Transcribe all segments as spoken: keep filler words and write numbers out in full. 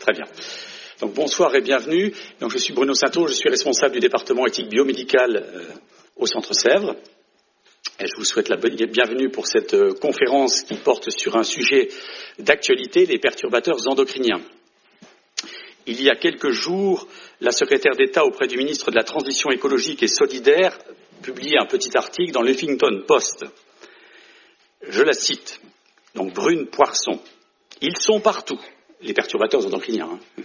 Très bien. Donc bonsoir et bienvenue. Donc je suis Bruno Sainteau, je suis responsable du département éthique biomédicale euh, au Centre Sèvres. Et je vous souhaite la bienvenue pour cette euh, conférence qui porte sur un sujet d'actualité, les perturbateurs endocriniens. Il y a quelques jours, la secrétaire d'État auprès du ministre de la Transition écologique et solidaire publiait un petit article dans le Huffington Post. Je la cite. Donc Brune Poirson. Ils sont partout, les perturbateurs endocriniens. Hein.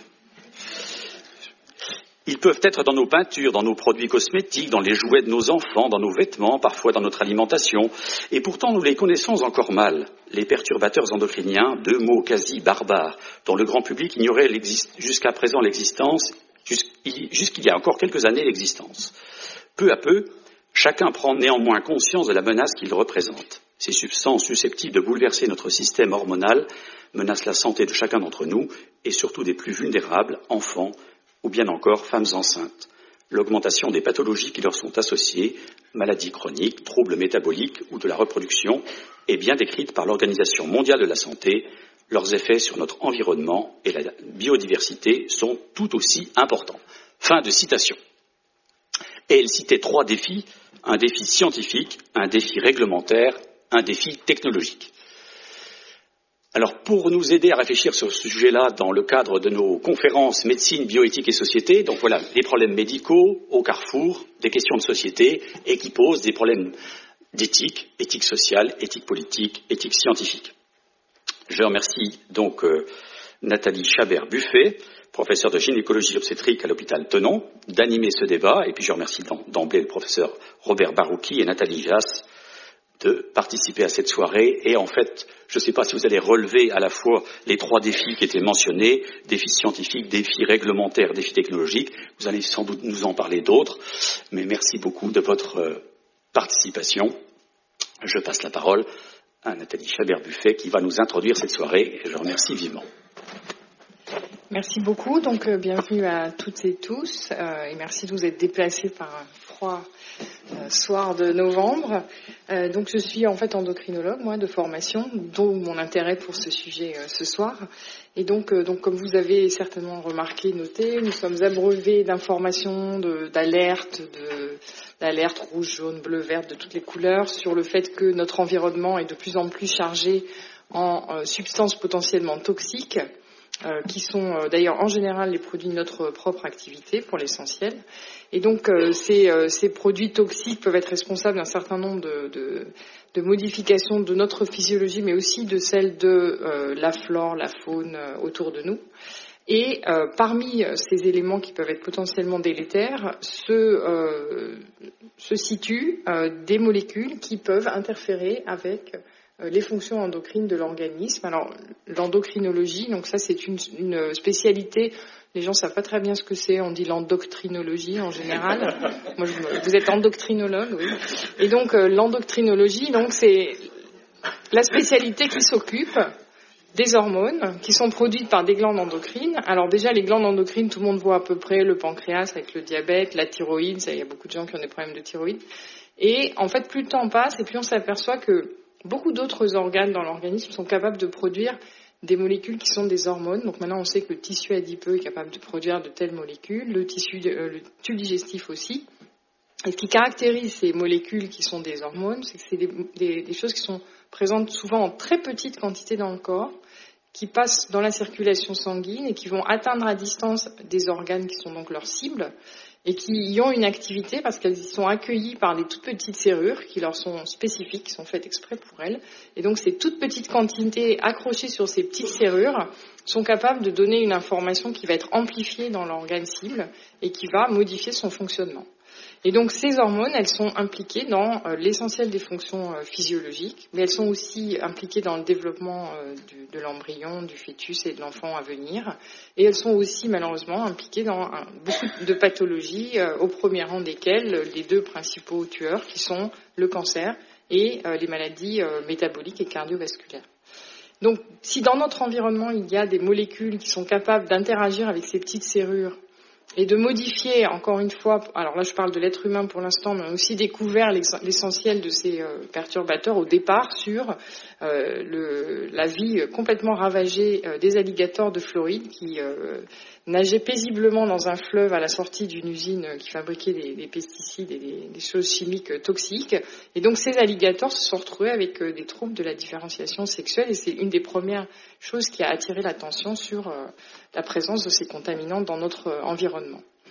Ils peuvent être dans nos peintures, dans nos produits cosmétiques, dans les jouets de nos enfants, dans nos vêtements, parfois dans notre alimentation. Et pourtant, nous les connaissons encore mal. Les perturbateurs endocriniens, deux mots quasi barbares, dont le grand public ignorait jusqu'à présent l'existence, jusqu'il y a encore quelques années l'existence. Peu à peu, chacun prend néanmoins conscience de la menace qu'ils représentent. Ces substances susceptibles de bouleverser notre système hormonal menacent la santé de chacun d'entre nous et surtout des plus vulnérables, enfants ou bien encore femmes enceintes. L'augmentation des pathologies qui leur sont associées, maladies chroniques, troubles métaboliques ou de la reproduction, est bien décrite par l'Organisation mondiale de la santé. Leurs effets sur notre environnement et la biodiversité sont tout aussi importants. Fin de citation. Et elle citait trois défis, un défi scientifique, un défi réglementaire, un défi technologique. Alors, pour nous aider à réfléchir sur ce sujet-là dans le cadre de nos conférences médecine, bioéthique et société, donc voilà, des problèmes médicaux au carrefour, des questions de société et qui posent des problèmes d'éthique, éthique sociale, éthique politique, éthique scientifique. Je remercie donc euh, Nathalie Chabert-Buffet, professeure de gynécologie obstétrique à l'hôpital Tenon, d'animer ce débat, et puis je remercie d'emblée le professeur Robert Barouki et Nathalie Jass de participer à cette soirée. Et en fait, je ne sais pas si vous allez relever à la fois les trois défis qui étaient mentionnés, défis scientifiques, défis réglementaires, défis technologiques. Vous allez sans doute nous en parler d'autres, mais merci beaucoup de votre participation. Je passe la parole à Nathalie Chabert-Buffet qui va nous introduire cette soirée et je remercie vivement. Merci beaucoup. Donc, euh, bienvenue à toutes et tous euh, et merci de vous être déplacés par un froid euh, soir de novembre. Euh, donc, je suis en fait endocrinologue, moi, de formation, dont mon intérêt pour ce sujet euh, ce soir. Et donc, euh, donc, comme vous avez certainement remarqué, noté, nous sommes abreuvés d'informations, de, d'alertes, de, d'alertes rouge, jaune, bleu, verte, de toutes les couleurs, sur le fait que notre environnement est de plus en plus chargé en euh, substances potentiellement toxiques. Euh, qui sont euh, d'ailleurs en général les produits de notre propre activité pour l'essentiel. Et donc euh, ces, euh, ces produits toxiques peuvent être responsables d'un certain nombre de, de, de modifications de notre physiologie, mais aussi de celle de euh, la flore, la faune euh, autour de nous. Et euh, parmi ces éléments qui peuvent être potentiellement délétères, se, euh, se situent euh, des molécules qui peuvent interférer avec les fonctions endocrines de l'organisme. Alors, l'endocrinologie, donc ça c'est une, une spécialité, les gens savent pas très bien ce que c'est, on dit l'endocrinologie en général. Moi, je, vous êtes endocrinologue, oui. Et donc, euh, l'endocrinologie, donc c'est la spécialité qui s'occupe des hormones qui sont produites par des glandes endocrines. Alors déjà, les glandes endocrines, tout le monde voit à peu près le pancréas avec le diabète, la thyroïde, ça, il y a beaucoup de gens qui ont des problèmes de thyroïde. Et en fait, plus le temps passe et plus on s'aperçoit que beaucoup d'autres organes dans l'organisme sont capables de produire des molécules qui sont des hormones. Donc maintenant, on sait que le tissu adipeux est capable de produire de telles molécules, le, tissu de, euh, le tube digestif aussi. Et ce qui caractérise ces molécules qui sont des hormones, c'est que c'est des, des, des choses qui sont présentes souvent en très petite quantité dans le corps, qui passent dans la circulation sanguine et qui vont atteindre à distance des organes qui sont donc leurs cibles, et qui y ont une activité parce qu'elles y sont accueillies par des toutes petites serrures qui leur sont spécifiques, qui sont faites exprès pour elles. Et donc ces toutes petites quantités accrochées sur ces petites serrures sont capables de donner une information qui va être amplifiée dans l'organe cible et qui va modifier son fonctionnement. Et donc ces hormones, elles sont impliquées dans euh, l'essentiel des fonctions euh, physiologiques, mais elles sont aussi impliquées dans le développement euh, du, de l'embryon, du fœtus et de l'enfant à venir. Et elles sont aussi malheureusement impliquées dans un, beaucoup de pathologies, euh, au premier rang desquelles les deux principaux tueurs qui sont le cancer et euh, les maladies euh, métaboliques et cardiovasculaires. Donc si dans notre environnement il y a des molécules qui sont capables d'interagir avec ces petites serrures et de modifier, encore une fois, alors là je parle de l'être humain pour l'instant, mais on a aussi découvert l'essentiel de ces euh, perturbateurs au départ sur euh, le, la vie complètement ravagée euh, des alligators de Floride qui euh, nageaient paisiblement dans un fleuve à la sortie d'une usine qui fabriquait des, des pesticides et des, des choses chimiques toxiques. Et donc ces alligators se sont retrouvés avec euh, des troubles de la différenciation sexuelle et c'est une des premières choses qui a attiré l'attention sur euh, la présence de ces contaminants dans notre euh, environnement.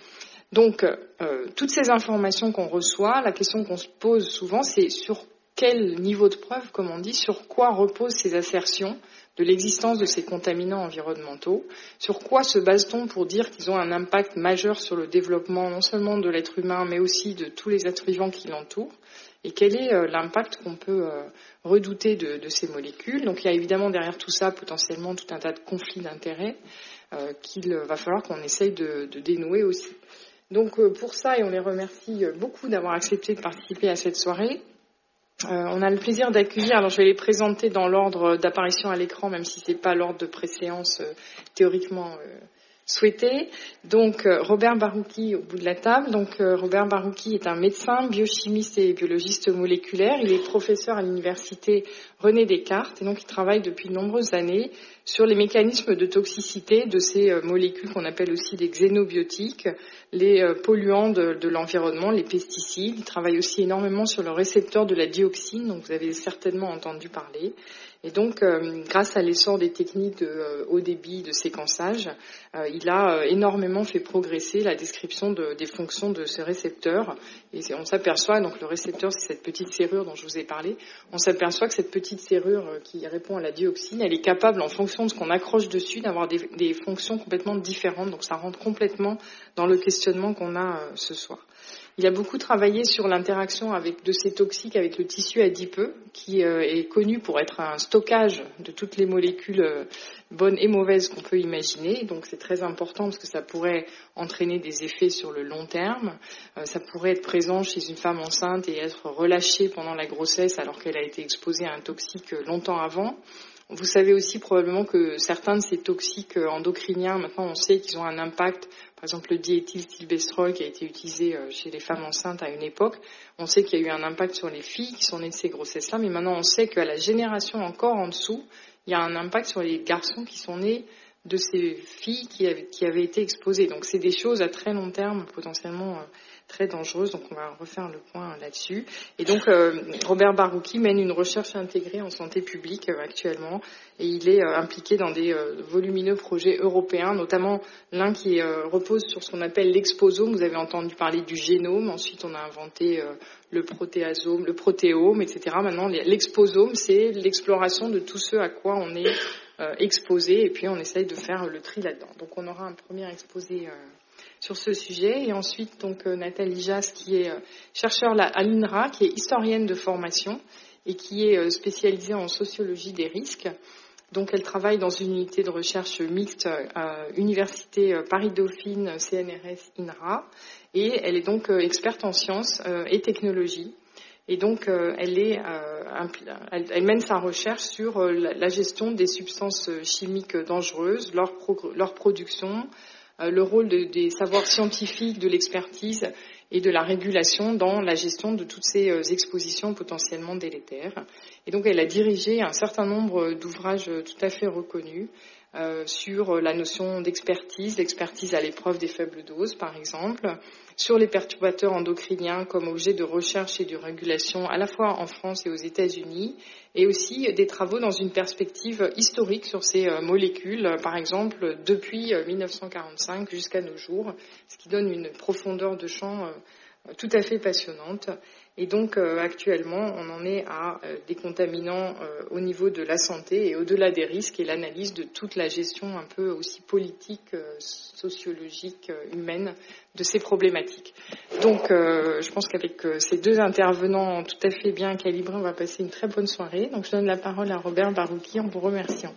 Donc, euh, toutes ces informations qu'on reçoit, la question qu'on se pose souvent, c'est sur quel niveau de preuve, comme on dit, sur quoi reposent ces assertions de l'existence de ces contaminants environnementaux, sur quoi se base-t-on pour dire qu'ils ont un impact majeur sur le développement non seulement de l'être humain, mais aussi de tous les êtres vivants qui l'entourent, et quel est euh, l'impact qu'on peut euh, redouter de, de ces molécules. Donc il y a évidemment derrière tout ça potentiellement tout un tas de conflits d'intérêts euh, qu'il va falloir qu'on essaye de, de dénouer aussi. Donc euh, pour ça, et on les remercie beaucoup d'avoir accepté de participer à cette soirée, euh, on a le plaisir d'accueillir, alors je vais les présenter dans l'ordre d'apparition à l'écran, même si ce n'est pas l'ordre de préséance euh, théoriquement euh, souhaité. Donc euh, Robert Barouki au bout de la table. Donc euh, Robert Barouki est un médecin, biochimiste et biologiste moléculaire. Il est professeur à l'université René Descartes et donc il travaille depuis de nombreuses années sur les mécanismes de toxicité de ces euh, molécules qu'on appelle aussi des xénobiotiques, les euh, polluants de, de l'environnement, les pesticides. Il travaille aussi énormément sur le récepteur de la dioxine, donc vous avez certainement entendu parler. Et donc, euh, grâce à l'essor des techniques de euh, haut débit, de séquençage, euh, il a euh, énormément fait progresser la description de, des fonctions de ce récepteur. Et on s'aperçoit, donc le récepteur, c'est cette petite serrure dont je vous ai parlé, on s'aperçoit que cette petite serrure euh, qui répond à la dioxine, elle est capable, en fonction de ce qu'on accroche dessus, d'avoir des, des fonctions complètement différentes. Donc ça rentre complètement dans le questionnement qu'on a euh, ce soir. Il a beaucoup travaillé sur l'interaction avec, de ces toxiques avec le tissu adipeux, qui euh, est connu pour être un stockage de toutes les molécules euh, bonnes et mauvaises qu'on peut imaginer. Donc c'est très important parce que ça pourrait entraîner des effets sur le long terme. Euh, ça pourrait être présent chez une femme enceinte et être relâché pendant la grossesse alors qu'elle a été exposée à un toxique longtemps avant. Vous savez aussi probablement que certains de ces toxiques endocriniens, maintenant on sait qu'ils ont un impact, par exemple le diéthylstilbestrol qui a été utilisé chez les femmes enceintes à une époque, on sait qu'il y a eu un impact sur les filles qui sont nées de ces grossesses-là, mais maintenant on sait qu'à la génération encore en dessous, il y a un impact sur les garçons qui sont nés de ces filles qui avaient, qui avaient été exposées. Donc c'est des choses à très long terme potentiellement très dangereuses, donc on va refaire le point là-dessus. Et donc euh, Robert Barouki mène une recherche intégrée en santé publique euh, actuellement et il est euh, impliqué dans des euh, volumineux projets européens, notamment l'un qui euh, repose sur ce qu'on appelle l'exposome. Vous avez entendu parler du génome, ensuite on a inventé euh, le protéasome, le protéome, et cetera. Maintenant l'exposome, c'est l'exploration de tout ce à quoi on est euh, exposé et puis on essaye de faire le tri là-dedans. Donc on aura un premier exposé euh, sur ce sujet. Et ensuite, donc, Nathalie Jass, qui est chercheure à l'I N R A, qui est historienne de formation et qui est spécialisée en sociologie des risques. Donc, elle travaille dans une unité de recherche mixte euh, Université Paris-Dauphine, C N R S, I N R A. Et elle est donc experte en sciences euh, et technologies. Et donc, euh, elle, est, euh, elle, elle mène sa recherche sur euh, la gestion des substances chimiques dangereuses, leur, pro- leur production, le rôle de, des savoirs scientifiques, de l'expertise et de la régulation dans la gestion de toutes ces expositions potentiellement délétères. Et donc elle a dirigé un certain nombre d'ouvrages tout à fait reconnus euh, sur la notion d'expertise, l'expertise à l'épreuve des faibles doses par exemple, sur les perturbateurs endocriniens comme objet de recherche et de régulation à la fois en France et aux États-Unis, et aussi des travaux dans une perspective historique sur ces molécules, par exemple depuis mille neuf cent quarante-cinq jusqu'à nos jours, ce qui donne une profondeur de champ tout à fait passionnante. Et donc euh, actuellement, on en est à euh, des contaminants euh, au niveau de la santé et au-delà des risques et l'analyse de toute la gestion un peu aussi politique, euh, sociologique, euh, humaine de ces problématiques. Donc euh, je pense qu'avec euh, ces deux intervenants tout à fait bien calibrés, on va passer une très bonne soirée. Donc je donne la parole à Robert Barouki en vous remerciant.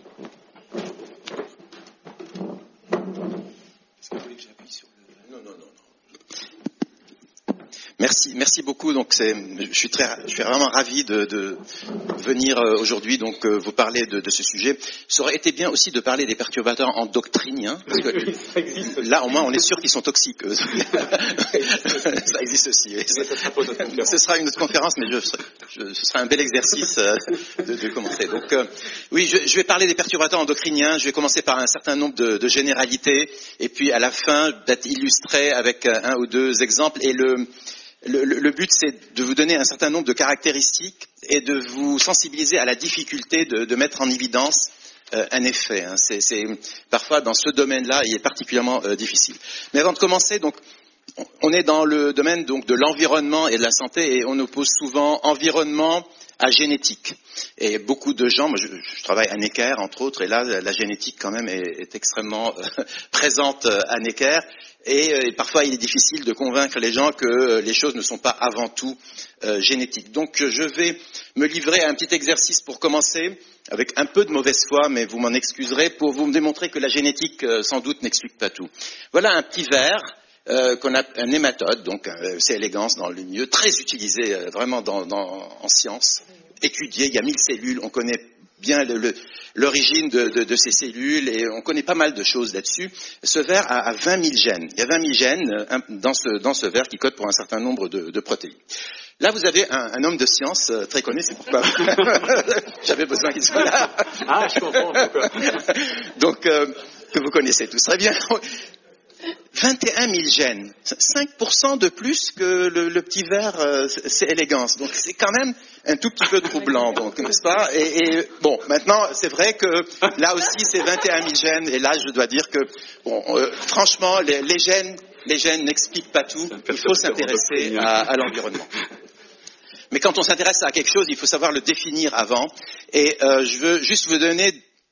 Merci, merci beaucoup. Donc, c'est, je suis très, je suis vraiment ravi de, de venir aujourd'hui donc vous parler de, de ce sujet. Ça aurait été bien aussi de parler des perturbateurs endocriniens, parce que ça existe là, au moins, on est sûr qu'ils sont toxiques. Ça existe aussi. Oui. Ce sera une autre conférence, mais je, je, ce sera un bel exercice de, de commencer. Donc, euh, oui, je, je vais parler des perturbateurs endocriniens. Je vais commencer par un certain nombre de, de généralités, et puis à la fin, d'être illustré avec un ou deux exemples. Et le Le, le, le but, c'est de vous donner un certain nombre de caractéristiques et de vous sensibiliser à la difficulté de, de mettre en évidence euh, un effet. Hein. C'est, c'est, parfois, dans ce domaine-là, il est particulièrement euh, difficile. Mais avant de commencer, donc, on est dans le domaine donc, de l'environnement et de la santé, et on oppose souvent environnement à génétique. Et beaucoup de gens, moi je, je travaille à Necker entre autres, et là la génétique quand même est, est extrêmement euh, présente à Necker, et, et parfois il est difficile de convaincre les gens que les choses ne sont pas avant tout euh, génétiques. Donc je vais me livrer à un petit exercice pour commencer, avec un peu de mauvaise foi, mais vous m'en excuserez, pour vous démontrer que la génétique euh, sans doute n'explique pas tout. Voilà un petit verre. Euh, qu'on a un hématode, donc euh, c'est élégance dans le milieu, très utilisé euh, vraiment dans, dans, en sciences, étudié, il y a mille cellules, on connaît bien le, le, l'origine de, de, de ces cellules et on connaît pas mal de choses là-dessus. Ce verre a, a vingt mille gènes, il y a vingt mille gènes euh, dans, ce, dans ce verre qui codent pour un certain nombre de, de protéines. Là, vous avez un, un homme de science euh, très connu, c'est pourquoi j'avais besoin qu'il soit là. Ah, je comprends pourquoi. Donc, euh, que vous connaissez tous très bien. vingt et un mille gènes, cinq pour cent de plus que le, le petit verre, euh, c'est élégance. Donc c'est quand même un tout petit peu troublant, donc, n'est-ce pas ? et, et bon, maintenant, c'est vrai que là aussi, c'est vingt et un mille gènes, et là, je dois dire que, bon, euh, franchement, les, les gènes, les gènes n'expliquent pas tout. Il faut s'intéresser à, à l'environnement. Mais quand on s'intéresse à quelque chose, il faut savoir le définir avant. Et euh, je veux juste vous donner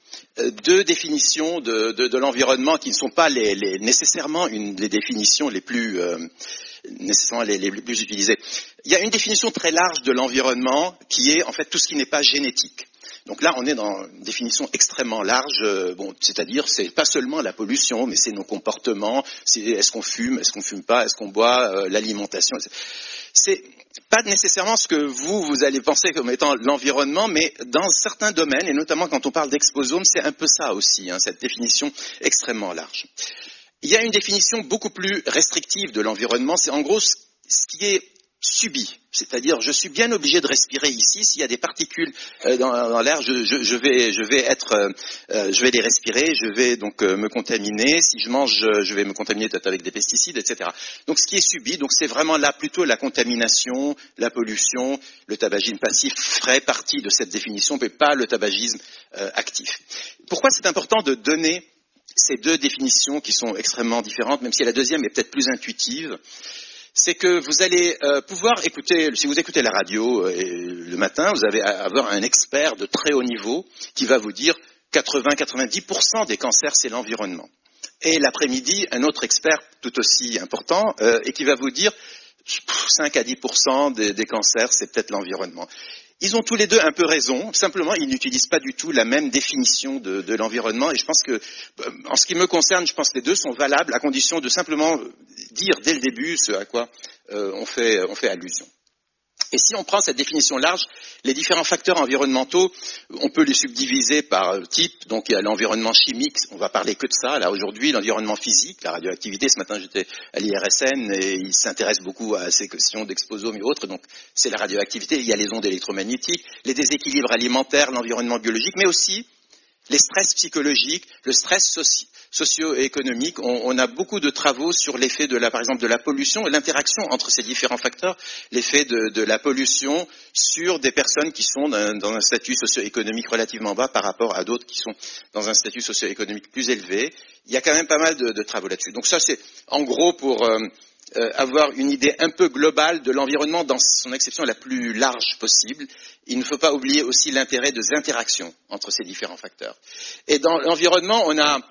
deux définitions de, de, de l'environnement qui ne sont pas les, les, nécessairement une des définitions les plus, euh, nécessairement les, les plus utilisées. Il y a une définition très large de l'environnement qui est en fait tout ce qui n'est pas génétique. Donc là, on est dans une définition extrêmement large, euh, bon, c'est-à-dire c'est pas seulement la pollution, mais c'est nos comportements, c'est est-ce qu'on fume, est-ce qu'on fume pas, est-ce qu'on boit, euh, l'alimentation. C'est pas nécessairement ce que vous, vous allez penser comme étant l'environnement, mais dans certains domaines, et notamment quand on parle d'exposome, c'est un peu ça aussi, hein, cette définition extrêmement large. Il y a une définition beaucoup plus restrictive de l'environnement, c'est en gros ce qui est subi, c'est-à-dire je suis bien obligé de respirer ici, s'il y a des particules euh, dans, dans l'air, je, je, je, vais, je vais être, euh, je vais les respirer, je vais donc euh, me contaminer, si je mange, je vais me contaminer peut-être avec des pesticides, et cetera. Donc ce qui est subi, donc c'est vraiment là plutôt la contamination, la pollution, le tabagisme passif ferait partie de cette définition, mais pas le tabagisme euh, actif. Pourquoi c'est important de donner ces deux définitions qui sont extrêmement différentes, même si la deuxième est peut-être plus intuitive? C'est que vous allez euh, pouvoir écouter, si vous écoutez la radio euh, et le matin, vous allez avoir un expert de très haut niveau qui va vous dire quatre-vingts à quatre-vingt-dix pour cent des cancers, c'est l'environnement. Et l'après-midi, un autre expert tout aussi important euh, et qui va vous dire cinq à dix pour cent des, des cancers, c'est peut-être l'environnement. Ils ont tous les deux un peu raison, simplement ils n'utilisent pas du tout la même définition de, de l'environnement et je pense que, en ce qui me concerne, je pense que les deux sont valables à condition de simplement dire dès le début ce à quoi euh, on fait, on fait allusion. Et si on prend cette définition large, les différents facteurs environnementaux, on peut les subdiviser par type. Donc il y a l'environnement chimique, on va parler que de ça là aujourd'hui, l'environnement physique, la radioactivité. Ce matin j'étais à l'I R S N et ils s'intéressent beaucoup à ces questions d'exposome et autres. Donc c'est la radioactivité, il y a les ondes électromagnétiques, les déséquilibres alimentaires, l'environnement biologique, mais aussi les stress psychologiques, le stress soci- socio-économique. On, on a beaucoup de travaux sur l'effet de la, par exemple, de la pollution et l'interaction entre ces différents facteurs, l'effet de, de la pollution sur des personnes qui sont dans, dans un statut socio-économique relativement bas par rapport à d'autres qui sont dans un statut socio-économique plus élevé. Il y a quand même pas mal de, de travaux là-dessus. Donc ça, c'est en gros pour euh, euh, avoir une idée un peu globale de l'environnement dans son acception la plus large possible. Il ne faut pas oublier aussi l'intérêt des interactions entre ces différents facteurs. Et dans l'environnement, on a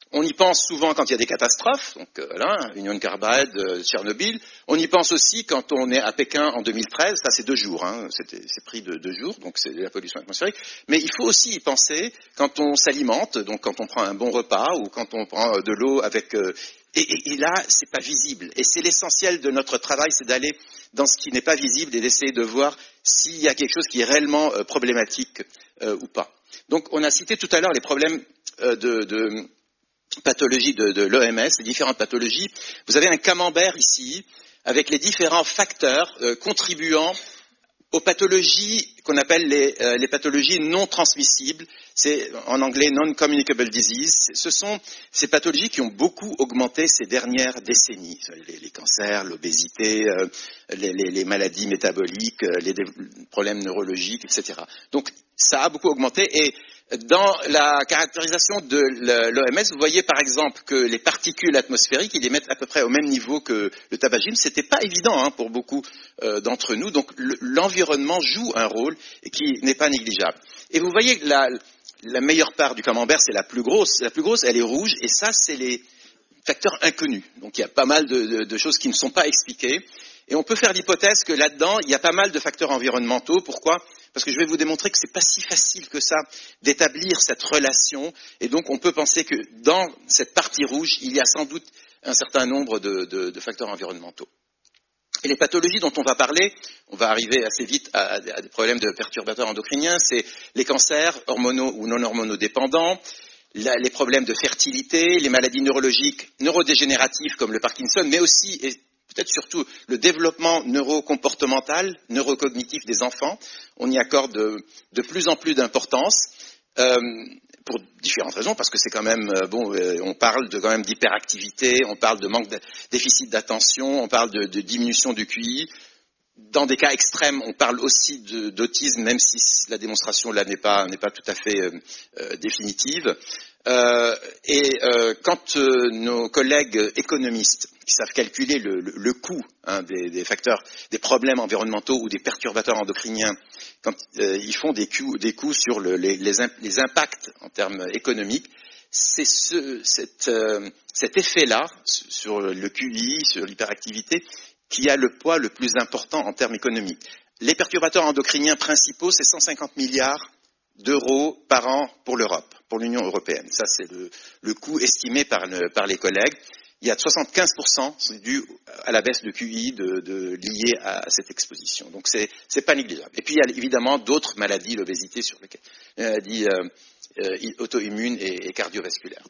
On y pense souvent quand il y a des catastrophes, donc euh, voilà, Union Carbide, euh, Tchernobyl. On y pense aussi quand on est à Pékin en deux mille treize, ça c'est deux jours, hein, c'est pris de deux jours, donc c'est de la pollution atmosphérique. Mais il faut aussi y penser quand on s'alimente, donc quand on prend un bon repas ou quand on prend euh, de l'eau avec... Euh, et, et, et là, c'est pas visible. Et c'est l'essentiel de notre travail, c'est d'aller dans ce qui n'est pas visible et d'essayer de voir s'il y a quelque chose qui est réellement euh, problématique euh, ou pas. Donc on a cité tout à l'heure les problèmes euh, de... de pathologies de, de l'O M S, les différentes pathologies. Vous avez un camembert ici, avec les différents facteurs euh, contribuant aux pathologies qu'on appelle les, euh, les pathologies non transmissibles. C'est en anglais non-communicable disease. Ce sont ces pathologies qui ont beaucoup augmenté ces dernières décennies. Les, les cancers, l'obésité, euh, les, les, les maladies métaboliques, euh, les problèmes neurologiques, et cetera. Donc ça a beaucoup augmenté et dans la caractérisation de l'O M S, vous voyez par exemple que les particules atmosphériques, ils les mettent à peu près au même niveau que le tabagisme. C'était pas évident hein, pour beaucoup euh, d'entre nous. Donc l'environnement joue un rôle et qui n'est pas négligeable. Et vous voyez que la, la meilleure part du camembert, c'est la plus grosse. La plus grosse, elle est rouge et ça, c'est les facteurs inconnus. Donc il y a pas mal de, de, de choses qui ne sont pas expliquées. Et on peut faire l'hypothèse que là-dedans, il y a pas mal de facteurs environnementaux. Pourquoi ? Parce que je vais vous démontrer que ce n'est pas si facile que ça d'établir cette relation. Et donc, on peut penser que dans cette partie rouge, il y a sans doute un certain nombre de, de, de facteurs environnementaux. Et les pathologies dont on va parler, on va arriver assez vite à, à des problèmes de perturbateurs endocriniens, c'est les cancers hormonaux ou non hormonodépendants, la, les problèmes de fertilité, les maladies neurologiques, neurodégénératives comme le Parkinson, mais aussi et peut-être surtout le développement neurocomportemental, neurocognitif des enfants. On y accorde de, de plus en plus d'importance euh, pour différentes raisons, parce que c'est quand même, euh, bon, euh, on parle de quand même d'hyperactivité, on parle de manque de déficit d'attention, on parle de, de diminution du Q I. Dans des cas extrêmes, on parle aussi d'autisme, même si la démonstration là n'est pas, n'est pas tout à fait euh, euh, définitive. Euh, et euh, quand euh, nos collègues économistes qui savent calculer le, le, le coût hein, des, des facteurs, des problèmes environnementaux ou des perturbateurs endocriniens, quand euh, ils font des coûts, des coûts sur le, les, les, les impacts en termes économiques, c'est ce, cet, euh, cet effet-là sur le Q I, sur l'hyperactivité, qui a le poids le plus important en termes économiques. Les perturbateurs endocriniens principaux, c'est cent cinquante milliards d'euros par an pour l'Europe, pour l'Union européenne. Ça, c'est le, le coût estimé par, le, par les collègues. Il y a soixante-quinze pour cent dû à la baisse de Q I de, de, liée à, à cette exposition. Donc, c'est, c'est pas négligeable. Et puis, il y a évidemment d'autres maladies, l'obésité, sur lesquelles, les maladies euh, euh, auto-immunes et, et cardiovasculaires.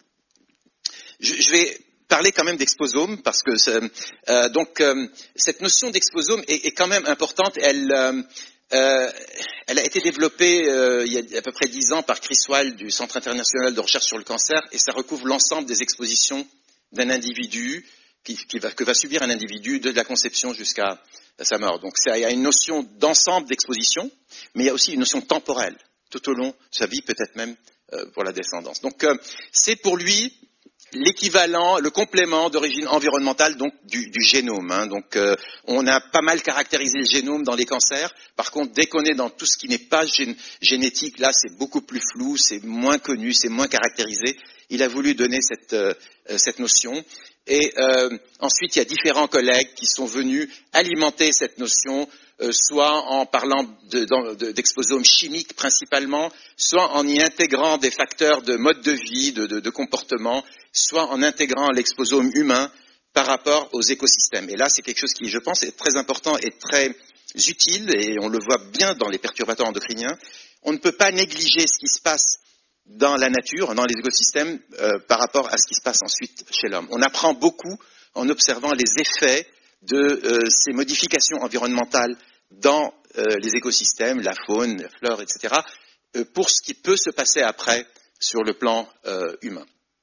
Je, je vais parler quand même d'exposome parce que euh, donc euh, cette notion d'exposome est, est quand même importante. Elle, euh, euh, elle a été développée euh, il y a à peu près dix ans par Chris Weil du Centre international de recherche sur le cancer et ça recouvre l'ensemble des expositions d'un individu qui, qui va, que va subir un individu de la conception jusqu'à sa mort. Donc ça, il y a une notion d'ensemble d'exposition, mais il y a aussi une notion temporelle tout au long de sa vie, peut-être même euh, pour la descendance. Donc euh, c'est pour lui l'équivalent, le complément d'origine environnementale donc du, du génome. Hein. Donc, euh, on a pas mal caractérisé le génome dans les cancers. Par contre, dès qu'on est dans tout ce qui n'est pas gén- génétique, là, c'est beaucoup plus flou, c'est moins connu, c'est moins caractérisé. Il a voulu donner cette, euh, cette notion. Et euh, ensuite, il y a différents collègues qui sont venus alimenter cette notion, euh, soit en parlant de, de, d'exposomes chimiques principalement, soit en y intégrant des facteurs de mode de vie, de, de, de comportement, soit en intégrant l'exposome humain par rapport aux écosystèmes. Et là, c'est quelque chose qui, je pense, est très important et très utile, et on le voit bien dans les perturbateurs endocriniens. On ne peut pas négliger ce qui se passe dans la nature, dans les écosystèmes, euh, par rapport à ce qui se passe ensuite chez l'homme. On apprend beaucoup en observant les effets de euh, ces modifications environnementales dans euh, les écosystèmes, la faune, la flore, et cetera, euh, pour ce qui peut se passer après sur le plan euh, humain.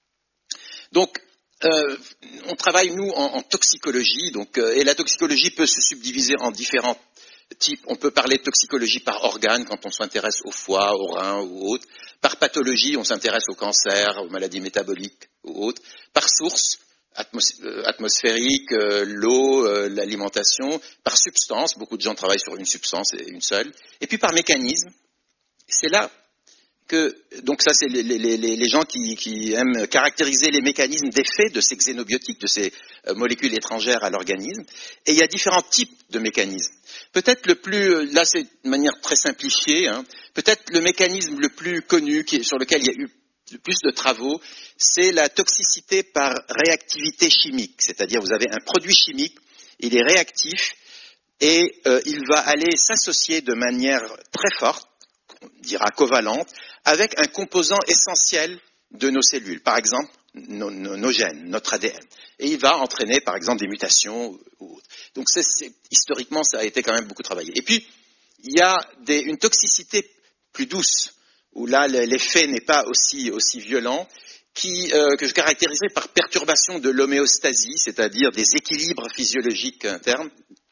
Donc, euh, on travaille, nous, en, en toxicologie, donc, euh, et la toxicologie peut se subdiviser en différents types. On peut parler de toxicologie par organe, quand on s'intéresse au foie, au rein ou autres. Par pathologie, on s'intéresse au cancer, aux maladies métaboliques ou autres. Par source, atmos- euh, atmosphérique, euh, l'eau, euh, l'alimentation. Par substance, beaucoup de gens travaillent sur une substance et une seule. Et puis par mécanisme. C'est là que, donc ça c'est les, les, les, les gens qui, qui aiment caractériser les mécanismes d'effet de ces xénobiotiques, de ces euh, molécules étrangères à l'organisme, et il y a différents types de mécanismes. Peut-être le plus, là c'est de manière très simplifiée, hein, peut-être le mécanisme le plus connu, qui est, sur lequel il y a eu le plus de travaux, c'est la toxicité par réactivité chimique, c'est-à-dire vous avez un produit chimique, il est réactif, et euh, il va aller s'associer de manière très forte, on dira covalente, avec un composant essentiel de nos cellules, par exemple nos, nos, nos gènes, notre A D N. Et il va entraîner par exemple des mutations ou autres. Donc c'est, c'est, historiquement ça a été quand même beaucoup travaillé. Et puis il y a des, une toxicité plus douce, où là l'effet n'est pas aussi, aussi violent, qui, euh, que je caractériserais par perturbation de l'homéostasie, c'est-à-dire des équilibres physiologiques internes,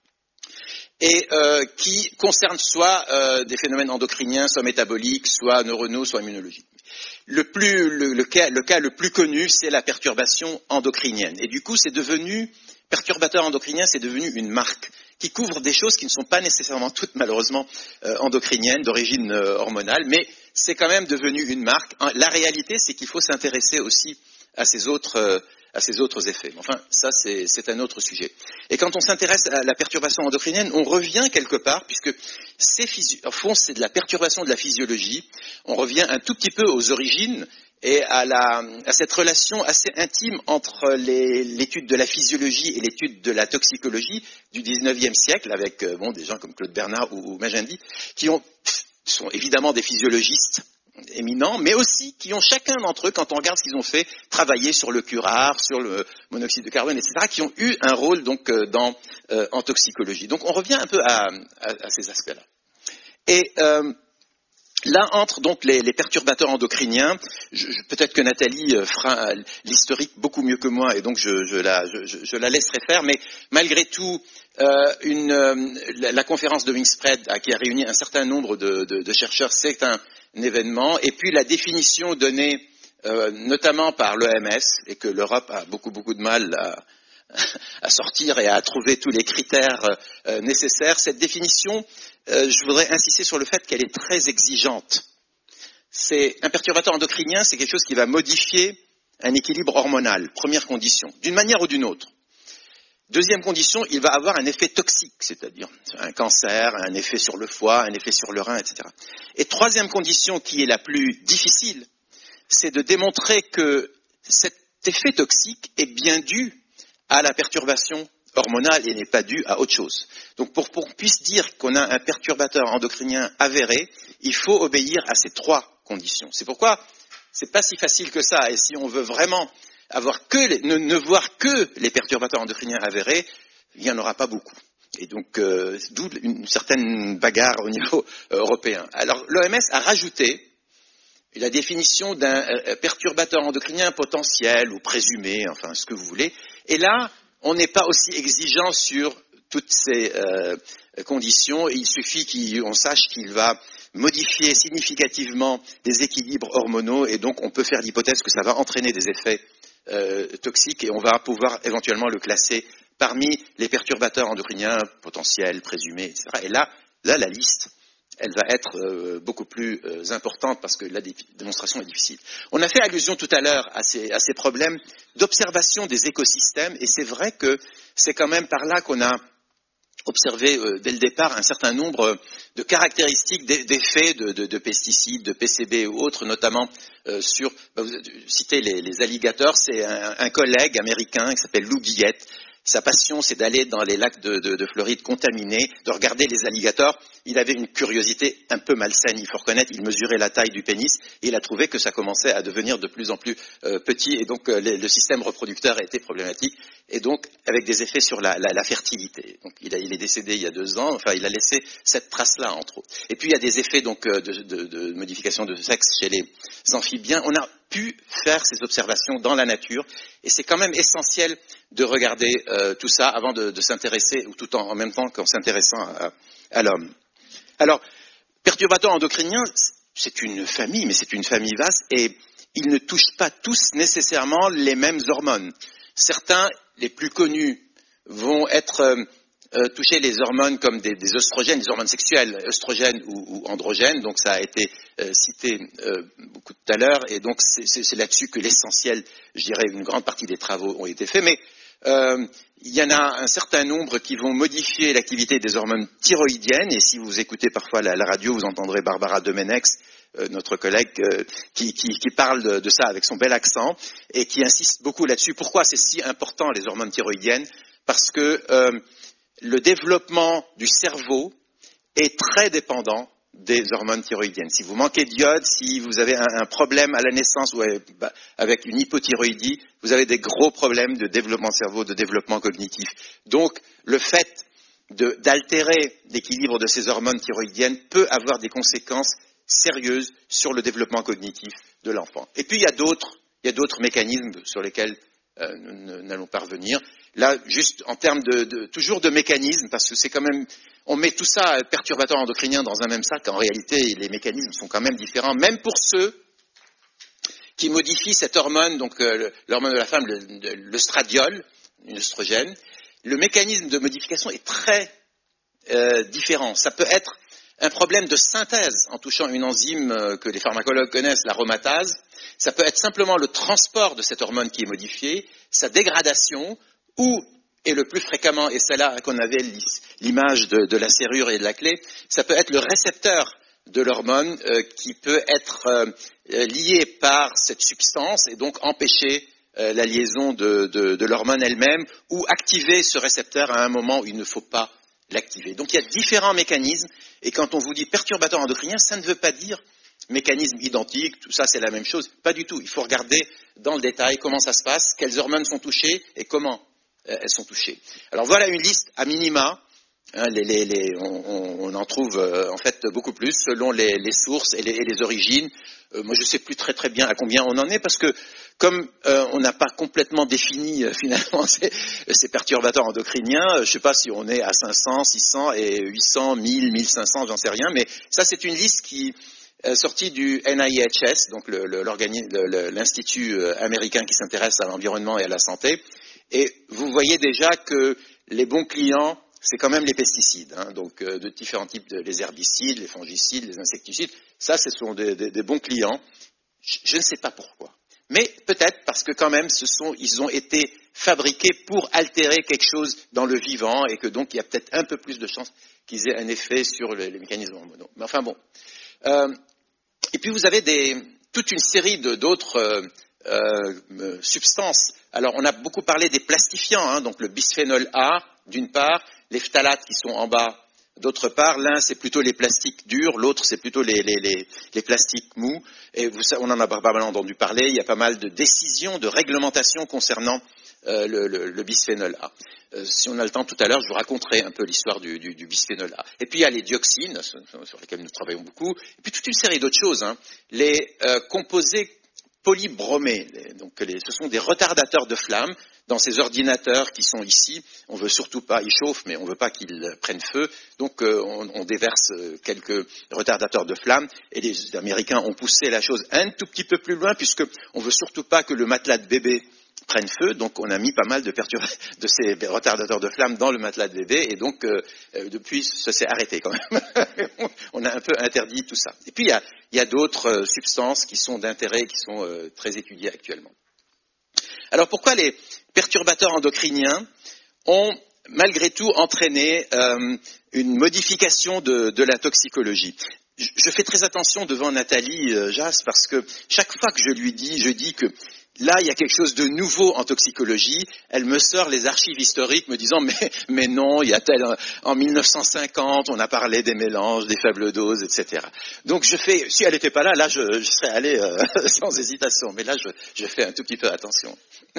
et euh, qui concerne soit euh, des phénomènes endocriniens, soit métaboliques, soit neuronaux, soit immunologiques. Le, plus, le, le, cas, le cas le plus connu, c'est la perturbation endocrinienne. Et du coup, c'est devenu, perturbateur endocrinien, c'est devenu une marque qui couvre des choses qui ne sont pas nécessairement toutes, malheureusement, euh, endocriniennes, d'origine euh, hormonale, mais c'est quand même devenu une marque. La réalité, c'est qu'il faut s'intéresser aussi à ces autres... Euh, à ces autres effets. Enfin, ça, c'est, c'est un autre sujet. Et quand on s'intéresse à la perturbation endocrinienne, on revient quelque part, puisque c'est, au fond, c'est de la perturbation de la physiologie, on revient un tout petit peu aux origines et à, la, à cette relation assez intime entre les, l'étude de la physiologie et l'étude de la toxicologie du dix-neuvième siècle, avec bon, des gens comme Claude Bernard ou, ou Magendie, qui ont, sont évidemment des physiologistes éminents, mais aussi qui ont chacun d'entre eux, quand on regarde ce qu'ils ont fait, travaillé sur le curare, sur le monoxyde de carbone, et cetera, qui ont eu un rôle donc dans, euh, en toxicologie. Donc on revient un peu à, à, à ces aspects-là. Et euh, là entrent donc les, les perturbateurs endocriniens. Je, je, peut-être que Nathalie fera l'historique beaucoup mieux que moi, et donc je, je, la, je, je la laisserai faire, mais malgré tout, euh, une, euh, la, la conférence de Wingspread, qui a réuni un certain nombre de, de, de chercheurs, c'est un un événement, et puis la définition donnée euh, notamment par l'O M S, et que l'Europe a beaucoup beaucoup de mal à, à sortir et à trouver tous les critères euh, nécessaires, cette définition, euh, je voudrais insister sur le fait qu'elle est très exigeante. C'est, un perturbateur endocrinien, c'est quelque chose qui va modifier un équilibre hormonal, première condition, d'une manière ou d'une autre. Deuxième condition, il va avoir un effet toxique, c'est-à-dire un cancer, un effet sur le foie, un effet sur le rein, et cetera. Et troisième condition, qui est la plus difficile, c'est de démontrer que cet effet toxique est bien dû à la perturbation hormonale et n'est pas dû à autre chose. Donc pour qu'on puisse dire qu'on a un perturbateur endocrinien avéré, il faut obéir à ces trois conditions. C'est pourquoi c'est pas si facile que ça, et si on veut vraiment avoir que les, ne, ne voir que les perturbateurs endocriniens avérés, il n'y en aura pas beaucoup. Et donc, euh, d'où une certaine bagarre au niveau euh, européen. Alors, l'O M S a rajouté la définition d'un euh, perturbateur endocrinien potentiel ou présumé, enfin, ce que vous voulez. Et là, on n'est pas aussi exigeant sur toutes ces euh, conditions. Il suffit qu'on sache qu'il va modifier significativement des équilibres hormonaux, et donc on peut faire l'hypothèse que ça va entraîner des effets Euh, toxique, et on va pouvoir éventuellement le classer parmi les perturbateurs endocriniens potentiels, présumés, et cetera. Et là, là la liste, elle va être euh, beaucoup plus euh, importante parce que la dé- démonstration est difficile. On a fait allusion tout à l'heure à ces, à ces problèmes d'observation des écosystèmes, et c'est vrai que c'est quand même par là qu'on a observé euh, dès le départ un certain nombre de caractéristiques d'effets de, de, de pesticides, de P C B ou autres, notamment euh, sur, bah, vous citez les, les alligators, c'est un, un collègue américain qui s'appelle Lou Guillette. Sa passion, c'est d'aller dans les lacs de, de, de Floride contaminés, de regarder les alligators. Il avait une curiosité un peu malsaine, il faut reconnaître. Il mesurait la taille du pénis et il a trouvé que ça commençait à devenir de plus en plus euh, petit, et donc euh, le, le système reproducteur a été problématique, et donc avec des effets sur la, la, la fertilité. Donc il, a, il est décédé il y a deux ans. Enfin, il a laissé cette trace-là, entre autres. Et puis il y a des effets donc de, de, de modification de sexe chez les amphibiens. On a pu faire ces observations dans la nature, et c'est quand même essentiel de regarder euh, tout ça avant de, de s'intéresser, ou tout en, en même temps qu'en s'intéressant à, à l'homme. Alors, perturbateurs endocriniens, c'est une famille, mais c'est une famille vaste, et ils ne touchent pas tous nécessairement les mêmes hormones. Certains, les plus connus, vont être euh, euh, toucher les hormones comme des, des oestrogènes, des hormones sexuelles, oestrogènes ou, ou androgènes, donc ça a été euh, cité euh, beaucoup tout à l'heure, et donc c'est, c'est, c'est là-dessus que l'essentiel, je dirais, une grande partie des travaux ont été faits, mais euh, il y en a un certain nombre qui vont modifier l'activité des hormones thyroïdiennes, et si vous écoutez parfois la, la radio, vous entendrez Barbara Domenex, euh, notre collègue, euh, qui, qui, qui parle de, de ça avec son bel accent, et qui insiste beaucoup là-dessus. Pourquoi c'est si important, les hormones thyroïdiennes? Parce que euh, le développement du cerveau est très dépendant des hormones thyroïdiennes. Si vous manquez d'iode, si vous avez un, un problème à la naissance ou avec une hypothyroïdie, vous avez des gros problèmes de développement de cerveau, de développement cognitif. Donc, le fait de, d'altérer l'équilibre de ces hormones thyroïdiennes peut avoir des conséquences sérieuses sur le développement cognitif de l'enfant. Et puis, il y a d'autres, il y a d'autres mécanismes sur lesquels euh, nous n'allons pas revenir. Là, juste en termes de, de toujours de mécanismes, parce que c'est quand même, on met tout ça, perturbateurs endocriniens, dans un même sac. En réalité, les mécanismes sont quand même différents, même pour ceux qui modifient cette hormone, donc euh, l'hormone de la femme, le, le stradiol, une oestrogène. Le mécanisme de modification est très euh, différent. Ça peut être un problème de synthèse en touchant une enzyme euh, que les pharmacologues connaissent, l'aromatase. Ça peut être simplement le transport de cette hormone qui est modifiée, sa dégradation, ou, et le plus fréquemment, et c'est là qu'on avait l'image de, de la serrure et de la clé, ça peut être le récepteur de l'hormone euh, qui peut être euh, lié par cette substance et donc empêcher euh, la liaison de, de, de l'hormone elle-même ou activer ce récepteur à un moment où il ne faut pas l'activer. Donc il y a différents mécanismes et quand on vous dit perturbateur endocrinien, ça ne veut pas dire mécanisme identique, tout ça c'est la même chose, pas du tout. Il faut regarder dans le détail comment ça se passe, quelles hormones sont touchées et comment euh, elles sont touchées. Alors voilà une liste à minima. Hein, les, les, les, on, on en trouve euh, en fait beaucoup plus selon les, les sources et les, et les origines. Euh, moi je ne sais plus très très bien à combien on en est parce que comme euh, on n'a pas complètement défini euh, finalement ces, ces perturbateurs endocriniens, euh, je ne sais pas si on est à cinq cents, six cents et huit cents, mille, mille cinq cents, j'en sais rien, mais ça c'est une liste qui est sortie du N I H S, donc le, le, le, l'institut américain qui s'intéresse à l'environnement et à la santé, et vous voyez déjà que les bons clients c'est quand même les pesticides, hein, donc euh, de différents types, de, les herbicides, les fongicides, les insecticides. Ça, ce sont des, des, des bons clients. Je, je ne sais pas pourquoi. Mais peut-être parce que quand même, ce sont, ils ont été fabriqués pour altérer quelque chose dans le vivant et que donc il y a peut-être un peu plus de chances qu'ils aient un effet sur les, les mécanismes hormonaux. Mais enfin bon. Euh, et puis vous avez des, toute une série de, d'autres euh, euh, substances. Alors on a beaucoup parlé des plastifiants, hein, donc le bisphénol A d'une part, les phtalates qui sont en bas d'autre part. L'un c'est plutôt les plastiques durs, l'autre c'est plutôt les, les, les, les plastiques mous. Et vous, on en a pas mal entendu parler, il y a pas mal de décisions, de réglementations concernant euh, le, le, le bisphénol A. Euh, si on a le temps tout à l'heure, je vous raconterai un peu l'histoire du, du, du bisphénol A. Et puis il y a les dioxines, sur lesquelles nous travaillons beaucoup, et puis toute une série d'autres choses. Hein. Les euh, composés polybromés, les, donc les, ce sont des retardateurs de flamme. Dans ces ordinateurs qui sont ici, on veut surtout pas, ils chauffent, mais on veut pas qu'ils prennent feu, donc euh, on, on déverse quelques retardateurs de flamme, et les Américains ont poussé la chose un tout petit peu plus loin, puisque on veut surtout pas que le matelas de bébé prenne feu, donc on a mis pas mal de, perturb- de ces retardateurs de flamme dans le matelas de bébé, et donc euh, depuis ça s'est arrêté quand même. On a un peu interdit tout ça. Et puis il y a, il y a d'autres euh, substances qui sont d'intérêt, qui sont euh, très étudiées actuellement. Alors pourquoi les perturbateurs endocriniens ont malgré tout entraîné euh, une modification de, de la toxicologie? Je, je fais très attention devant Nathalie euh, Jass parce que chaque fois que je lui dis, je dis que là il y a quelque chose de nouveau en toxicologie, elle me sort les archives historiques me disant mais, mais non, il y a tel, en mille neuf cent cinquante on a parlé des mélanges, des faibles doses, et cetera. Donc je fais, si elle n'était pas là, là je, je serais allé euh, sans hésitation, mais là je, je fais un tout petit peu attention.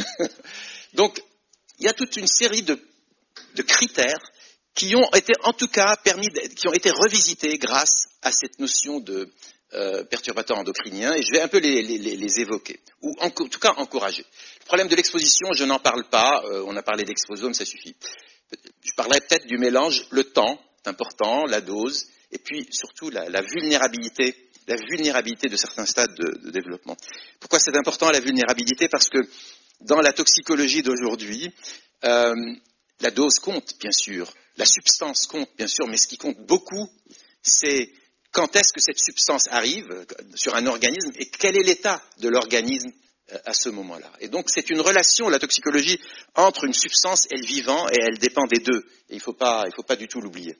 Donc il y a toute une série de, de critères qui ont été en tout cas permis, qui ont été revisités grâce à cette notion de euh, perturbateurs endocriniens, et je vais un peu les, les, les évoquer, ou en, en tout cas encourager. Le problème de l'exposition, je n'en parle pas, euh, on a parlé d'exposome, ça suffit. Je parlerai peut-être du mélange, le temps, c'est important, la dose, et puis surtout la, la vulnérabilité, la vulnérabilité de certains stades de, de développement. Pourquoi c'est important la vulnérabilité? Parce que dans la toxicologie d'aujourd'hui, euh, la dose compte, bien sûr, La substance compte, bien sûr, mais ce qui compte beaucoup, c'est quand est-ce que cette substance arrive sur un organisme et quel est l'état de l'organisme à ce moment-là. Et donc, c'est une relation, la toxicologie, entre une substance et le vivant, et elle dépend des deux. Et il ne faut pas, il faut pas du tout l'oublier.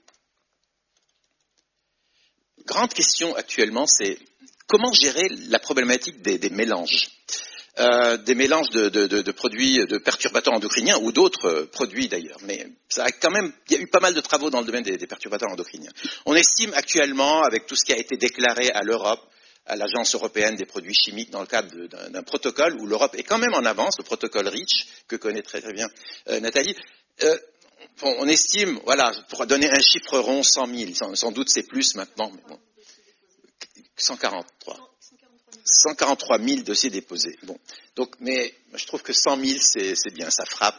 Grande question actuellement, c'est comment gérer la problématique des, des mélanges. Euh, des mélanges de, de, de, de produits, de perturbateurs endocriniens ou d'autres euh, produits d'ailleurs. Mais ça a quand même, il y a eu pas mal de travaux dans le domaine des, des perturbateurs endocriniens. On estime actuellement, avec tout ce qui a été déclaré à l'Europe, à l'Agence européenne des produits chimiques, dans le cadre d'un, d'un protocole où l'Europe est quand même en avance, le protocole REACH, que connaît très très bien euh, Nathalie. Euh, bon, on estime, voilà, pour donner un chiffre rond, cent mille, sans, sans doute c'est plus maintenant, mais bon, cent quarante-trois. cent quarante-trois mille dossiers déposés. Bon, donc, mais je trouve que cent mille, c'est, c'est bien, ça frappe.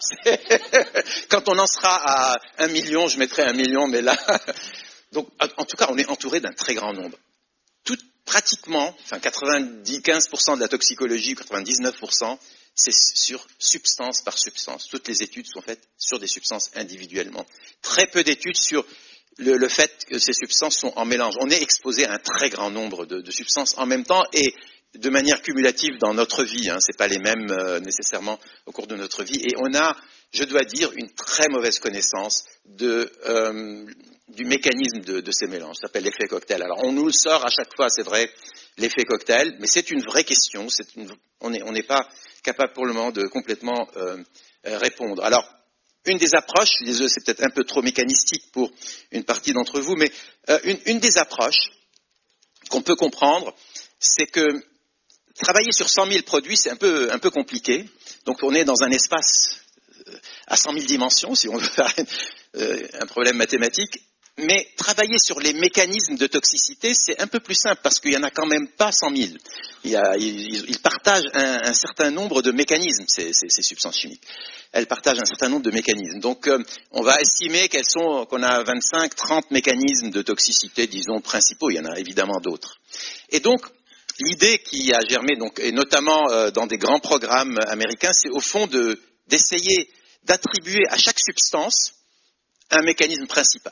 Quand on en sera à un million, je mettrai un million, mais là, donc, en tout cas, on est entouré d'un très grand nombre. Tout, pratiquement, enfin quatre-vingt-quinze pour cent de la toxicologie, quatre-vingt-dix-neuf pour cent, c'est sur substance par substance. Toutes les études sont faites sur des substances individuellement. Très peu d'études sur le, le fait que ces substances sont en mélange. On est exposé à un très grand nombre de, de substances en même temps et de manière cumulative dans notre vie. Hein, c'est pas les mêmes euh, nécessairement au cours de notre vie. Et on a, je dois dire, une très mauvaise connaissance de, euh, du mécanisme de, de ces mélanges. Ça s'appelle l'effet cocktail. Alors on nous le sort à chaque fois, c'est vrai, l'effet cocktail, mais c'est une vraie question. C'est une, on n'est on n'est pas capable pour le moment de complètement euh, répondre. Alors, une des approches, je suis désolé, c'est peut-être un peu trop mécanistique pour une partie d'entre vous, mais euh, une, une des approches qu'on peut comprendre, c'est que travailler sur cent mille produits, c'est un peu, un peu compliqué. Donc on est dans un espace à cent mille dimensions, si on veut faire euh, un problème mathématique. Mais travailler sur les mécanismes de toxicité, c'est un peu plus simple parce qu'il n'y en a quand même pas cent mille. Il y a, ils, ils partagent un, un certain nombre de mécanismes, ces, ces, ces substances chimiques. Elles partagent un certain nombre de mécanismes. Donc, euh, on va estimer qu'elles sont, qu'on a vingt-cinq, trente mécanismes de toxicité, disons, principaux. Il y en a évidemment d'autres. Et donc, l'idée qui a germé, donc, et notamment euh, dans des grands programmes américains, c'est au fond de, d'essayer d'attribuer à chaque substance un mécanisme principal,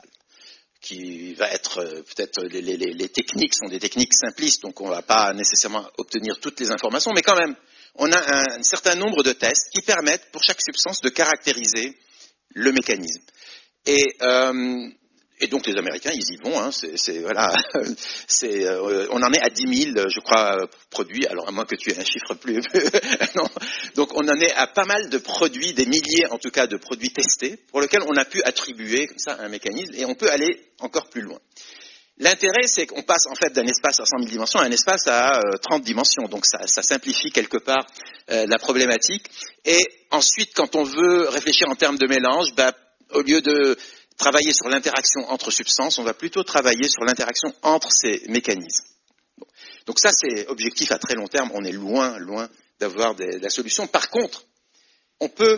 qui va être, euh, peut-être, les, les, les techniques sont des techniques simplistes, donc on ne va pas nécessairement obtenir toutes les informations, mais quand même, on a un, un certain nombre de tests qui permettent, pour chaque substance, de caractériser le mécanisme. Et, euh, et donc les Américains, ils y vont, hein, c'est, c'est, voilà, c'est, euh, on en est à dix mille, je crois, produits, alors à moins que tu aies un chiffre plus... non. Donc on en est à pas mal de produits, des milliers en tout cas de produits testés, pour lesquels on a pu attribuer comme ça un mécanisme, et on peut aller encore plus loin. L'intérêt, c'est qu'on passe en fait d'un espace à cent mille dimensions à un espace à euh, trente dimensions, donc ça, ça simplifie quelque part euh, la problématique. Et ensuite, quand on veut réfléchir en termes de mélange, bah, au lieu de travailler sur l'interaction entre substances, on va plutôt travailler sur l'interaction entre ces mécanismes. Bon. Donc ça, c'est objectif à très long terme, on est loin, loin d'avoir des, de la solution. Par contre, on peut...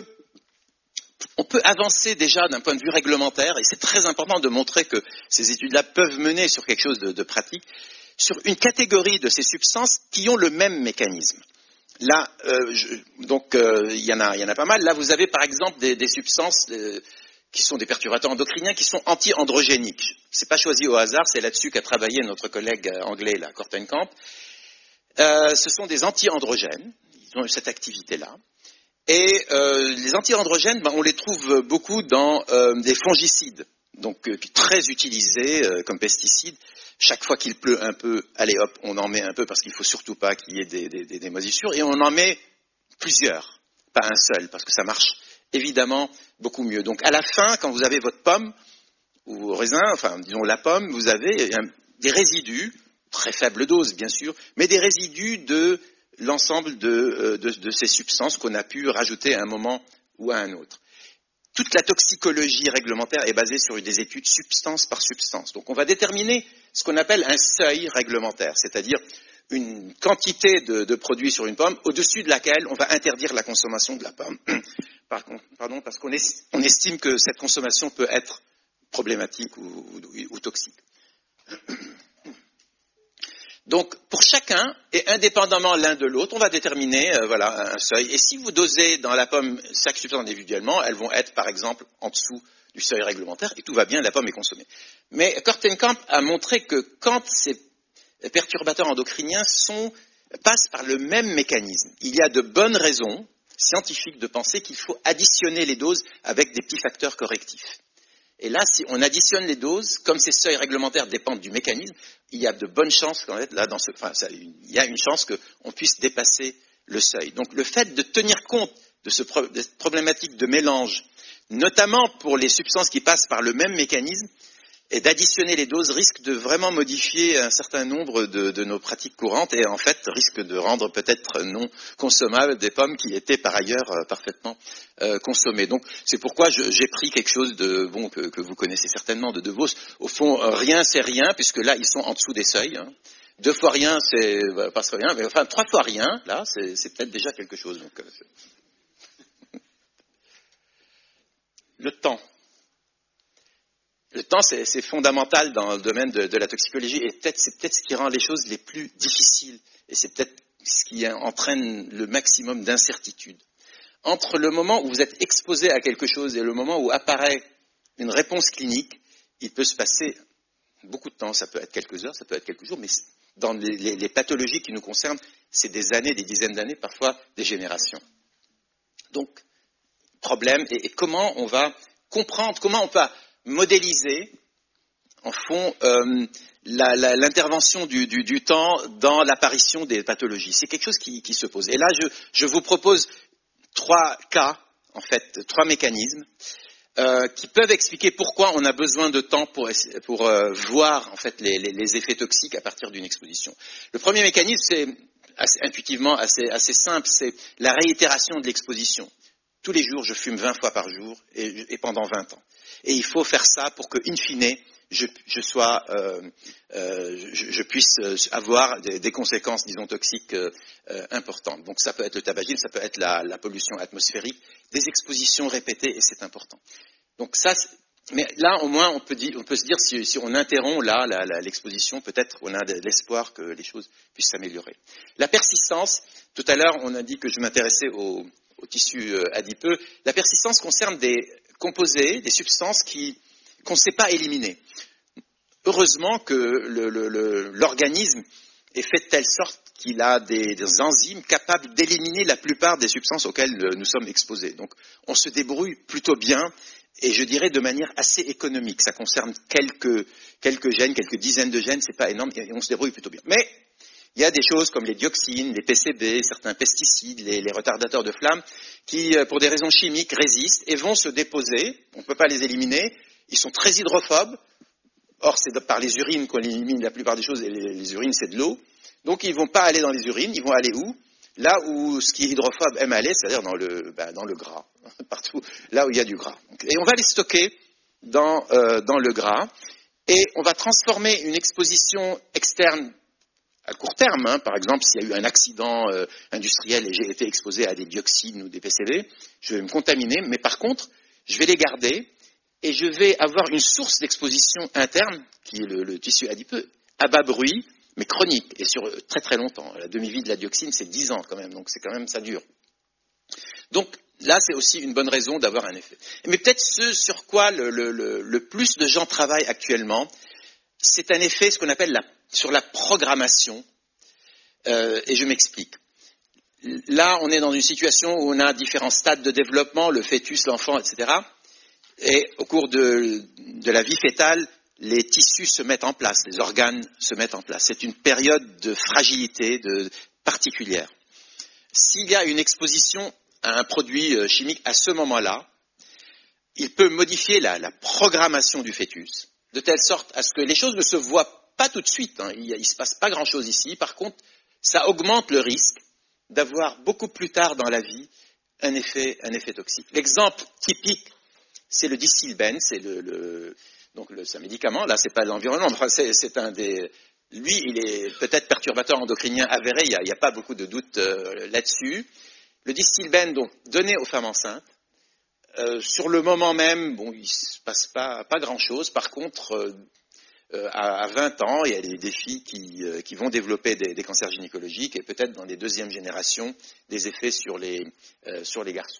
On peut avancer déjà d'un point de vue réglementaire, et c'est très important de montrer que ces études-là peuvent mener sur quelque chose de, de pratique, sur une catégorie de ces substances qui ont le même mécanisme. Là, euh, je, donc, euh, il y en a, il y en a pas mal. Là, vous avez par exemple des, des substances euh, qui sont des perturbateurs endocriniens qui sont anti-androgéniques. C'est pas choisi au hasard, c'est là-dessus qu'a travaillé notre collègue anglais, là, Kortenkamp. Euh, ce sont des anti-androgènes, ils ont cette activité-là. Et euh, les anti-androgènes, ben, on les trouve beaucoup dans euh, des fongicides, donc euh, très utilisés euh, comme pesticides. Chaque fois qu'il pleut un peu, allez hop, on en met un peu parce qu'il ne faut surtout pas qu'il y ait des, des, des, des moisissures. Et on en met plusieurs, pas un seul, parce que ça marche évidemment beaucoup mieux. Donc à la fin, quand vous avez votre pomme ou raisin, enfin disons la pomme, vous avez un, des résidus, très faible dose bien sûr, mais des résidus de l'ensemble de, de, de ces substances qu'on a pu rajouter à un moment ou à un autre. Toute la toxicologie réglementaire est basée sur des études substance par substance. Donc on va déterminer ce qu'on appelle un seuil réglementaire, c'est-à-dire une quantité de, de produits sur une pomme au-dessus de laquelle on va interdire la consommation de la pomme. Par contre, pardon, parce qu'on est, on estime que cette consommation peut être problématique ou, ou, ou toxique. Donc, pour chacun, et indépendamment l'un de l'autre, on va déterminer euh, voilà, un seuil. Et si vous dosez dans la pomme chaque substance individuellement, elles vont être, par exemple, en dessous du seuil réglementaire, et tout va bien, la pomme est consommée. Mais Kortenkamp a montré que quand ces perturbateurs endocriniens sont, passent par le même mécanisme, il y a de bonnes raisons scientifiques de penser qu'il faut additionner les doses avec des petits facteurs correctifs. Et là, si on additionne les doses, comme ces seuils réglementaires dépendent du mécanisme, il y a de bonnes chances, en fait, là, dans ce, enfin, ça, il y a une chance qu'on puisse dépasser le seuil. Donc, le fait de tenir compte de, ce, de cette problématique de mélange, notamment pour les substances qui passent par le même mécanisme, et d'additionner les doses risque de vraiment modifier un certain nombre de, de nos pratiques courantes et en fait risque de rendre peut-être non consommables des pommes qui étaient par ailleurs euh, parfaitement euh, consommées. Donc c'est pourquoi je, j'ai pris quelque chose de bon que, que vous connaissez certainement de De Vos. Au fond, euh, rien c'est rien puisque là ils sont en dessous des seuils. Hein. Deux fois rien c'est bah, pas rien, mais enfin trois fois rien là c'est, c'est peut-être déjà quelque chose. Donc, euh, le temps. Le temps, c'est, c'est fondamental dans le domaine de, de la toxicologie et peut-être, c'est peut-être ce qui rend les choses les plus difficiles et c'est peut-être ce qui entraîne le maximum d'incertitude. Entre le moment où vous êtes exposé à quelque chose et le moment où apparaît une réponse clinique, il peut se passer beaucoup de temps. Ça peut être quelques heures, ça peut être quelques jours, mais dans les, les, les pathologies qui nous concernent, c'est des années, des dizaines d'années, parfois des générations. Donc, problème, et, et comment on va comprendre, comment on peut modéliser, en fond, euh, la, la, l'intervention du, du, du temps dans l'apparition des pathologies. C'est quelque chose qui, qui se pose. Et là, je, je vous propose trois cas, en fait, trois mécanismes euh, qui peuvent expliquer pourquoi on a besoin de temps pour, pour euh, voir en fait les, les, les effets toxiques à partir d'une exposition. Le premier mécanisme, c'est assez, intuitivement assez, assez simple, c'est la réitération de l'exposition. Tous les jours, je fume vingt fois par jour et, et pendant vingt ans. Et il faut faire ça pour que, in fine, je, je, sois, euh, euh, je, je puisse avoir des, des conséquences, disons, toxiques euh, importantes. Donc ça peut être le tabagisme, ça peut être la, la pollution atmosphérique, des expositions répétées, et c'est important. Donc ça, mais là, au moins, on peut, dire, on peut se dire, si, si on interrompt là la, la, l'exposition, peut-être on a de l'espoir que les choses puissent s'améliorer. La persistance, tout à l'heure, on a dit que je m'intéressais au, au tissu adipeux. La persistance concerne des composés, des substances qui, qu'on ne sait pas éliminer. Heureusement que le, le, le, l'organisme est fait de telle sorte qu'il a des, des enzymes capables d'éliminer la plupart des substances auxquelles nous sommes exposés. Donc on se débrouille plutôt bien et je dirais de manière assez économique. Ça concerne quelques, quelques gènes, quelques dizaines de gènes, c'est pas énorme et on se débrouille plutôt bien. Mais il y a des choses comme les dioxines, les P C B, certains pesticides, les, les retardateurs de flamme, qui, pour des raisons chimiques, résistent et vont se déposer. On ne peut pas les éliminer. Ils sont très hydrophobes. Or, c'est par les urines qu'on élimine la plupart des choses, et les, les urines, c'est de l'eau. Donc, ils ne vont pas aller dans les urines. Ils vont aller où? Là où ce qui est hydrophobe aime aller, c'est-à-dire dans le, ben, dans le gras, partout, là où il y a du gras. Et on va les stocker dans, euh, dans le gras. Et on va transformer une exposition externe à court terme, hein, par exemple, s'il y a eu un accident euh, industriel et j'ai été exposé à des dioxines ou des P C B, je vais me contaminer, mais par contre, je vais les garder et je vais avoir une source d'exposition interne, qui est le, le tissu adipeux, à bas bruit, mais chronique, et sur très très longtemps. La demi-vie de la dioxine, c'est dix ans quand même, donc c'est quand même, ça dure. Donc là, c'est aussi une bonne raison d'avoir un effet. Mais peut-être ce sur quoi le, le, le, le plus de gens travaillent actuellement, c'est un effet, ce qu'on appelle la, sur la programmation, euh, et je m'explique. Là, on est dans une situation où on a différents stades de développement, le fœtus, l'enfant, et cetera. Et au cours de, de la vie fœtale, les tissus se mettent en place, les organes se mettent en place. C'est une période de fragilité de, particulière. S'il y a une exposition à un produit chimique à ce moment-là, il peut modifier la, la programmation du fœtus, de telle sorte à ce que les choses ne se voient pas tout de suite. Hein. Il ne se passe pas grand-chose ici. Par contre, ça augmente le risque d'avoir beaucoup plus tard dans la vie un effet, un effet toxique. L'exemple typique, c'est le Disilben, c'est le, le, donc le, c'est un médicament. Là, c'est pas l'environnement, mais c'est, c'est un des. Lui, il est peut-être perturbateur endocrinien avéré. Il n'y a, a pas beaucoup de doutes euh, là-dessus. Le Disilben, donc donné aux femmes enceintes. Euh, sur le moment même, bon, il ne se passe pas, pas grand-chose. Par contre, euh, euh, à, à vingt ans, il y a des, des filles qui, euh, qui vont développer des, des cancers gynécologiques et peut-être dans les deuxièmes générations, des effets sur les, euh, sur les garçons.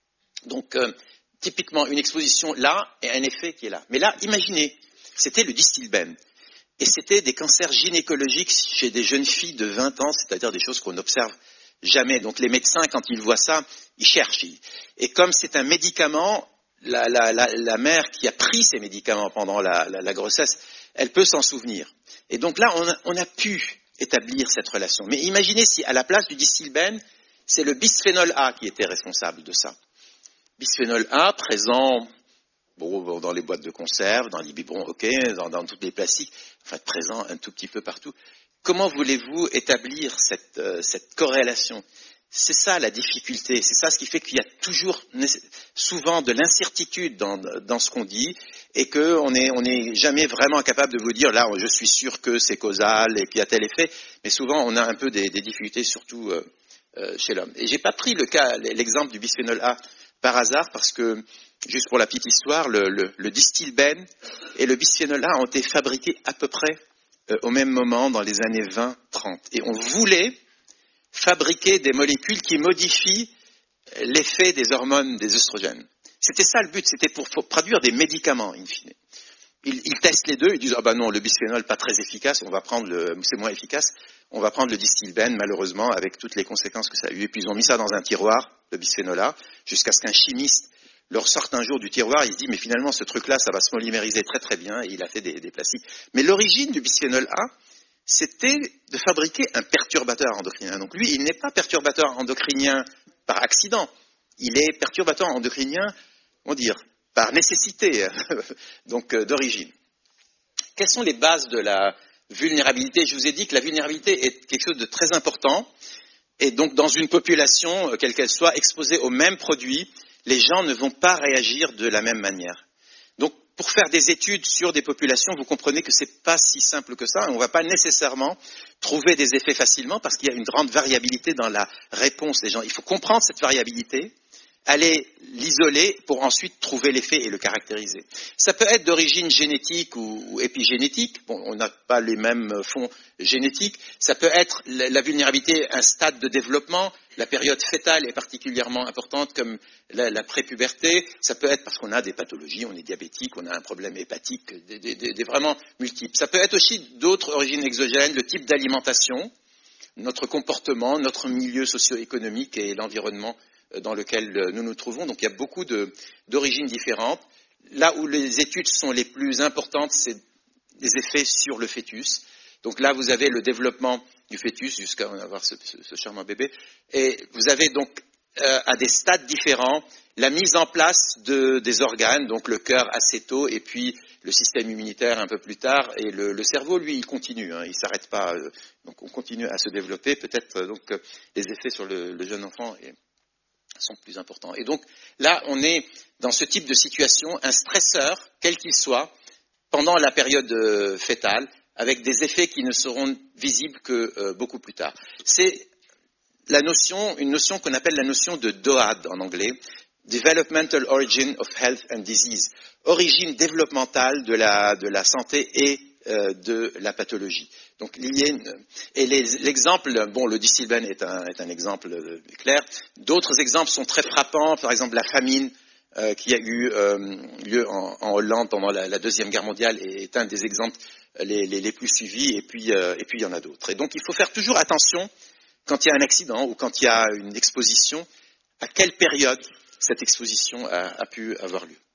Donc, euh, typiquement, une exposition là et un effet qui est là. Mais là, imaginez, c'était le Distilbène. Et c'était des cancers gynécologiques chez des jeunes filles de vingt ans, c'est-à-dire des choses qu'on n'observe jamais. Donc les médecins, quand ils voient ça, ils cherchent. Et comme c'est un médicament, la, la, la, la mère qui a pris ces médicaments pendant la, la, la grossesse, elle peut s'en souvenir. Et donc là, on a, on a pu établir cette relation. Mais imaginez si, à la place du Distilbène, c'est le bisphénol A qui était responsable de ça. Bisphénol A présent... Bon, dans les boîtes de conserve, dans les biberons, ok, dans, dans toutes les plastiques, enfin présent un tout petit peu partout. Comment voulez-vous établir cette, euh, cette corrélation? C'est ça la difficulté, c'est ça ce qui fait qu'il y a toujours souvent de l'incertitude dans, dans ce qu'on dit et qu'on n'est on est jamais vraiment capable de vous dire là je suis sûr que c'est causal et qu'il y a tel effet, mais souvent on a un peu des, des difficultés surtout euh, euh, chez l'homme. Et j'ai pas pris le cas, l'exemple du bisphénol A par hasard parce que juste pour la petite histoire, le, le, le Distilbène et le bisphénol A ont été fabriqués à peu près euh, au même moment dans les années vingt trente. Et on voulait fabriquer des molécules qui modifient l'effet des hormones des œstrogènes. C'était ça le but, c'était pour, pour produire des médicaments, in fine. Ils, ils testent les deux, ils disent « Ah ben non, le bisphénol pas très efficace, on va prendre le, c'est moins efficace, on va prendre le Distilbène, malheureusement, avec toutes les conséquences que ça a eu. » Et puis ils ont mis ça dans un tiroir, le bisphénol A, jusqu'à ce qu'un chimiste leur sorte un jour du tiroir, il se dit « Mais finalement, ce truc-là, ça va se polymériser très très bien. » Et il a fait des, des plastiques. Mais l'origine du bisphénol A, c'était de fabriquer un perturbateur endocrinien. Donc lui, il n'est pas perturbateur endocrinien par accident. Il est perturbateur endocrinien, on dire, par nécessité, donc euh, d'origine. Quelles sont les bases de la vulnérabilité? Je vous ai dit que la vulnérabilité est quelque chose de très important. Et donc, dans une population, euh, quelle qu'elle soit, exposée aux mêmes produits, les gens ne vont pas réagir de la même manière. Donc, pour faire des études sur des populations, vous comprenez que ce n'est pas si simple que ça. On ne va pas nécessairement trouver des effets facilement parce qu'il y a une grande variabilité dans la réponse des gens. Il faut comprendre cette variabilité, aller l'isoler pour ensuite trouver l'effet et le caractériser. Ça peut être d'origine génétique ou, ou épigénétique. Bon, on n'a pas les mêmes fonds génétiques. Ça peut être la, la vulnérabilité à un stade de développement. La période fœtale est particulièrement importante, comme la, la prépuberté. Ça peut être parce qu'on a des pathologies, on est diabétique, on a un problème hépatique, des, des, des, des vraiment multiples. Ça peut être aussi d'autres origines exogènes, le type d'alimentation, notre comportement, notre milieu socio-économique et l'environnement dans lequel nous nous trouvons. Donc il y a beaucoup de, d'origines différentes. Là où les études sont les plus importantes, c'est les effets sur le fœtus. Donc là, vous avez le développement du fœtus jusqu'à avoir ce, ce, ce charmant bébé. Et vous avez donc euh, à des stades différents la mise en place de, des organes, donc le cœur assez tôt et puis le système immunitaire un peu plus tard. Et le, le cerveau, lui, il continue, hein, il ne s'arrête pas. Euh, donc on continue à se développer. Peut-être euh, donc euh, les effets sur le, le jeune enfant et, sont plus importants. Et donc là, on est dans ce type de situation, un stresseur, quel qu'il soit, pendant la période euh, fœtale, avec des effets qui ne seront visibles que euh, beaucoup plus tard. C'est la notion, une notion qu'on appelle la notion de D O A D en anglais, Developmental Origin of Health and Disease, origine développementale de la, de la santé et euh, de la pathologie. Donc, il y a une, et les, l'exemple, bon, le Distilbène est un, est un exemple euh, clair. D'autres exemples sont très frappants. Par exemple, la famine euh, qui a eu euh, lieu en, en Hollande pendant la, la Deuxième Guerre mondiale est un des exemples les, les, les plus suivis. Et puis, euh, et puis, il y en a d'autres. Et donc, il faut faire toujours attention quand il y a un accident ou quand il y a une exposition, à quelle période cette exposition a, a pu avoir lieu.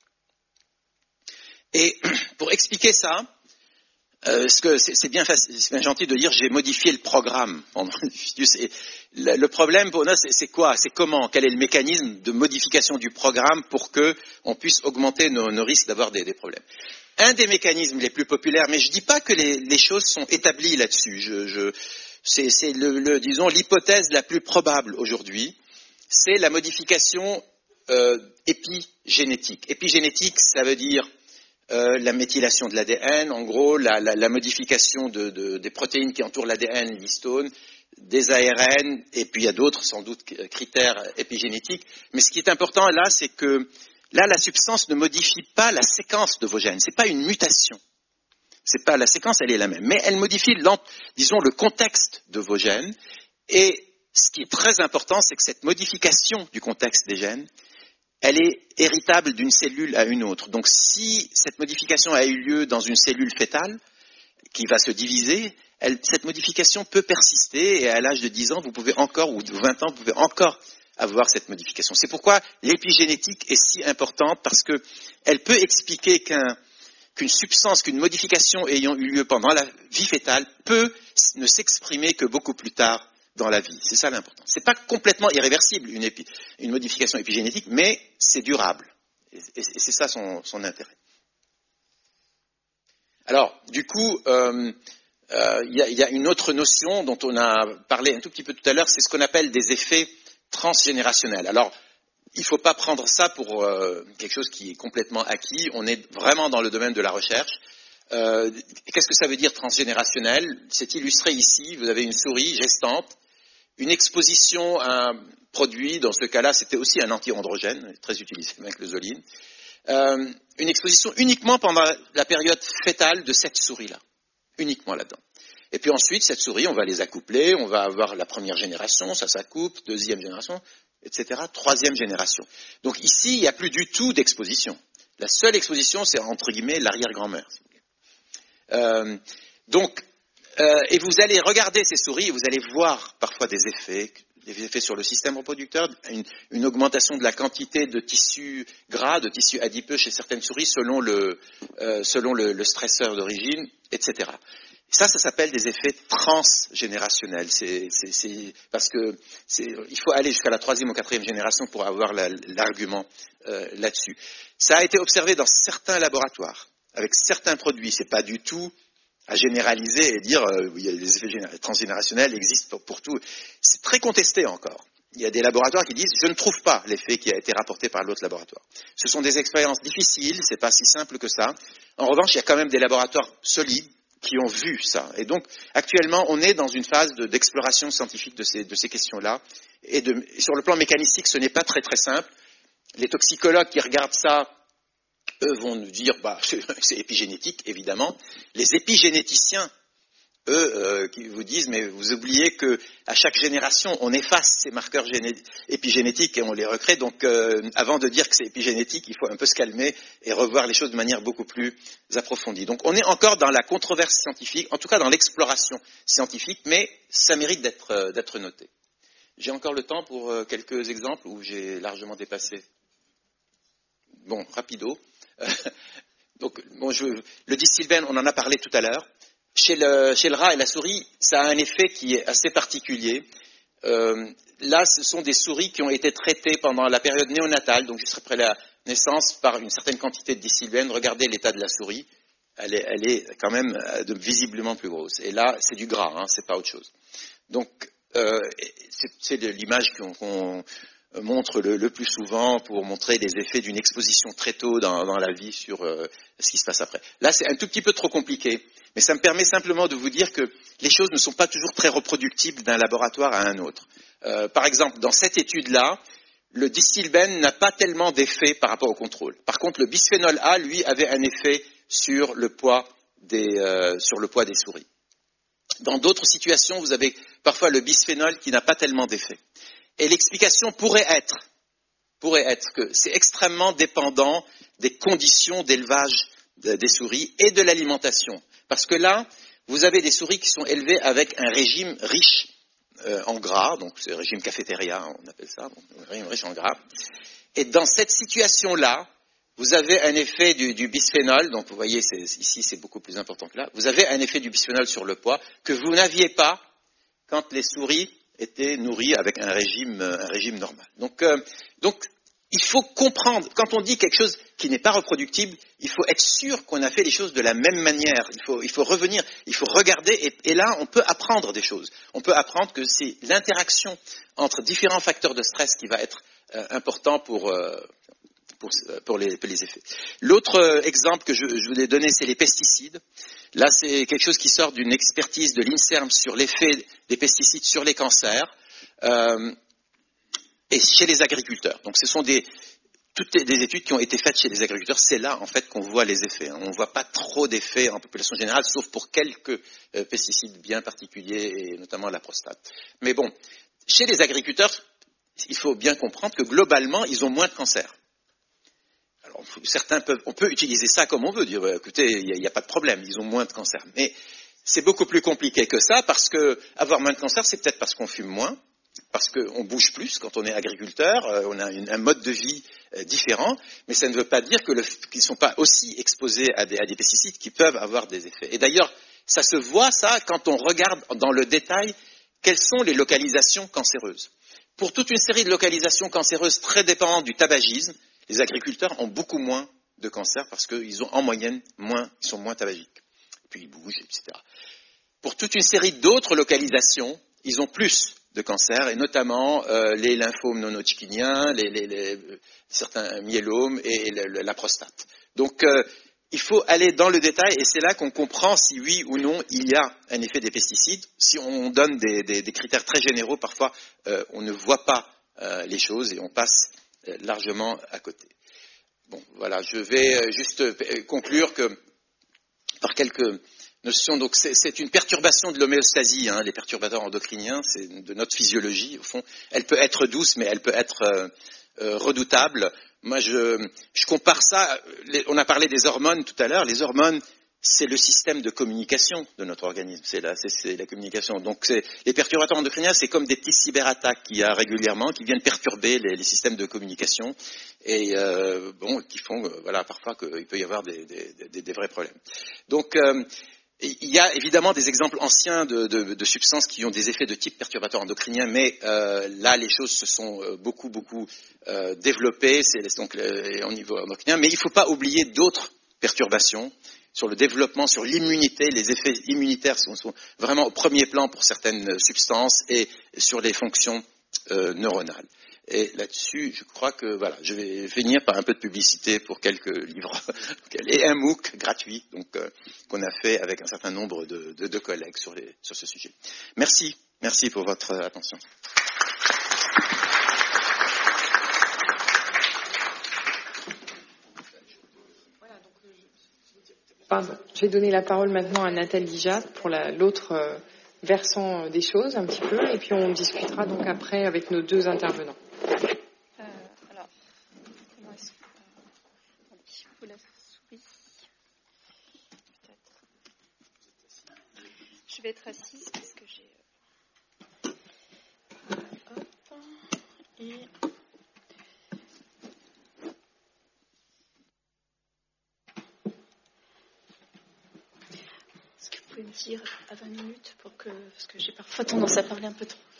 Et pour expliquer ça, Euh, ce que c'est, c'est, bien facile, c'est bien gentil de dire j'ai modifié le programme pendant le fœtus. Et le, le problème pour nous, c'est, c'est quoi? C'est comment? Quel est le mécanisme de modification du programme pour que on puisse augmenter nos, nos risques d'avoir des, des problèmes? Un des mécanismes les plus populaires, mais je ne dis pas que les, les choses sont établies là-dessus. Je, je, c'est c'est le, le, disons, l'hypothèse la plus probable aujourd'hui, c'est la modification euh, épigénétique. Épigénétique, ça veut dire Euh, la méthylation de l'A D N, en gros, la, la, la modification de, de, des protéines qui entourent l'A D N, l'histone, des A R N, et puis il y a d'autres, sans doute, critères épigénétiques. Mais ce qui est important là, c'est que là, la substance ne modifie pas la séquence de vos gènes. Ce n'est pas une mutation. C'est pas la séquence, elle est la même. Mais elle modifie, disons, le contexte de vos gènes. Et ce qui est très important, c'est que cette modification du contexte des gènes, elle est héritable d'une cellule à une autre. Donc si cette modification a eu lieu dans une cellule fœtale, qui va se diviser, elle, cette modification peut persister, et à l'âge de dix ans, vous pouvez encore, ou de vingt ans, vous pouvez encore avoir cette modification. C'est pourquoi l'épigénétique est si importante, parce qu'elle peut expliquer qu'un, qu'une substance, qu'une modification ayant eu lieu pendant la vie fœtale peut ne s'exprimer que beaucoup plus tard dans la vie. C'est ça l'important. Ce n'est pas complètement irréversible, une, épi, une modification épigénétique, mais c'est durable. Et, et, et c'est ça son, son intérêt. Alors, du coup, euh, euh, y, a, y a une autre notion dont on a parlé un tout petit peu tout à l'heure, c'est ce qu'on appelle des effets transgénérationnels. Alors, il ne faut pas prendre ça pour euh, quelque chose qui est complètement acquis. On est vraiment dans le domaine de la recherche. Euh, qu'est-ce que ça veut dire transgénérationnel? C'est illustré ici. Vous avez une souris gestante, une exposition à un produit, dans ce cas-là, c'était aussi un anti-androgène, très utilisé avec le zoline. Euh, une exposition uniquement pendant la période fœtale de cette souris-là, uniquement là-dedans. Et puis ensuite, cette souris, on va les accoupler, on va avoir la première génération, ça s'accouple, deuxième génération, et cetera, troisième génération. Donc ici, il n'y a plus du tout d'exposition. La seule exposition, c'est entre guillemets l'arrière-grand-mère. Si vous voulez. Euh, donc, euh, et vous allez regarder ces souris et vous allez voir parfois des effets, des effets sur le système reproducteur, une, une augmentation de la quantité de tissus gras, de tissus adipeux chez certaines souris selon le, euh, selon le, le stresseur d'origine, et cetera. Ça, ça s'appelle des effets transgénérationnels. C'est, c'est, c'est parce que c'est, il faut aller jusqu'à la troisième ou quatrième génération pour avoir la, l'argument euh, là-dessus. Ça a été observé dans certains laboratoires avec certains produits. C'est pas du tout à généraliser et dire euh, il y a des effets transgénérationnels existent pour, pour tout. C'est très contesté encore. Il y a des laboratoires qui disent je ne trouve pas l'effet qui a été rapporté par l'autre laboratoire. Ce sont des expériences difficiles, c'est pas si simple que ça. En revanche, il y a quand même des laboratoires solides qui ont vu ça. Et donc, actuellement, on est dans une phase de, d'exploration scientifique de ces, de ces questions-là. Et, de, et sur le plan mécanistique, ce n'est pas très très simple. Les toxicologues qui regardent ça, eux vont nous dire, bah, c'est, c'est épigénétique, évidemment. Les épigénéticiens, eux, euh, qui vous disent, mais vous oubliez qu'à chaque génération, on efface ces marqueurs géné- épigénétiques et on les recrée. Donc, euh, avant de dire que c'est épigénétique, il faut un peu se calmer et revoir les choses de manière beaucoup plus approfondie. Donc, on est encore dans la controverse scientifique, en tout cas dans l'exploration scientifique, mais ça mérite d'être, euh, d'être noté. J'ai encore le temps pour euh, quelques exemples où j'ai largement dépassé. Bon, rapido. Donc, bon, je, le distilbène, on en a parlé tout à l'heure. Chez le, chez le rat et la souris, ça a un effet qui est assez particulier. Euh, là, ce sont des souris qui ont été traitées pendant la période néonatale, donc juste après la naissance, par une certaine quantité de distilbène. Regardez l'état de la souris, elle est, elle est quand même de, visiblement plus grosse. Et là, c'est du gras, hein, c'est pas autre chose. Donc, euh, c'est, c'est de l'image qu'on, qu'on montre le, le plus souvent pour montrer les effets d'une exposition très tôt dans, dans la vie sur euh, ce qui se passe après. Là, c'est un tout petit peu trop compliqué. Mais ça me permet simplement de vous dire que les choses ne sont pas toujours très reproductibles d'un laboratoire à un autre. Euh, par exemple, dans cette étude-là, le distilbène n'a pas tellement d'effet par rapport au contrôle. Par contre, le bisphénol A, lui, avait un effet sur le poids des, euh, sur le poids des souris. Dans d'autres situations, vous avez parfois le bisphénol qui n'a pas tellement d'effet. Et l'explication pourrait être, pourrait être que c'est extrêmement dépendant des conditions d'élevage des souris et de l'alimentation. Parce que là, vous avez des souris qui sont élevées avec un régime riche euh, en gras, donc c'est le régime cafétéria, on appelle ça, donc, un régime riche en gras. Et dans cette situation-là, vous avez un effet du, du bisphénol, donc vous voyez, c'est, ici c'est beaucoup plus important que là, vous avez un effet du bisphénol sur le poids que vous n'aviez pas quand les souris étaient nourries avec un régime, un régime normal. Donc, euh, donc il faut comprendre, quand on dit quelque chose qui n'est pas reproductible, il faut être sûr qu'on a fait les choses de la même manière. Il faut, il faut revenir, il faut regarder, et, et là, on peut apprendre des choses. On peut apprendre que c'est l'interaction entre différents facteurs de stress qui va être euh, important pour, euh, pour, pour, les, pour les effets. L'autre euh, exemple que je, je voulais donner, c'est les pesticides. Là, c'est quelque chose qui sort d'une expertise de l'INSERM sur l'effet des pesticides sur les cancers. Euh, et chez les agriculteurs. Donc ce sont des, toutes les études qui ont été faites chez les agriculteurs, c'est là en fait qu'on voit les effets. On ne voit pas trop d'effets en population générale, sauf pour quelques euh, pesticides bien particuliers, et notamment la prostate. Mais bon, chez les agriculteurs, il faut bien comprendre que globalement, ils ont moins de cancer. Alors, certains peuvent, on peut utiliser ça comme on veut, dire, écoutez, il n'y a, a pas de problème, ils ont moins de cancer. Mais c'est beaucoup plus compliqué que ça, parce que avoir moins de cancer, c'est peut-être parce qu'on fume moins, parce qu'on bouge plus quand on est agriculteur, euh, on a une, un mode de vie euh, différent, mais ça ne veut pas dire que le, qu'ils ne sont pas aussi exposés à des, à des pesticides qui peuvent avoir des effets. Et d'ailleurs, ça se voit, ça, quand on regarde dans le détail quelles sont les localisations cancéreuses. Pour toute une série de localisations cancéreuses très dépendantes du tabagisme, les agriculteurs ont beaucoup moins de cancer parce qu'ils ont en moyenne moins, ils sont moins tabagiques. Puis ils bougent, et cetera. Pour toute une série d'autres localisations, ils ont plus de cancer, et notamment euh, les lymphomes non-hodgkiniens, les, les, les, certains myélomes et, et le, la prostate. Donc euh, il faut aller dans le détail, et c'est là qu'on comprend si oui ou non il y a un effet des pesticides. Si on donne des, des, des critères très généraux, parfois euh, on ne voit pas euh, les choses et on passe euh, largement à côté. Bon, voilà, je vais juste conclure que par quelques notions. Donc c'est, c'est une perturbation de l'homéostasie, hein, les perturbateurs endocriniens, c'est de notre physiologie au fond. Elle peut être douce, mais elle peut être euh, euh, redoutable. Moi, je, je compare ça. Les, on a parlé des hormones tout à l'heure. Les hormones, c'est le système de communication de notre organisme. C'est la, c'est, c'est la communication. Donc c'est, les perturbateurs endocriniens, c'est comme des petits cyberattaques qu'il y a régulièrement, qui viennent perturber les, les systèmes de communication et euh, bon, qui font, euh, voilà, parfois qu'il peut y avoir des, des, des, des vrais problèmes. Donc euh, il y a évidemment des exemples anciens de, de, de substances qui ont des effets de type perturbateur endocrinien, mais euh, là les choses se sont euh, beaucoup beaucoup euh, développées, c'est donc euh, au niveau endocrinien. Mais il ne faut pas oublier d'autres perturbations sur le développement, sur l'immunité. Les effets immunitaires sont, sont vraiment au premier plan pour certaines substances et sur les fonctions euh, neuronales. Et là-dessus, je crois que voilà, je vais finir par un peu de publicité pour quelques livres et un MOOC gratuit donc, euh, qu'on a fait avec un certain nombre de, de, de collègues sur, les, sur ce sujet. Merci, merci pour votre attention. Pardon. Je vais donner la parole maintenant à Nathalie Jatte pour la, l'autre euh, versant des choses un petit peu, et puis on discutera donc après avec nos deux intervenants. Euh, alors, comment est-ce que... Euh, je vous la souris. Peut-être. Je vais être assise parce que j'ai... Euh, hop. Et... Est-ce que vous pouvez me dire à vingt minutes pour que... Parce que j'ai parfois tendance à parler un peu trop.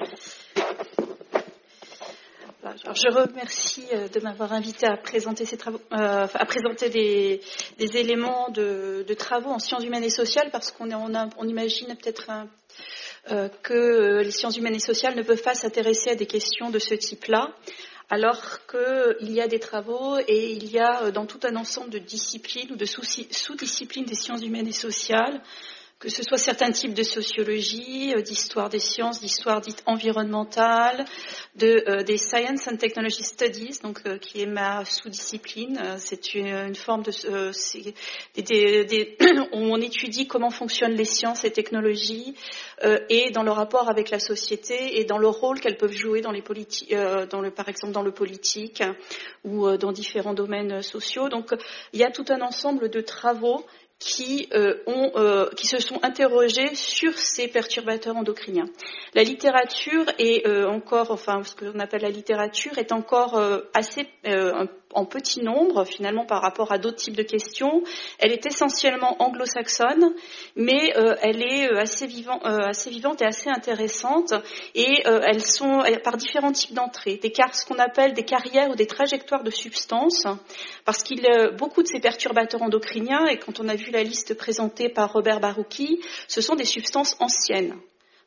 Alors, je remercie de m'avoir invité à présenter ces travaux, euh, à présenter des, des éléments de, de travaux en sciences humaines et sociales, parce qu'on est, on, a, on imagine peut-être un, euh, que les sciences humaines et sociales ne peuvent pas s'intéresser à des questions de ce type-là, alors qu'il y a des travaux et il y a dans tout un ensemble de disciplines ou de sous-disciplines des sciences humaines et sociales, que ce soit certains types de sociologie, d'histoire des sciences, d'histoire dite environnementale, de, euh, des Science and Technology Studies, donc euh, qui est ma sous-discipline. Euh, c'est une, une forme de... Euh, c'est des, des, des, où on étudie comment fonctionnent les sciences et technologies euh, et dans le rapport avec la société et dans le rôle qu'elles peuvent jouer dans les politi- euh, dans le, par exemple dans le politique ou euh, dans différents domaines sociaux. Donc il y a tout un ensemble de travaux Qui, euh, ont, euh, qui se sont interrogés sur ces perturbateurs endocriniens. La littérature est euh, encore, enfin ce qu'on appelle la littérature, est encore euh, assez euh, en petit nombre finalement par rapport à d'autres types de questions. Elle est essentiellement anglo-saxonne, mais euh, elle est assez, vivant, euh, assez vivante et assez intéressante. Et euh, elles sont par différents types d'entrées, des car- ce qu'on appelle des carrières ou des trajectoires de substances, parce qu'il y a beaucoup de ces perturbateurs endocriniens, et quand on a vu la liste présentée par Robert Barouki, ce sont des substances anciennes.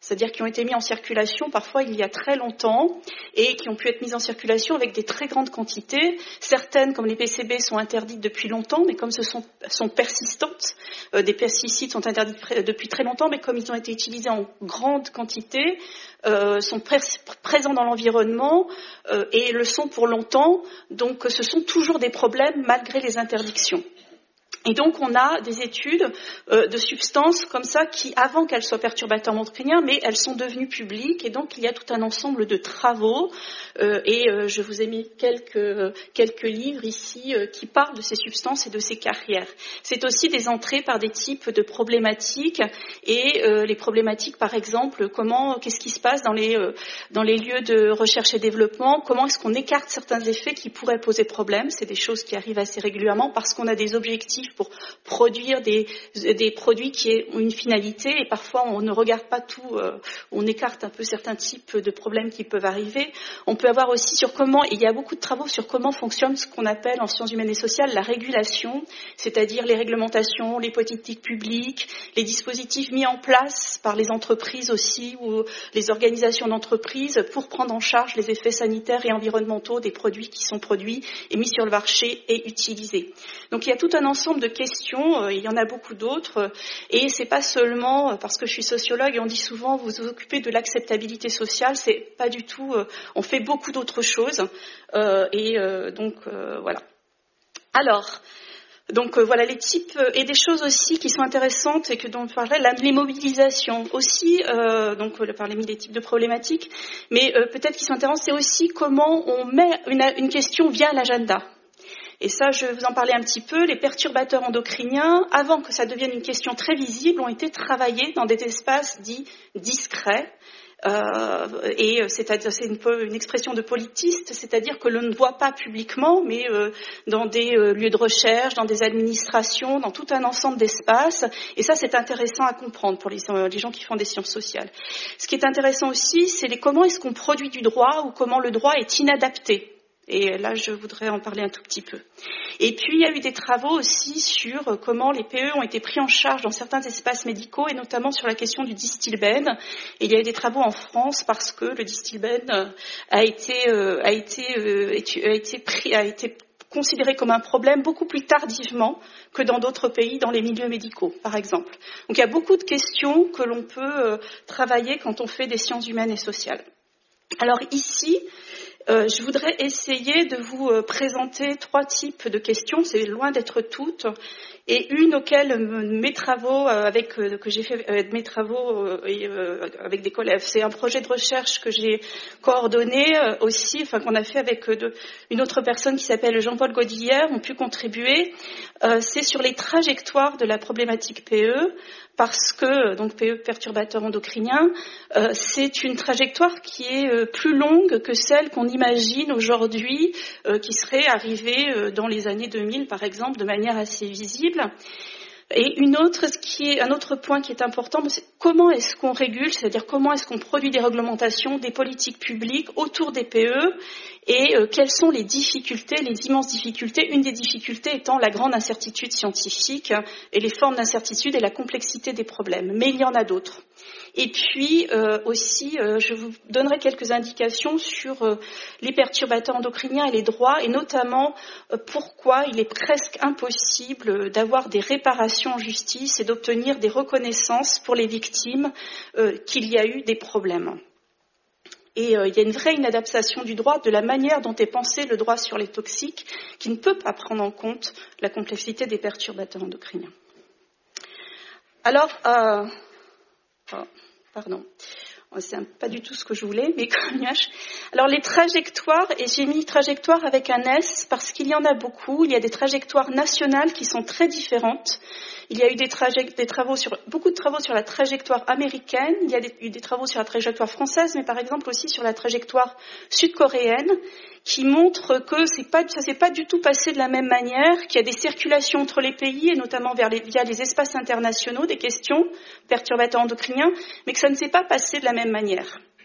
c'est-à-dire qui ont été mis en circulation parfois il y a très longtemps et qui ont pu être mis en circulation avec des très grandes quantités. Certaines, comme les P C B, sont interdites depuis longtemps, mais comme ce sont, sont persistantes, euh, des pesticides sont interdits depuis très longtemps, mais comme ils ont été utilisés en grande quantité, euh, sont pres- présents dans l'environnement euh, et le sont pour longtemps, donc ce sont toujours des problèmes malgré les interdictions. Et donc, on a des études euh, de substances comme ça qui, avant qu'elles soient perturbateurs endocriniens, mais elles sont devenues publiques. Et donc, il y a tout un ensemble de travaux. Euh, et euh, je vous ai mis quelques, euh, quelques livres ici euh, qui parlent de ces substances et de ces carrières. C'est aussi des entrées par des types de problématiques. Et euh, les problématiques, par exemple, comment, qu'est-ce qui se passe dans les, euh, dans les lieux de recherche et développement? Comment est-ce qu'on écarte certains effets qui pourraient poser problème? C'est des choses qui arrivent assez régulièrement parce qu'on a des objectifs pour produire des, des produits qui ont une finalité et parfois on ne regarde pas tout, euh, on écarte un peu certains types de problèmes qui peuvent arriver. On peut avoir aussi sur comment, il y a beaucoup de travaux sur comment fonctionne ce qu'on appelle en sciences humaines et sociales la régulation, c'est-à-dire les réglementations, les politiques publiques, les dispositifs mis en place par les entreprises aussi ou les organisations d'entreprises pour prendre en charge les effets sanitaires et environnementaux des produits qui sont produits et mis sur le marché et utilisés. Donc il y a tout un ensemble de questions, euh, il y en a beaucoup d'autres, euh, et c'est pas seulement euh, parce que je suis sociologue et on dit souvent vous vous occupez de l'acceptabilité sociale, c'est pas du tout, euh, on fait beaucoup d'autres choses, euh, et euh, donc euh, voilà. Alors, donc euh, voilà les types, euh, et des choses aussi qui sont intéressantes et que dont je parlais, la, les mobilisations aussi, euh, donc euh, par les mille types de problématiques, mais euh, peut-être qui sont intéressantes, c'est aussi comment on met une, une question via l'agenda. Et ça, je vais vous en parler un petit peu. Les perturbateurs endocriniens, avant que ça devienne une question très visible, ont été travaillés dans des espaces dits discrets. Euh, et c'est-à-dire, c'est une, une expression de politiste, c'est-à-dire que l'on ne voit pas publiquement, mais euh, dans des euh, lieux de recherche, dans des administrations, dans tout un ensemble d'espaces. Et ça, c'est intéressant à comprendre pour les, euh, les gens qui font des sciences sociales. Ce qui est intéressant aussi, c'est les, comment est-ce qu'on produit du droit ou comment le droit est inadapté. Et là, je voudrais en parler un tout petit peu. Et puis, il y a eu des travaux aussi sur comment les P E ont été pris en charge dans certains espaces médicaux, et notamment sur la question du Distilbène. Et il y a eu des travaux en France parce que le Distilbène a été, euh, a été, euh, a été pris, a été considéré comme un problème beaucoup plus tardivement que dans d'autres pays, dans les milieux médicaux, par exemple. Donc, il y a beaucoup de questions que l'on peut euh, travailler quand on fait des sciences humaines et sociales. Alors ici, Euh, je voudrais essayer de vous euh, présenter trois types de questions, c'est loin d'être toutes, et une auquel mes travaux euh, avec euh, que j'ai fait euh, mes travaux euh, et, euh, avec des collègues, c'est un projet de recherche que j'ai coordonné euh, aussi, enfin qu'on a fait avec euh, de, une autre personne qui s'appelle Jean-Paul Godillère, ont pu contribuer. Euh, c'est sur les trajectoires de la problématique P E. Parce que, donc P E, perturbateur endocrinien, euh, c'est une trajectoire qui est euh, plus longue que celle qu'on imagine aujourd'hui, euh, qui serait arrivée euh, dans les années deux mille, par exemple, de manière assez visible. Et une autre, ce qui est, un autre point qui est important, c'est comment est-ce qu'on régule, c'est-à-dire comment est-ce qu'on produit des réglementations, des politiques publiques autour des P E, et euh, quelles sont les difficultés, les immenses difficultés, une des difficultés étant la grande incertitude scientifique et les formes d'incertitude et la complexité des problèmes. Mais il y en a d'autres. Et puis euh, aussi, euh, je vous donnerai quelques indications sur euh, les perturbateurs endocriniens et les droits, et notamment euh, pourquoi il est presque impossible d'avoir des réparations en justice et d'obtenir des reconnaissances pour les victimes euh, qu'il y a eu des problèmes. Et euh, il y a une vraie inadaptation du droit, de la manière dont est pensé le droit sur les toxiques, qui ne peut pas prendre en compte la complexité des perturbateurs endocriniens. Alors, euh, oh, pardon, c'est un, pas du tout ce que je voulais, mais comme alors les trajectoires, et j'ai mis trajectoire avec un S parce qu'il y en a beaucoup. Il y a des trajectoires nationales qui sont très différentes. Il y a eu des, traje- des travaux sur, beaucoup de travaux sur la trajectoire américaine, il y a des, eu des travaux sur la trajectoire française, mais par exemple aussi sur la trajectoire sud-coréenne, qui montrent que c'est pas, ça ne s'est pas du tout passé de la même manière, qu'il y a des circulations entre les pays, et notamment vers les, via les espaces internationaux, des questions perturbateurs endocriniens, mais que ça ne s'est pas passé de la même manière.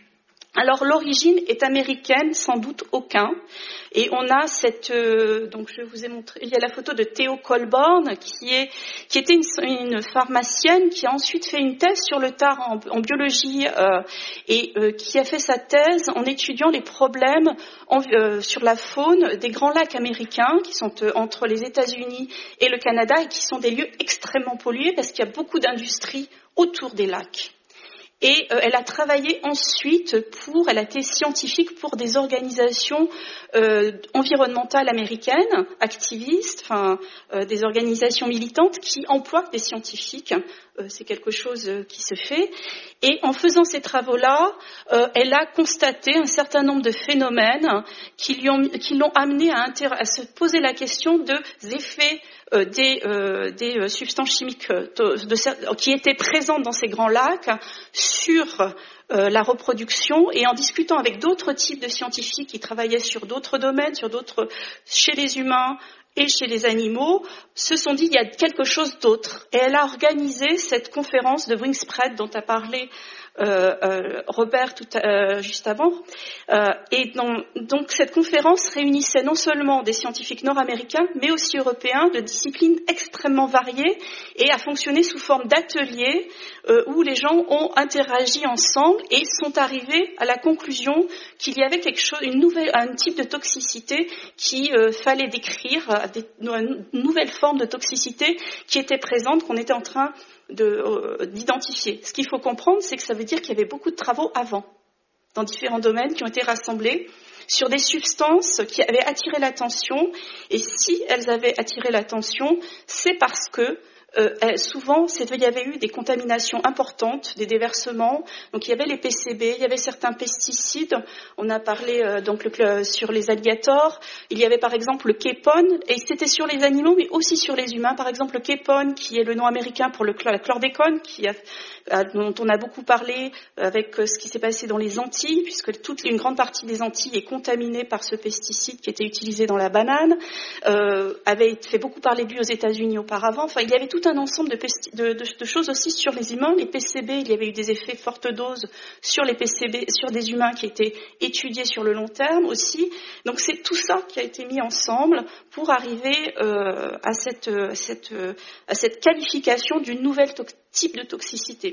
Alors l'origine est américaine, sans doute aucun. Et on a cette, euh, donc je vous ai montré, il y a la photo de Theo Colborn qui est, qui était une, une pharmacienne qui a ensuite fait une thèse sur le tard en, en biologie euh, et euh, qui a fait sa thèse en étudiant les problèmes en, euh, sur la faune des grands lacs américains qui sont euh, entre les États-Unis et le Canada et qui sont des lieux extrêmement pollués parce qu'il y a beaucoup d'industries autour des lacs. Et euh, elle a travaillé ensuite pour, elle a été scientifique pour des organisations euh, environnementales américaines, activistes, enfin euh, des organisations militantes qui emploient des scientifiques. Euh, c'est quelque chose euh, qui se fait. Et en faisant ces travaux-là, euh, elle a constaté un certain nombre de phénomènes qui, lui ont, qui l'ont amené à, inter- à se poser la question des effets Euh, des, euh, des euh, substances chimiques euh, de, de, qui étaient présentes dans ces grands lacs sur euh, la reproduction et en discutant avec d'autres types de scientifiques qui travaillaient sur d'autres domaines, sur d'autres, chez les humains et chez les animaux, se sont dit il y a quelque chose d'autre. Et elle a organisé cette conférence de Wingspread dont a parlé Euh, euh, Robert tout, euh, juste avant. Euh, et donc, donc cette conférence réunissait non seulement des scientifiques nord-américains, mais aussi européens de disciplines extrêmement variées et a fonctionné sous forme d'ateliers euh, où les gens ont interagi ensemble et sont arrivés à la conclusion qu'il y avait quelque chose, une nouvelle, un type de toxicité qu'il euh, fallait décrire, des, une nouvelle forme de toxicité qui était présente, qu'on était en train De, euh, d'identifier. Ce qu'il faut comprendre, c'est que ça veut dire qu'il y avait beaucoup de travaux avant, dans différents domaines qui ont été rassemblés sur des substances qui avaient attiré l'attention. Et si elles avaient attiré l'attention, c'est parce que euh, souvent, c'est, il y avait eu des contaminations importantes, des déversements. Donc il y avait les P C B, il y avait certains pesticides. On a parlé euh, donc le, sur les alligators. Il y avait par exemple le képone, et c'était sur les animaux, mais aussi sur les humains. Par exemple, le képone, qui est le nom américain pour le la chlordécone, qui a, dont on a beaucoup parlé avec ce qui s'est passé dans les Antilles, puisque toute une grande partie des Antilles est contaminée par ce pesticide qui était utilisé dans la banane, euh, avait fait beaucoup parler de lui aux États-Unis auparavant. Enfin, il y avait tout un ensemble de, pesti- de, de, de choses aussi sur les humains. Les P C B, il y avait eu des effets forte dose sur les P C B, sur des humains qui étaient étudiés sur le long terme aussi. Donc c'est tout ça qui a été mis ensemble pour arriver euh, à, cette, à, cette, à cette qualification d'une nouvelle to- type de toxicité.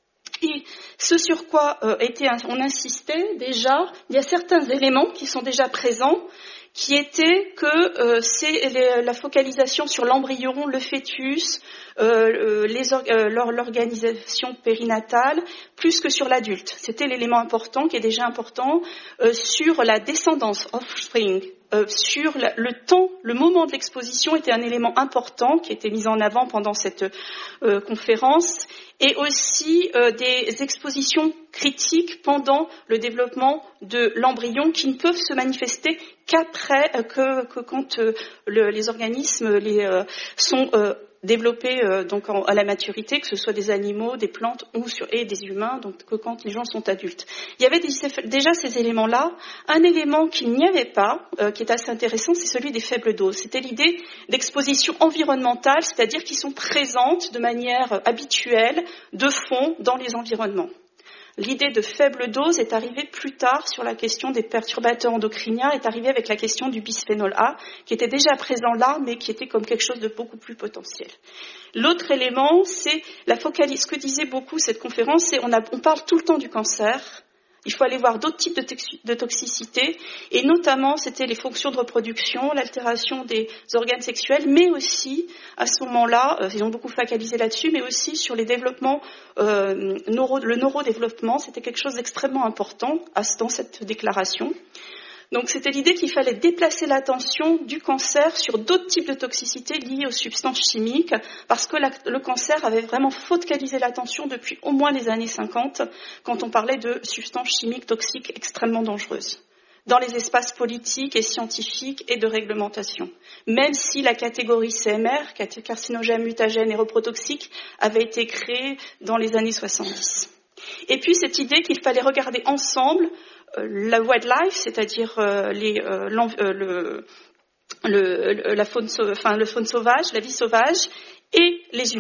Et ce sur quoi euh, était, on insistait déjà, il y a certains éléments qui sont déjà présents, qui était que euh, c'est les, la focalisation sur l'embryon, le fœtus, euh, les or, euh, leur, l'organisation périnatale, plus que sur l'adulte. C'était l'élément important, qui est déjà important, euh, sur la descendance, offspring, euh, sur la, le temps, le moment de l'exposition était un élément important qui était mis en avant pendant cette euh, conférence, et aussi euh, des expositions critiques pendant le développement de l'embryon qui ne peuvent se manifester qu'après, euh, que, que quand euh, le, les organismes les, euh, sont euh, développés euh, donc en, à la maturité, que ce soit des animaux, des plantes ou sur, et des humains, donc que quand les gens sont adultes. Il y avait des, déjà ces éléments-là. Un élément qu'il n'y avait pas, euh, qui est assez intéressant, c'est celui des faibles doses. C'était l'idée d'exposition environnementale, c'est-à-dire qui sont présentes de manière habituelle, de fond, dans les environnements. L'idée de faible dose est arrivée plus tard sur la question des perturbateurs endocriniens, est arrivée avec la question du bisphénol A, qui était déjà présent là, mais qui était comme quelque chose de beaucoup plus potentiel. L'autre élément, c'est la focalisation. Ce que disait beaucoup cette conférence, c'est on, a, on parle tout le temps du cancer. Il faut aller voir d'autres types de, toxi- de toxicité, et notamment, c'était les fonctions de reproduction, l'altération des organes sexuels, mais aussi, à ce moment-là, euh, ils ont beaucoup focalisé là-dessus, mais aussi sur les développements, euh, neuro, le neurodéveloppement, c'était quelque chose d'extrêmement important à, dans cette déclaration. Donc c'était l'idée qu'il fallait déplacer l'attention du cancer sur d'autres types de toxicités liées aux substances chimiques, parce que la, le cancer avait vraiment focalisé l'attention depuis au moins les années cinquante, quand on parlait de substances chimiques toxiques extrêmement dangereuses, dans les espaces politiques et scientifiques et de réglementation. Même si la catégorie C M R, carcinogène, mutagène et reprotoxique, avait été créée dans les années soixante-dix. Et puis cette idée qu'il fallait regarder ensemble la wildlife, c'est-à-dire euh, les, euh, euh, le, le, la faune, enfin, le faune sauvage, la vie sauvage, et les humains.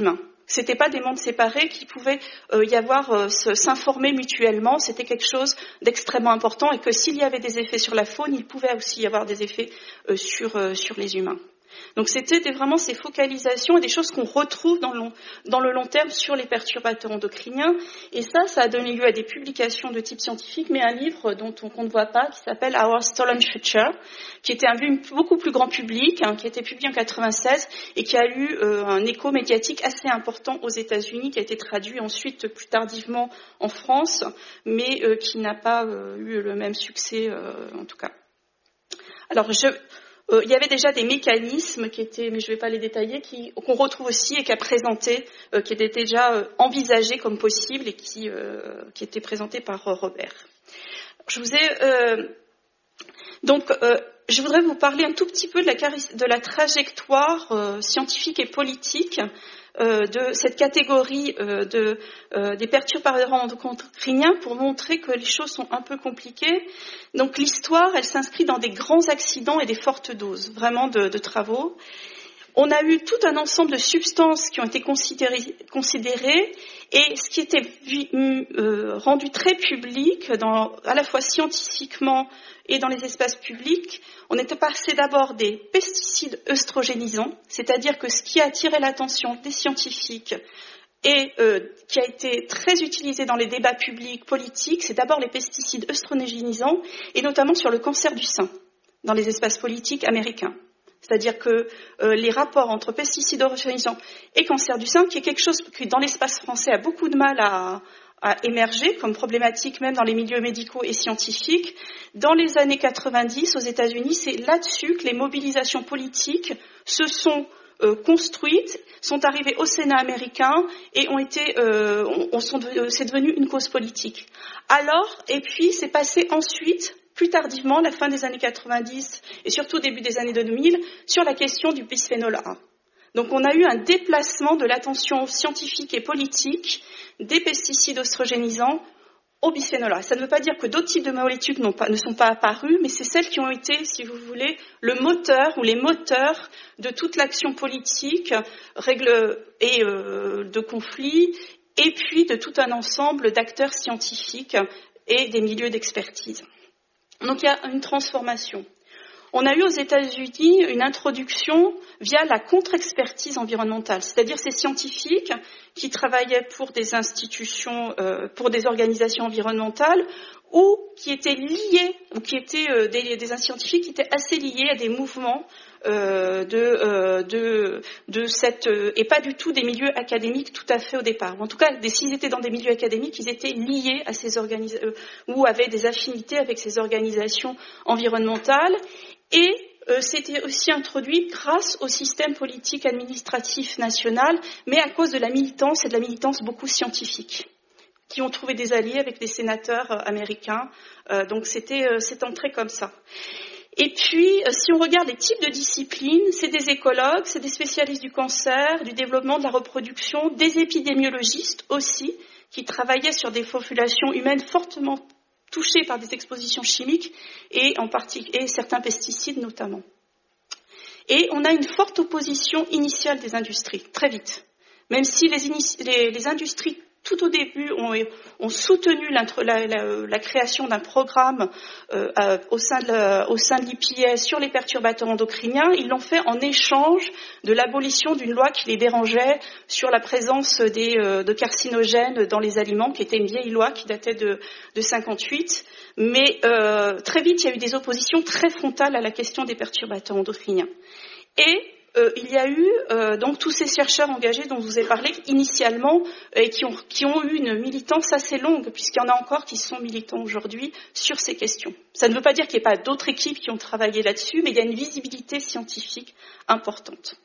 C'était pas des mondes séparés, qui pouvaient euh, y avoir euh, s'informer mutuellement. C'était quelque chose d'extrêmement important, et que s'il y avait des effets sur la faune, il pouvait aussi y avoir des effets euh, sur euh, sur les humains. Donc c'était des, vraiment ces focalisations et des choses qu'on retrouve dans le, long, dans le long terme sur les perturbateurs endocriniens. Et ça, ça a donné lieu à des publications de type scientifique, mais un livre dont on, qu'on ne voit pas, qui s'appelle Our Stolen Future, qui était un vu beaucoup plus grand public, hein, qui a été publié en quatre-vingt-seize et qui a eu euh, un écho médiatique assez important aux États-Unis, qui a été traduit ensuite plus tardivement en France, mais euh, qui n'a pas euh, eu le même succès euh, en tout cas. Alors je... Euh, il y avait déjà des mécanismes qui étaient, mais je ne vais pas les détailler, qui, qu'on retrouve aussi et qui a présenté, euh, qui étaient déjà euh, envisagés comme possibles et qui, euh, qui étaient présentés par euh, Robert. Je vous ai euh, donc, euh, je voudrais vous parler un tout petit peu de la, de la trajectoire euh, scientifique et politique euh, de cette catégorie euh, de, euh, des perturbateurs endocriniens pour montrer que les choses sont un peu compliquées. Donc l'histoire, elle s'inscrit dans des grands accidents et des fortes doses, vraiment de, de travaux. On a eu tout un ensemble de substances qui ont été considérées, considérées et ce qui était euh, rendu très public, dans, à la fois scientifiquement et dans les espaces publics, on était passé d'abord des pesticides œstrogénisants, c'est-à-dire que ce qui a attiré l'attention des scientifiques et euh, qui a été très utilisé dans les débats publics, politiques, c'est d'abord les pesticides œstrogénisants, et notamment sur le cancer du sein, dans les espaces politiques américains. C'est-à-dire que euh, les rapports entre pesticides œstrogénisants et cancer du sein, qui est quelque chose qui, dans l'espace français, a beaucoup de mal à, à émerger comme problématique, même dans les milieux médicaux et scientifiques, dans les années quatre-vingt-dix, aux États-Unis, c'est là-dessus que les mobilisations politiques se sont euh, construites, sont arrivées au Sénat américain et ont été, euh, on, on sont, euh, c'est devenu une cause politique. Alors, et puis, c'est passé ensuite, plus tardivement, la fin des années quatre-vingt-dix et surtout début des années deux mille, sur la question du bisphénol A. Donc on a eu un déplacement de l'attention scientifique et politique des pesticides œstrogénisants au bisphénol A. Ça ne veut pas dire que d'autres types de molécules n'ont pas, ne sont pas apparues, mais c'est celles qui ont été, si vous voulez, le moteur ou les moteurs de toute l'action politique, règle et euh, de conflits, et puis de tout un ensemble d'acteurs scientifiques et des milieux d'expertise. Donc il y a une transformation. On a eu aux États-Unis une introduction via la contre-expertise environnementale, c'est-à-dire ces scientifiques qui travaillaient pour des institutions, euh, pour des organisations environnementales, ou qui étaient liés, ou qui étaient euh, des, des scientifiques qui étaient assez liés à des mouvements euh, de, euh, de, de cette, euh, et pas du tout des milieux académiques tout à fait au départ. En tout cas, s'ils étaient dans des milieux académiques, ils étaient liés à ces organisations, euh, ou avaient des affinités avec ces organisations environnementales. Et euh, c'était aussi introduit grâce au système politique administratif national, mais à cause de la militance et de la militance beaucoup scientifique, qui ont trouvé des alliés avec des sénateurs euh, américains. Euh, donc c'était, euh, c'est entré comme ça. Et puis, euh, si on regarde les types de disciplines, c'est des écologues, c'est des spécialistes du cancer, du développement de la reproduction, des épidémiologistes aussi, qui travaillaient sur des populations humaines fortement touchés par des expositions chimiques et, en particulier, et certains pesticides notamment. Et on a une forte opposition initiale des industries, très vite. Même si les, inici- les, les industries, tout au début, ont, ont soutenu la, la, la création d'un programme euh, euh, au sein de, la, au sein de l'I P S sur les perturbateurs endocriniens, ils l'ont fait en échange de l'abolition d'une loi qui les dérangeait sur la présence des, euh, de carcinogènes dans les aliments, qui était une vieille loi qui datait de, de cinquante-huit. Mais euh, très vite, il y a eu des oppositions très frontales à la question des perturbateurs endocriniens. Et Euh, il y a eu euh, donc tous ces chercheurs engagés dont je vous ai parlé initialement euh, et qui ont, qui ont eu une militance assez longue, puisqu'il y en a encore qui sont militants aujourd'hui sur ces questions. Ça ne veut pas dire qu'il n'y ait pas d'autres équipes qui ont travaillé là-dessus, mais il y a une visibilité scientifique importante.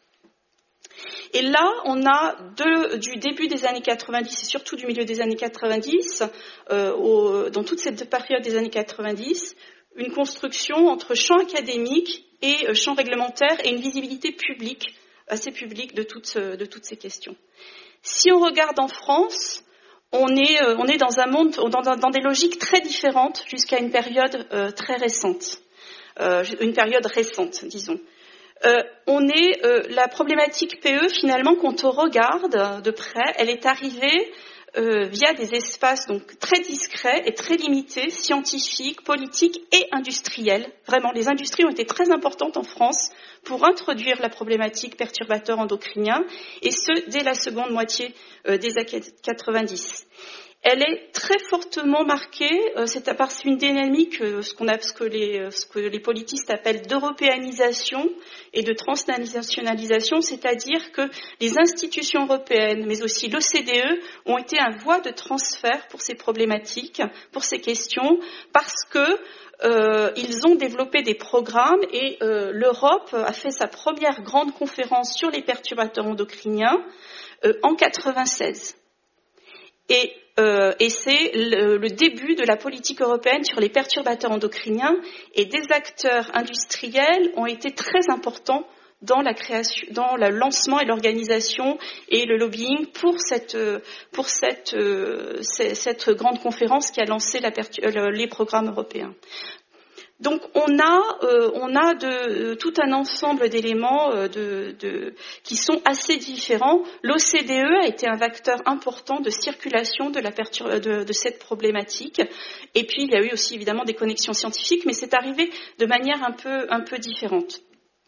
Et là, on a de, du début des années quatre-vingt-dix et surtout du milieu des années quatre-vingt-dix, euh, au, dans toute cette période des années quatre-vingt-dix, une construction entre champ académique et champ réglementaire et une visibilité publique, assez publique de toutes, de toutes ces questions. Si on regarde en France, on est, on est dans un monde, dans, dans des logiques très différentes jusqu'à une période euh, très récente, euh, une période récente, disons. Euh, on est euh, la problématique P E, finalement, quand on regarde de près, elle est arrivée euh, via des espaces donc très discrets et très limités, scientifiques, politiques et industriels. Vraiment, les industries ont été très importantes en France pour introduire la problématique perturbateurs endocriniens, et ce, dès la seconde moitié euh, des années quatre-vingt-dix. Elle est très fortement marquée, euh, c'est à part une dynamique, euh, ce, qu'on a, ce, que les, ce que les politistes appellent d'européanisation et de transnationalisation, c'est-à-dire que les institutions européennes, mais aussi l'O C D E, ont été un voie de transfert pour ces problématiques, pour ces questions, parce que euh, ils ont développé des programmes et euh, l'Europe a fait sa première grande conférence sur les perturbateurs endocriniens euh, en quatre-vingt-seize. Et Euh, et c'est le, le début de la politique européenne sur les perturbateurs endocriniens, et des acteurs industriels ont été très importants dans la création, dans le lancement et l'organisation et le lobbying pour cette, pour cette, cette grande conférence qui a lancé la, les programmes européens. Donc on a, euh, on a de, euh, tout un ensemble d'éléments euh, de, de, qui sont assez différents. L'O C D E a été un vecteur important de circulation de, la pertur- de, de cette problématique. Et puis il y a eu aussi évidemment des connexions scientifiques, mais c'est arrivé de manière un peu, un peu différente.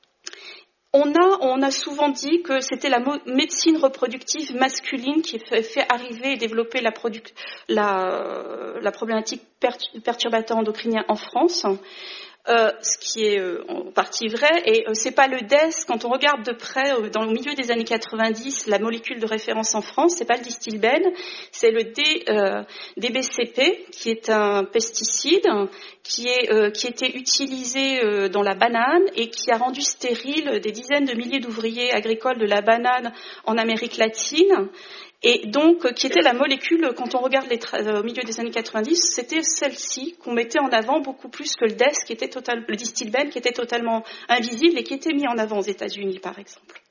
On a, on a souvent dit que c'était la mo- médecine reproductive masculine qui fait, fait arriver et développer la, produc- la, la problématique per- perturbateur endocrinien en France. Euh, ce qui est euh, en partie vrai, et euh, c'est pas le D E S. Quand on regarde de près, euh, dans le milieu des années quatre-vingt-dix, la molécule de référence en France, c'est pas le distilbène, c'est le D, euh, D B C P, qui est un pesticide qui est euh, qui était utilisé euh, dans la banane et qui a rendu stérile des dizaines de milliers d'ouvriers agricoles de la banane en Amérique latine. Et donc, qui était la molécule, quand on regarde les tra- au milieu des années quatre-vingt-dix, c'était celle-ci qu'on mettait en avant beaucoup plus que le D E S, qui était total, le distilbène, qui était totalement invisible et qui était mis en avant aux États-Unis, par exemple.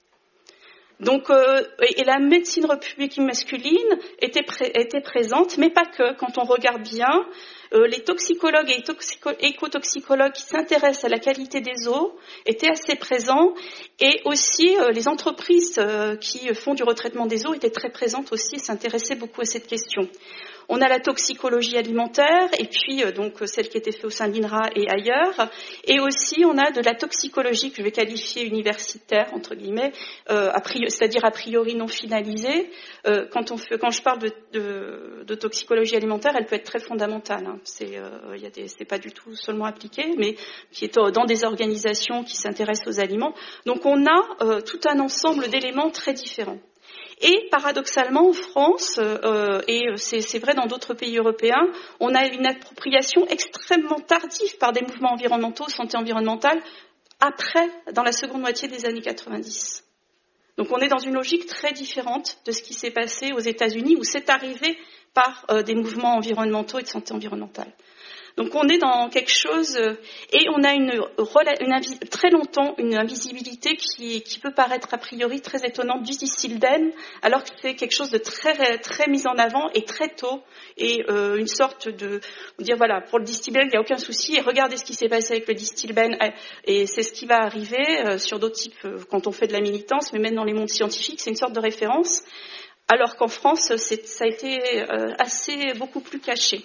Donc, euh, et la médecine reproductive masculine était, pré- était présente, mais pas que. Quand on regarde bien, euh, les toxicologues et toxico- écotoxicologues qui s'intéressent à la qualité des eaux étaient assez présents, et aussi euh, les entreprises euh, qui font du retraitement des eaux étaient très présentes aussi et s'intéressaient beaucoup à cette question. On a la toxicologie alimentaire, et puis euh, donc celle qui était faite au sein de l'I N R A et ailleurs, et aussi on a de la toxicologie que je vais qualifier universitaire entre guillemets, euh, a priori, c'est-à-dire a priori non finalisée. Euh, quand on fait, quand je parle de, de, de toxicologie alimentaire, elle peut être très fondamentale. Hein. C'est, euh, y a des, c'est pas du tout seulement appliqué, mais qui est dans des organisations qui s'intéressent aux aliments. Donc on a euh, tout un ensemble d'éléments très différents. Et paradoxalement, en France, euh, et c'est, c'est vrai dans d'autres pays européens, on a une appropriation extrêmement tardive par des mouvements environnementaux, santé environnementale, après, dans la seconde moitié des années quatre-vingt-dix. Donc on est dans une logique très différente de ce qui s'est passé aux États-Unis, où c'est arrivé par euh, des mouvements environnementaux et de santé environnementale. Donc on est dans quelque chose, euh, et on a une, une invi- très longtemps une invisibilité qui, qui peut paraître a priori très étonnante du distilbène, alors que c'est quelque chose de très, très mis en avant et très tôt, et euh, une sorte de dire voilà, pour le distilbène il n'y a aucun souci, et regardez ce qui s'est passé avec le distilbène, et c'est ce qui va arriver euh, sur d'autres types, euh, quand on fait de la militance, mais même dans les mondes scientifiques, c'est une sorte de référence, alors qu'en France c'est, ça a été euh, assez beaucoup plus caché.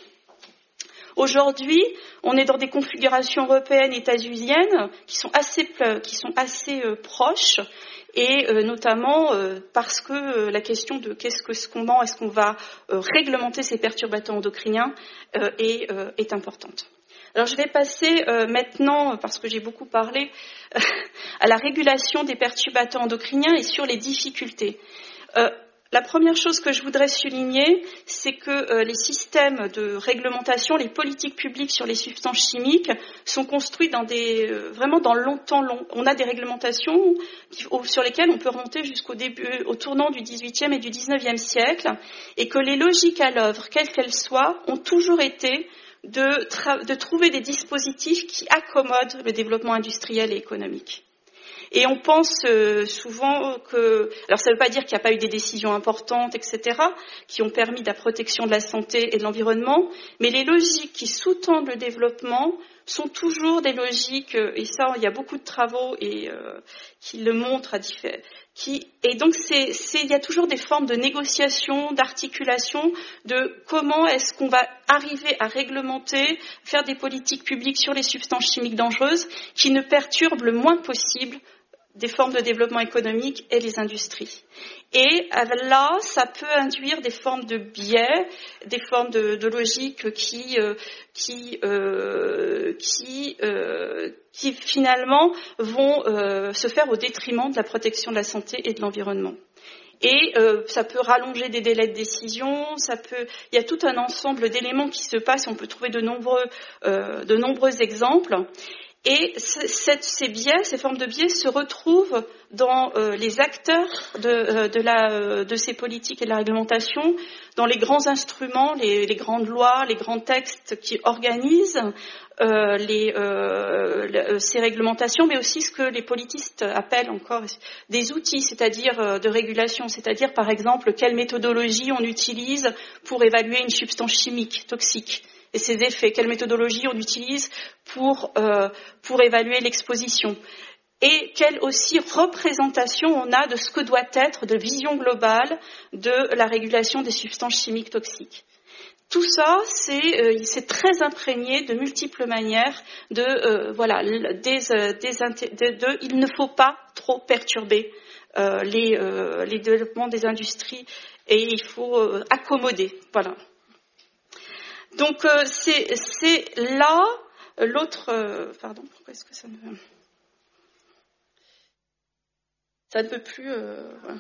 Aujourd'hui, on est dans des configurations européennes et états-uniennes qui sont assez, qui sont assez euh, proches, et euh, notamment euh, parce que euh, la question de qu'est-ce que ce qu'on est-ce qu'on va euh, réglementer ces perturbateurs endocriniens euh, est, euh, est importante. Alors je vais passer euh, maintenant, parce que j'ai beaucoup parlé, euh, à la régulation des perturbateurs endocriniens et sur les difficultés. Euh, La première chose que je voudrais souligner, c'est que euh, les systèmes de réglementation, les politiques publiques sur les substances chimiques sont construits dans des, euh, vraiment dans longtemps long. On a des réglementations qui, au, sur lesquelles on peut remonter jusqu'au début, au tournant du dix-huitième et du dix-neuvième siècle, et que les logiques à l'œuvre, quelles qu'elles soient, ont toujours été de, tra- de trouver des dispositifs qui accommodent le développement industriel et économique. Et on pense euh, souvent que... Alors ça ne veut pas dire qu'il n'y a pas eu des décisions importantes, et cetera, qui ont permis de la protection de la santé et de l'environnement, mais les logiques qui sous-tendent le développement sont toujours des logiques, et ça, il y a beaucoup de travaux et, euh, qui le montrent à différents. Qui, et donc, c'est, c'est, il y a toujours des formes de négociation, d'articulation, de comment est-ce qu'on va arriver à réglementer, faire des politiques publiques sur les substances chimiques dangereuses qui ne perturbent le moins possible des formes de développement économique et les industries. Et là, ça peut induire des formes de biais, des formes de, de logique qui, euh, qui, euh, qui, euh, qui finalement vont euh, se faire au détriment de la protection de la santé et de l'environnement. Et euh, ça peut rallonger des délais de décision, ça peut, il y a tout un ensemble d'éléments qui se passent, on peut trouver de nombreux, euh, de nombreux exemples. Et cette, ces biais, ces formes de biais se retrouvent dans euh, les acteurs de, euh, de, la, euh, de ces politiques et de la réglementation, dans les grands instruments, les, les grandes lois, les grands textes qui organisent euh, les, euh, ces réglementations, mais aussi ce que les politistes appellent encore des outils, c'est-à-dire euh, de régulation, c'est-à-dire par exemple quelle méthodologie on utilise pour évaluer une substance chimique toxique. Et ses effets, quelle méthodologie on utilise pour, euh, pour évaluer l'exposition. Et quelle aussi représentation on a de ce que doit être de vision globale de la régulation des substances chimiques toxiques. Tout ça, c'est, euh, c'est très imprégné de multiples manières de, euh, voilà, des, euh, des, de, de, il ne faut pas trop perturber euh, les, euh, les développements des industries et il faut euh, accommoder, voilà. Donc euh, c'est, c'est là euh, l'autre. Euh, pardon, pourquoi est-ce que ça ne ça ne peut plus. Euh, voilà.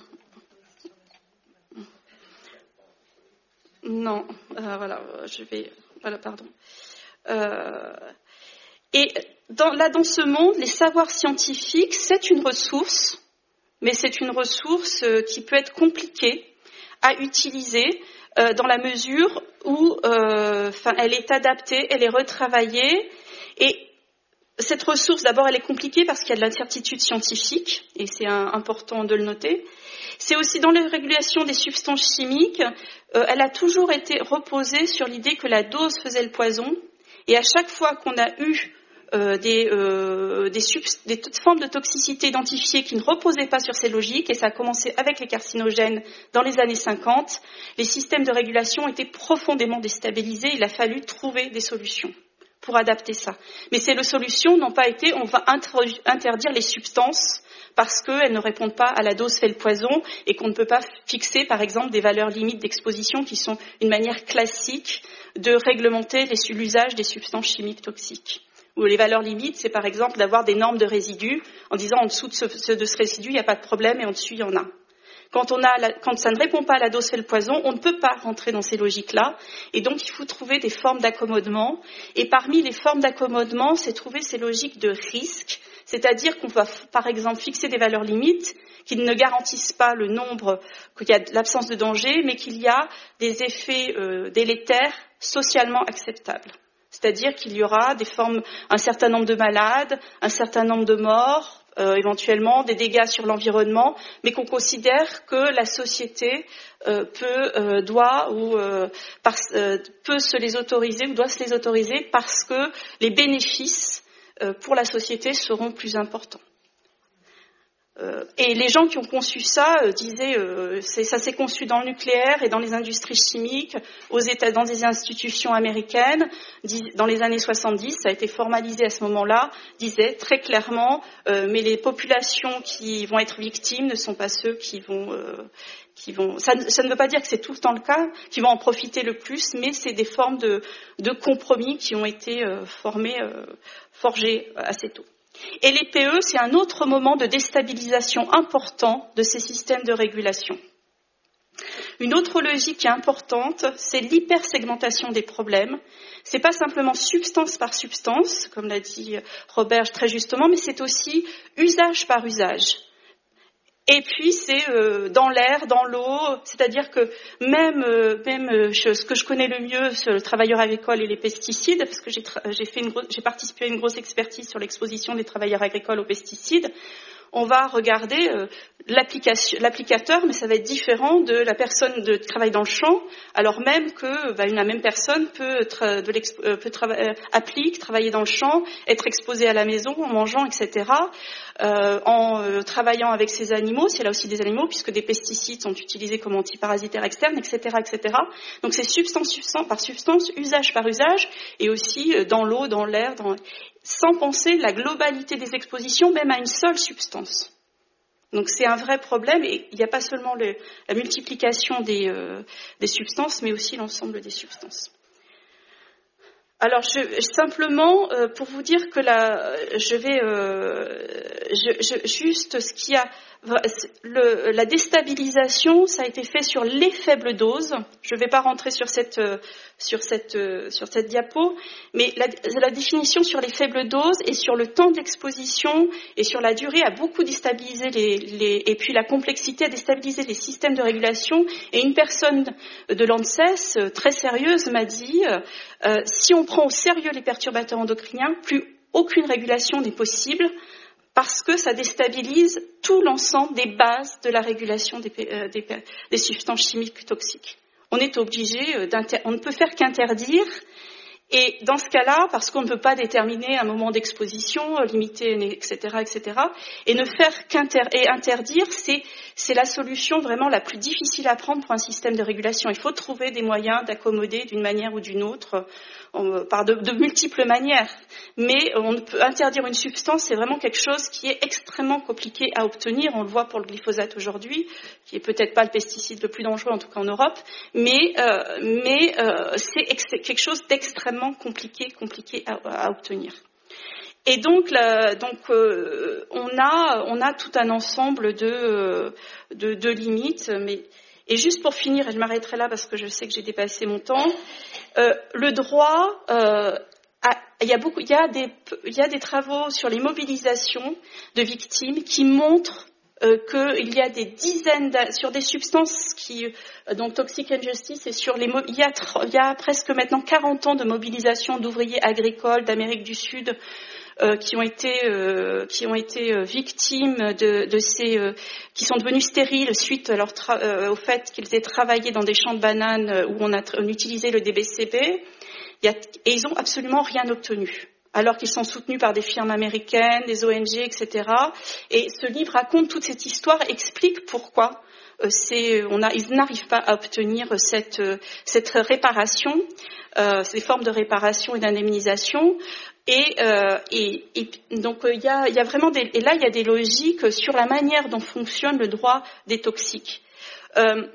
Non, euh, voilà, je vais. Voilà, pardon. Euh, et dans, là, dans ce monde, les savoirs scientifiques, c'est une ressource, mais c'est une ressource euh, qui peut être compliquée à utiliser. Euh, dans la mesure où euh, elle est adaptée, elle est retravaillée. Et cette ressource, d'abord, elle est compliquée parce qu'il y a de l'incertitude scientifique, et c'est un, important de le noter. C'est aussi dans les régulations des substances chimiques, euh, elle a toujours été reposée sur l'idée que la dose faisait le poison. Et à chaque fois qu'on a eu Euh, des, euh, des, subst- des formes de toxicité identifiées qui ne reposaient pas sur ces logiques, et ça a commencé avec les carcinogènes dans les années cinquante, les systèmes de régulation étaient profondément déstabilisés, il a fallu trouver des solutions pour adapter ça. Mais ces solutions n'ont pas été, on va introdu- interdire les substances parce qu'elles ne répondent pas à la dose fait le poison et qu'on ne peut pas fixer, par exemple, des valeurs limites d'exposition qui sont une manière classique de réglementer les, l'usage des substances chimiques toxiques. Où les valeurs limites, c'est par exemple d'avoir des normes de résidus en disant en dessous de ce, de ce résidu, il n'y a pas de problème et en dessus, il y en a. Quand, on a la, quand ça ne répond pas à la dose fait le poison, on ne peut pas rentrer dans ces logiques-là. Et donc, il faut trouver des formes d'accommodement. Et parmi les formes d'accommodement, c'est trouver ces logiques de risque. C'est-à-dire qu'on va, par exemple, fixer des valeurs limites qui ne garantissent pas le nombre, qu'il y a l'absence de danger, mais qu'il y a des effets euh, délétères socialement acceptables. C'est-à-dire qu'il y aura des formes, un certain nombre de malades, un certain nombre de morts, euh, éventuellement des dégâts sur l'environnement, mais qu'on considère que la société euh, peut, euh, doit ou euh, par, euh, peut se les autoriser ou doit se les autoriser parce que les bénéfices euh, pour la société seront plus importants. Euh, et les gens qui ont conçu ça euh, disaient euh, c'est, ça s'est conçu dans le nucléaire et dans les industries chimiques, aux États, dans des institutions américaines, dis, dans les années soixante-dix, ça a été formalisé à ce moment-là, disaient très clairement euh, mais les populations qui vont être victimes ne sont pas ceux qui vont... Euh, qui vont ça, ça ne veut pas dire que c'est tout le temps le cas, qui vont en profiter le plus, mais c'est des formes de, de compromis qui ont été euh, formés, euh, forgés assez tôt. Et les P E, c'est un autre moment de déstabilisation important de ces systèmes de régulation. Une autre logique qui est importante, c'est l'hypersegmentation des problèmes. Ce n'est pas simplement substance par substance, comme l'a dit Robert très justement, mais c'est aussi usage par usage. Et puis c'est euh, dans l'air, dans l'eau, c'est-à-dire que même, euh, même euh, je, ce que je connais le mieux, c'est le travailleur agricole et les pesticides, parce que j'ai, tra- j'ai, fait une gro- j'ai participé à une grosse expertise sur l'exposition des travailleurs agricoles aux pesticides. on va regarder euh, l'application, l'applicateur, mais ça va être différent de la personne de, qui travaille dans le champ, alors même que bah, une la même personne peut, tra- de euh, peut trava- euh, applique, travailler dans le champ, être exposée à la maison, en mangeant, et cetera, euh, en euh, travaillant avec ses animaux, si elle a aussi des animaux, puisque des pesticides sont utilisés comme antiparasitaires externes, et cetera, et cetera. Donc c'est substance, substance par substance, usage par usage, et aussi euh, dans l'eau, dans l'air, dans... sans penser la globalité des expositions, même à une seule substance. Donc c'est un vrai problème, et il n'y a pas seulement le, la multiplication des, euh, des substances, mais aussi l'ensemble des substances. Alors, je, simplement, euh, pour vous dire que là, je vais euh, je, je, juste ce qu'il y a, le, la déstabilisation, ça a été fait sur les faibles doses. Je ne vais pas rentrer sur cette sur cette sur cette diapo, mais la, la définition sur les faibles doses et sur le temps d'exposition et sur la durée a beaucoup déstabilisé les, les et puis la complexité a déstabilisé les systèmes de régulation. Et une personne de l'ANSES très sérieuse m'a dit euh, si on prend au sérieux les perturbateurs endocriniens, plus aucune régulation n'est possible, parce que ça déstabilise tout l'ensemble des bases de la régulation des, euh, des, des substances chimiques toxiques. On est obligé, d'inter- on ne peut faire qu'interdire, et dans ce cas-là, parce qu'on ne peut pas déterminer un moment d'exposition limité, et cetera, et cetera, et ne faire qu'interdire, et interdire, c'est, c'est la solution vraiment la plus difficile à prendre pour un système de régulation. Il faut trouver des moyens d'accommoder d'une manière ou d'une autre, par de, de multiples manières, mais on ne peut interdire une substance, c'est vraiment quelque chose qui est extrêmement compliqué à obtenir. On le voit pour le glyphosate aujourd'hui, qui est peut-être pas le pesticide le plus dangereux, en tout cas en Europe, mais, euh, mais euh, c'est ex- quelque chose d'extrêmement compliqué, compliqué à, à obtenir. Et donc, là, donc euh, on a, on a tout un ensemble de, de, de limites, mais et juste pour finir, et je m'arrêterai là parce que je sais que j'ai dépassé mon temps, euh, le droit, euh, a, il y a beaucoup, il y a des, il y a des travaux sur les mobilisations de victimes qui montrent euh, qu'il y a des dizaines, sur des substances qui, euh, donc Toxic Injustice, et sur les, il y a, il y a presque maintenant quarante ans de mobilisation d'ouvriers agricoles d'Amérique du Sud, Euh, qui ont été euh, qui ont été euh, victimes de, de ces euh, qui sont devenus stériles suite à leur tra- euh, au fait qu'ils aient travaillé dans des champs de bananes euh, où on a tra- on utilisait le D B C B, il y a, et ils ont absolument rien obtenu, alors qu'ils sont soutenus par des firmes américaines, des O N G, et cetera. Et ce livre raconte toute cette histoire, explique pourquoi euh, c'est, on a, ils n'arrivent pas à obtenir cette euh, cette réparation, euh, ces formes de réparation et d'indemnisation. Et, euh, et, et donc il y a, y a vraiment des, et là il y a des logiques sur la manière dont fonctionne le droit des toxiques. Euh,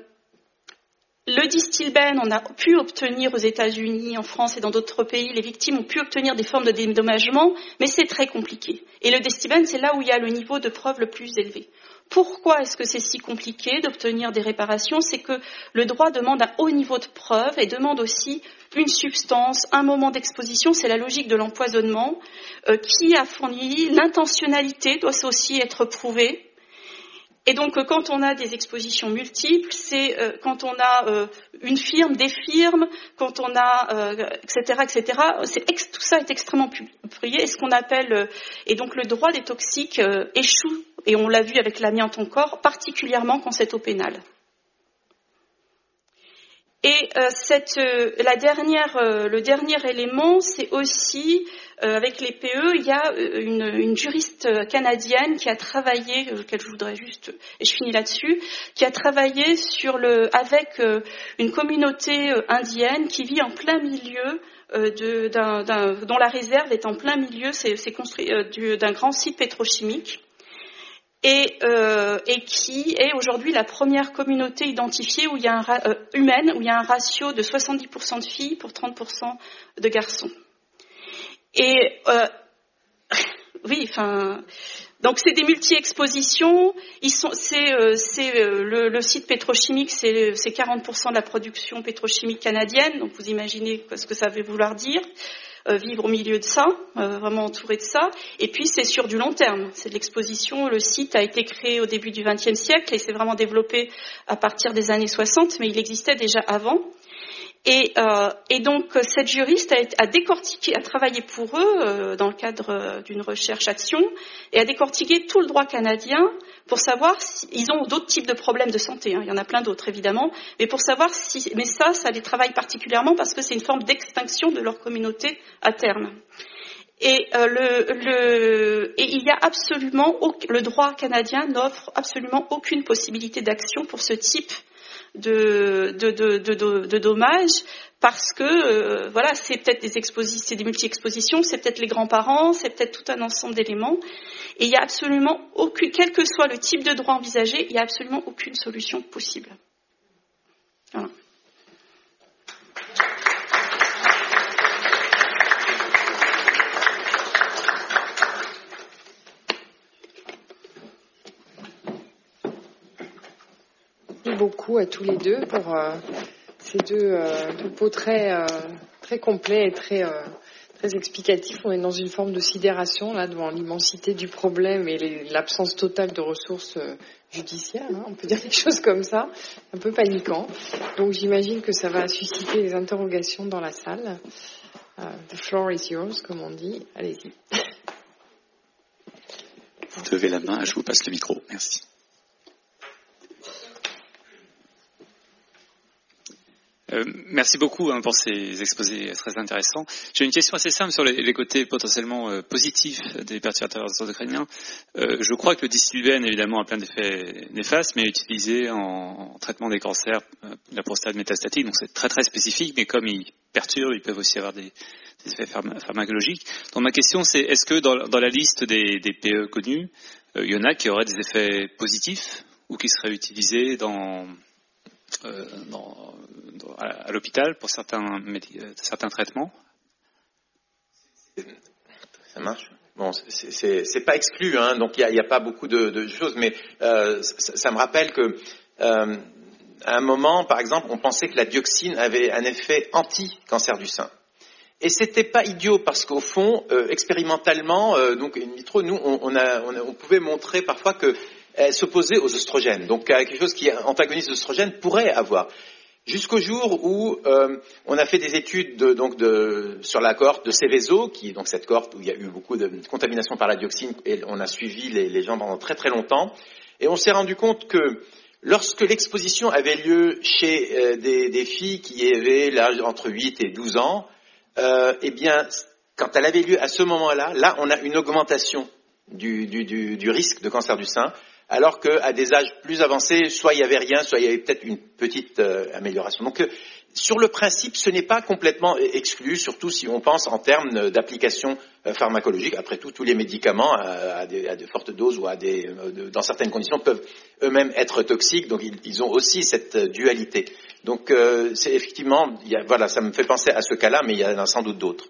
le distilbène, on a pu obtenir aux États-Unis, en France et dans d'autres pays, les victimes ont pu obtenir des formes de dédommagement, mais c'est très compliqué. Et le distilbène, c'est là où il y a le niveau de preuve le plus élevé. Pourquoi est-ce que c'est si compliqué d'obtenir des réparations ? C'est que le droit demande un haut niveau de preuve et demande aussi une substance, un moment d'exposition, c'est la logique de l'empoisonnement, euh, qui a fourni l'intentionnalité, doit aussi être prouvée. Et donc, euh, quand on a des expositions multiples, c'est euh, quand on a euh, une firme, des firmes, quand on a, euh, et cetera, et cetera. C'est ex- tout ça est extrêmement publié. Et ce qu'on appelle, euh, et donc le droit des toxiques euh, échoue, et on l'a vu avec l'amiante encore, particulièrement quand c'est au pénal. Et euh, cette, euh, la dernière, euh, le dernier élément, c'est aussi, euh, avec les P E, il y a une, une juriste canadienne qui a travaillé, euh, que je voudrais juste, et je finis là-dessus, qui a travaillé sur le, avec euh, une communauté euh, indienne qui vit en plein milieu, euh, de, d'un, d'un, dont la réserve est en plein milieu, c'est, c'est construit euh, du, d'un grand site pétrochimique. Et, euh, et qui est aujourd'hui la première communauté identifiée où il y a un, euh, humaine, où il y a un ratio de soixante-dix pour cent de filles pour trente pour cent de garçons. Et euh, oui, enfin, donc c'est des multi-expositions. Ils sont, c'est, euh, c'est euh, le, le site pétrochimique, c'est, c'est quarante pour cent de la production pétrochimique canadienne. Donc vous imaginez ce que ça veut vouloir dire. Euh, vivre au milieu de ça, euh, vraiment entouré de ça. Et puis c'est sur du long terme, c'est de l'exposition. Le site a été créé au début du vingtième siècle et s'est vraiment développé à partir des années soixante, mais il existait déjà avant. Et, euh, et donc cette juriste a, a décortiqué, a travaillé pour eux euh, dans le cadre euh, d'une recherche-action et a décortiqué tout le droit canadien pour savoir s'ils ont d'autres types de problèmes de santé. Hein. Il y en a plein d'autres évidemment, mais pour savoir si, mais ça, ça les travaille particulièrement parce que c'est une forme d'extinction de leur communauté à terme. Et, euh, le, le, et il y a absolument, le droit canadien n'offre absolument aucune possibilité d'action pour ce type de, de, de, de, de, de dommages, parce que euh, voilà, c'est peut-être des expositions, c'est des multi-expositions, c'est peut-être les grands-parents, c'est peut-être tout un ensemble d'éléments. Et il y a absolument aucune, quel que soit le type de droit envisagé, il y a absolument aucune solution possible. Voilà. Merci beaucoup à tous les deux pour euh, ces deux euh, topos très, euh, très complets et très, euh, très explicatifs. On est dans une forme de sidération là devant l'immensité du problème et les, l'absence totale de ressources euh, judiciaires, hein, on peut dire quelque chose comme ça, un peu paniquant. Donc j'imagine que ça va susciter des interrogations dans la salle. Uh, the floor is yours, comme on dit. Allez-y. Vous levez la main, je vous passe le micro. Merci. Euh, merci beaucoup hein, pour ces exposés très intéressants. J'ai une question assez simple sur les, les côtés potentiellement euh, positifs des perturbateurs endocriniens. Euh, je crois que le distilbène, évidemment, a plein d'effets néfastes, mais est utilisé en, en traitement des cancers euh, de la prostate métastatique, donc c'est très très spécifique, mais comme ils perturbent, ils peuvent aussi avoir des, des effets pharma- pharmacologiques. Donc ma question, c'est est-ce que dans, dans la liste des, des P E connus, euh, il y en a qui auraient des effets positifs ou qui seraient utilisés dans... Euh, dans, dans, à, à l'hôpital pour certains, euh, certains traitements? Ça marche. Bon, c'est, c'est, c'est pas exclu, hein, donc il n'y a, a pas beaucoup de, de choses, mais euh, ça, ça me rappelle que euh, à un moment, par exemple, on pensait que la dioxine avait un effet anti-cancer du sein. Et c'était pas idiot parce qu'au fond, euh, expérimentalement, euh, donc in vitro, nous, on, on, a, on, a, on pouvait montrer parfois que elle s'opposait aux oestrogènes. Donc quelque chose qui antagonise les oestrogènes pourrait avoir. Jusqu'au jour où euh, on a fait des études de, donc de, sur la cohorte de Seveso, qui est donc cette cohorte où il y a eu beaucoup de contamination par la dioxine, et on a suivi les, les gens pendant très très longtemps, et on s'est rendu compte que lorsque l'exposition avait lieu chez euh, des, des filles qui avaient l'âge entre huit et douze ans, euh, eh bien, quand elle avait lieu à ce moment-là, là on a une augmentation du, du, du, du risque de cancer du sein, alors qu'à des âges plus avancés, soit il n'y avait rien, soit il y avait peut-être une petite euh, amélioration. Donc, euh, sur le principe, ce n'est pas complètement exclu, surtout si on pense en termes d'application euh, pharmacologique. Après tout, tous les médicaments à, à, des, à de fortes doses ou à des, euh, dans certaines conditions peuvent eux-mêmes être toxiques, donc ils, ils ont aussi cette dualité. Donc, euh, c'est effectivement, il y a, voilà, ça me fait penser à ce cas-là, mais il y en a sans doute d'autres.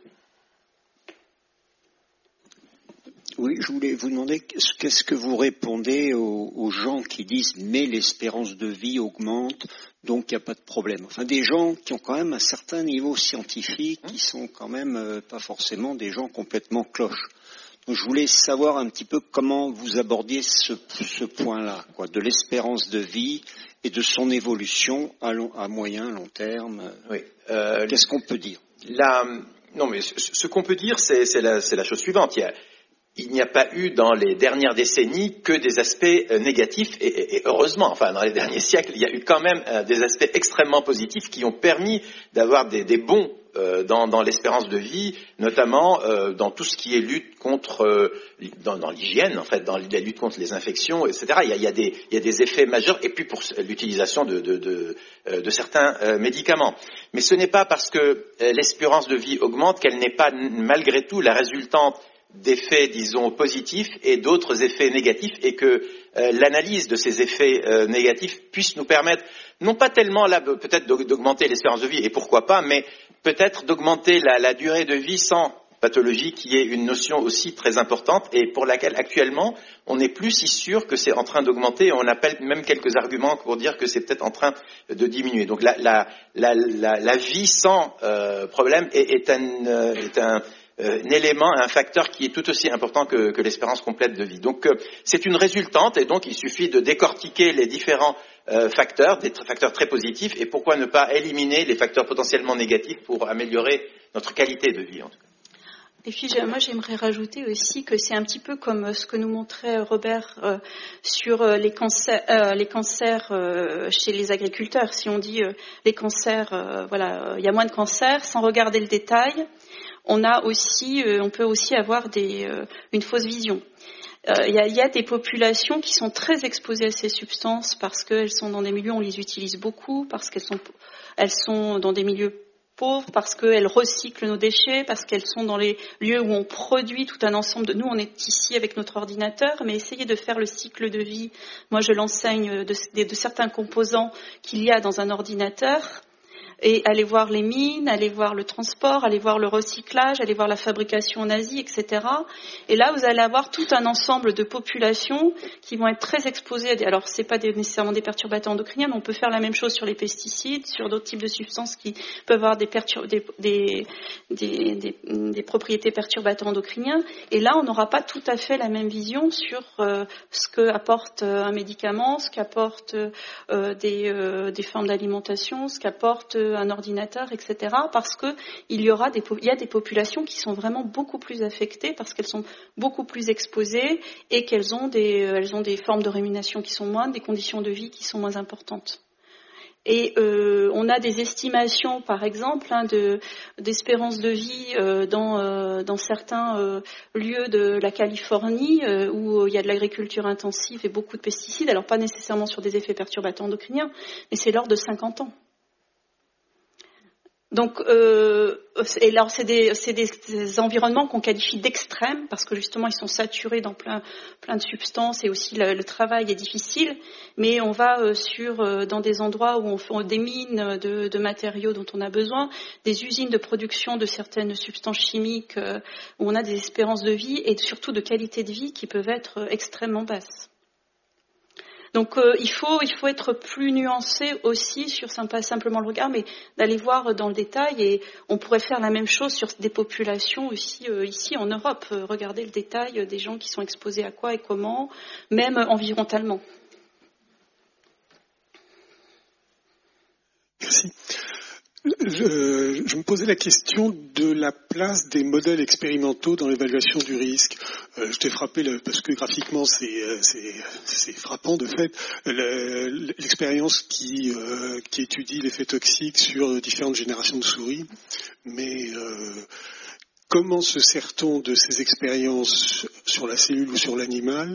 Oui, je voulais vous demander qu'est-ce que vous répondez aux, aux gens qui disent mais l'espérance de vie augmente, donc il n'y a pas de problème. Enfin, des gens qui ont quand même un certain niveau scientifique, qui sont quand même euh, pas forcément des gens complètement cloches. Donc je voulais savoir un petit peu comment vous abordiez ce, ce point-là, quoi, de l'espérance de vie et de son évolution à, long, à moyen, long terme. Oui. Euh, qu'est-ce qu'on peut dire? la, Non, mais ce, ce qu'on peut dire, c'est, c'est, la, c'est la chose suivante. Il y a, Il n'y a pas eu dans les dernières décennies que des aspects euh, négatifs, et, et, et heureusement, enfin dans les derniers siècles, il y a eu quand même euh, des aspects extrêmement positifs qui ont permis d'avoir des, des bons euh, dans, dans l'espérance de vie, notamment euh, dans tout ce qui est lutte contre, euh, dans, dans l'hygiène, en fait, dans la lutte contre les infections, et cetera. Il y a, il y a, des, il y a des effets majeurs, et puis pour l'utilisation de, de, de, de certains euh, médicaments. Mais ce n'est pas parce que euh, l'espérance de vie augmente qu'elle n'est pas malgré tout la résultante d'effets, disons, positifs et d'autres effets négatifs, et que euh, l'analyse de ces effets euh, négatifs puisse nous permettre, non pas tellement là peut-être d'augmenter l'espérance de vie, et pourquoi pas, mais peut-être d'augmenter la, la durée de vie sans pathologie, qui est une notion aussi très importante et pour laquelle actuellement on n'est plus si sûr que c'est en train d'augmenter, et on appelle même quelques arguments pour dire que c'est peut-être en train de diminuer. Donc la, la, la, la, la vie sans euh, problème est, est un, euh, est un un élément, un facteur qui est tout aussi important que, que l'espérance complète de vie. Donc euh, c'est une résultante, et donc il suffit de décortiquer les différents euh, facteurs, des t- facteurs très positifs, et pourquoi ne pas éliminer les facteurs potentiellement négatifs pour améliorer notre qualité de vie en tout cas. Et puis moi j'aimerais rajouter aussi que c'est un petit peu comme ce que nous montrait Robert euh, sur les cancers, euh, les cancers euh, chez les agriculteurs. Si on dit euh, les cancers, euh, voilà, il y a moins de cancers, sans regarder le détail, on a aussi, euh, on peut aussi avoir des, euh, une fausse vision. Il euh, y, y a des populations qui sont très exposées à ces substances parce qu'elles sont dans des milieux où on les utilise beaucoup, parce qu'elles sont, elles sont dans des milieux pauvres, parce qu'elles recyclent nos déchets, parce qu'elles sont dans les lieux où on produit tout un ensemble de... Nous, on est ici avec notre ordinateur, mais essayez de faire le cycle de vie. Moi, je l'enseigne de, de, de certains composants qu'il y a dans un ordinateur. Et aller voir les mines, aller voir le transport, aller voir le recyclage, aller voir la fabrication en Asie, et cetera. Et là, vous allez avoir tout un ensemble de populations qui vont être très exposées à des... Alors, c'est pas des, nécessairement des perturbateurs endocriniens, mais on peut faire la même chose sur les pesticides, sur d'autres types de substances qui peuvent avoir des, pertur... des, des, des, des, des propriétés perturbateurs endocriniens. Et là, on n'aura pas tout à fait la même vision sur euh, ce qu'apporte euh, un médicament, ce qu'apporte euh, des, euh, des formes d'alimentation, ce qu'apporte euh, un ordinateur, et cetera. Parce que il y aura des, il y a des populations qui sont vraiment beaucoup plus affectées parce qu'elles sont beaucoup plus exposées et qu'elles ont des, elles ont des formes de rémunération qui sont moindres, des conditions de vie qui sont moins importantes. Et euh, on a des estimations, par exemple, hein, de, d'espérance de vie euh, dans, euh, dans certains euh, lieux de la Californie euh, où il y a de l'agriculture intensive et beaucoup de pesticides. Alors pas nécessairement sur des effets perturbateurs endocriniens, mais c'est l'ordre de cinquante ans. Donc, euh, et alors c'est des, c'est des, des environnements qu'on qualifie d'extrêmes parce que justement ils sont saturés dans plein, plein de substances et aussi le, le travail est difficile. Mais on va euh, sur euh, dans des endroits où on fait des mines de, de matériaux dont on a besoin, des usines de production de certaines substances chimiques euh, où on a des espérances de vie et surtout de qualité de vie qui peuvent être euh, extrêmement basses. Donc euh, il faut il faut être plus nuancé aussi sur pas simplement le regard, mais d'aller voir dans le détail. Et on pourrait faire la même chose sur des populations aussi euh, ici en Europe. Euh, regarder le détail des gens qui sont exposés à quoi et comment, même environnementalement. Merci. Je, je me posais la question de la place des modèles expérimentaux dans l'évaluation du risque. Euh, je t'ai frappé le, parce que graphiquement c'est, c'est, c'est frappant de fait. Le, l'expérience qui, euh, qui étudie l'effet toxique sur différentes générations de souris. Mais euh, comment se sert-on de ces expériences sur la cellule ou sur l'animal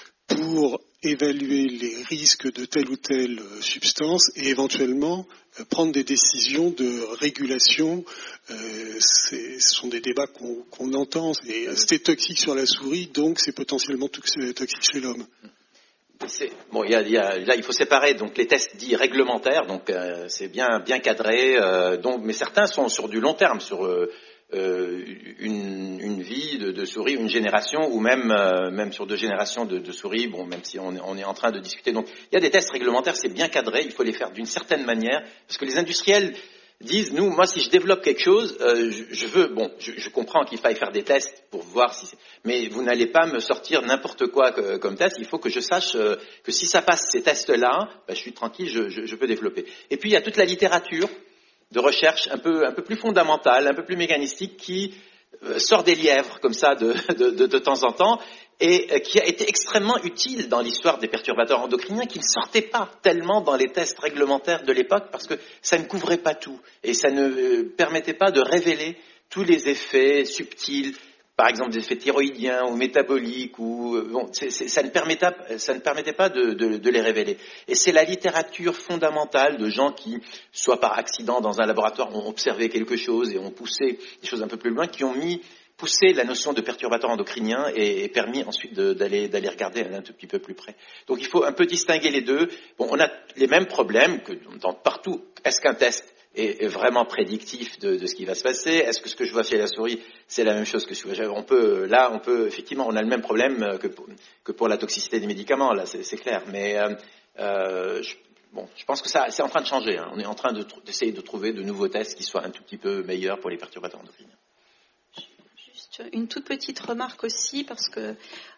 pour évaluer les risques de telle ou telle substance et éventuellement euh, prendre des décisions de régulation. Euh, c'est, ce sont des débats qu'on, qu'on entend. C'est, c'est toxique sur la souris, donc c'est potentiellement toxique chez l'homme. C'est, bon, il y a, il y a, là, il faut séparer donc les tests dits réglementaires, donc euh, c'est bien, bien cadré. Euh, donc, mais certains sont sur du long terme, sur euh, Euh, une, une vie de, de souris, une génération, ou même, euh, même sur deux générations de, de souris, bon, même si on est, on est en train de discuter. Donc, il y a des tests réglementaires, c'est bien cadré, il faut les faire d'une certaine manière, parce que les industriels disent, nous, moi, si je développe quelque chose, euh, je, je veux, bon, je, je comprends qu'il faille faire des tests pour voir si c'est, mais vous n'allez pas me sortir n'importe quoi que, comme test, il faut que je sache euh, que si ça passe ces tests-là, ben, je suis tranquille, je, je, je peux développer. Et puis, il y a toute la littérature de recherche un peu, un peu plus fondamentale, un peu plus mécanistique, qui euh, sort des lièvres comme ça de, de, de, de temps en temps, et euh, qui a été extrêmement utile dans l'histoire des perturbateurs endocriniens, qui ne sortaient pas tellement dans les tests réglementaires de l'époque, parce que ça ne couvrait pas tout, et ça ne euh, permettait pas de révéler tous les effets subtils, par exemple des effets thyroïdiens ou métaboliques, ou bon, c'est, c'est, ça ne permettait, ça ne permettait pas de, de, de les révéler. Et c'est la littérature fondamentale de gens qui, soit par accident dans un laboratoire, ont observé quelque chose et ont poussé des choses un peu plus loin, qui ont mis, poussé la notion de perturbateur endocrinien et, et permis ensuite de, d'aller, d'aller regarder un tout petit peu plus près. Donc il faut un peu distinguer les deux. Bon, on a les mêmes problèmes que dans, partout. Est-ce qu'un test est vraiment prédictif de, de ce qui va se passer? Est-ce que ce que je vois chez la souris, c'est la même chose que ce que je vois? On peut, là, on peut, effectivement, on a le même problème que pour, que pour la toxicité des médicaments, là, c'est, c'est clair. Mais, euh, euh, je, bon, je pense que ça, c'est en train de changer, hein. On est en train de, d'essayer de trouver de nouveaux tests qui soient un tout petit peu meilleurs pour les perturbateurs endocriniens. Une toute petite remarque aussi, parce que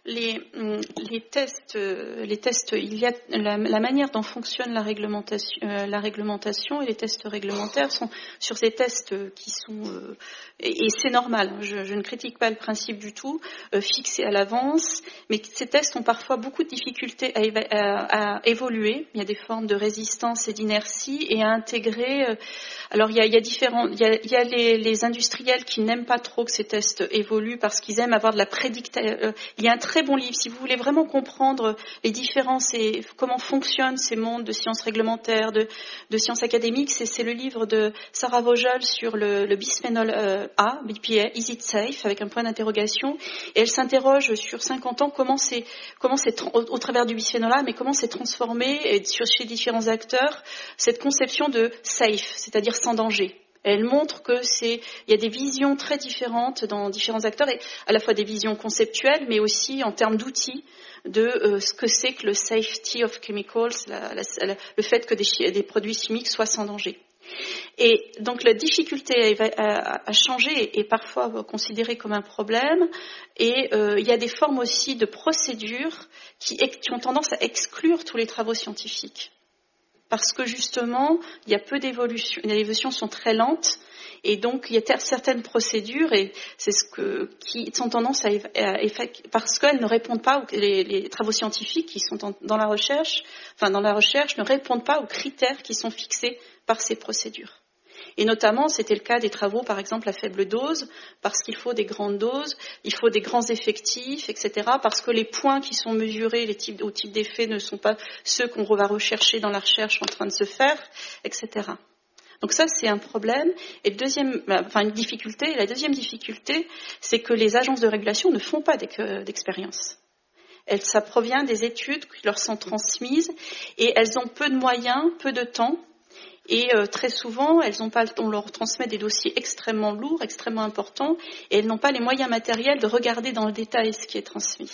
Les, les tests, les tests, il y a la, la manière dont fonctionne la réglementation, euh, la réglementation et les tests réglementaires sont sur ces tests qui sont euh, et, et c'est normal. Hein, je, je ne critique pas le principe du tout, euh, fixé à l'avance, mais ces tests ont parfois beaucoup de difficultés à, à, à évoluer. Il y a des formes de résistance et d'inertie et à intégrer. Euh, alors il y a, il y a différents, il y a, il y a les, les industriels qui n'aiment pas trop que ces tests évoluent parce qu'ils aiment avoir de la prédictabilité. Euh, il y a un très bon livre, si vous voulez vraiment comprendre les différences et comment fonctionnent ces mondes de sciences réglementaires, de, de sciences académiques, c'est, c'est le livre de Sarah Vogel sur le, le bisphénol euh, A, B P A, Is it safe, avec un point d'interrogation. Et elle s'interroge sur cinquante ans comment c'est, comment c'est au, au travers du bisphénol A, mais comment c'est transformé et sur, chez différents acteurs cette conception de safe, c'est-à-dire sans danger. Elle montre que c'est, il y a des visions très différentes dans différents acteurs, et à la fois des visions conceptuelles, mais aussi en termes d'outils de euh, ce que c'est que le safety of chemicals, la, la, la, le fait que des, des produits chimiques soient sans danger. Et donc la difficulté à, à, à changer est parfois considérée comme un problème, et euh, il y a des formes aussi de procédures qui, qui ont tendance à exclure tous les travaux scientifiques. Parce que justement, il y a peu d'évolution, les évolutions sont très lentes, et donc il y a certaines procédures, et c'est ce que, qui ont tendance à, à, à parce qu'elles ne répondent pas, aux, les, les travaux scientifiques qui sont en, dans la recherche, enfin dans la recherche, ne répondent pas aux critères qui sont fixés par ces procédures. Et notamment, c'était le cas des travaux, par exemple, à faible dose, parce qu'il faut des grandes doses, il faut des grands effectifs, et cetera, parce que les points qui sont mesurés les types, au type d'effet ne sont pas ceux qu'on va rechercher dans la recherche en train de se faire, et cetera. Donc ça, c'est un problème. Et le deuxième, enfin une difficulté, et la deuxième difficulté, c'est que les agences de régulation ne font pas d'expérience. Elles, ça provient des études qui leur sont transmises, et elles ont peu de moyens, peu de temps. Et euh, très souvent, elles ont pas, on leur transmet des dossiers extrêmement lourds, extrêmement importants, et elles n'ont pas les moyens matériels de regarder dans le détail ce qui est transmis.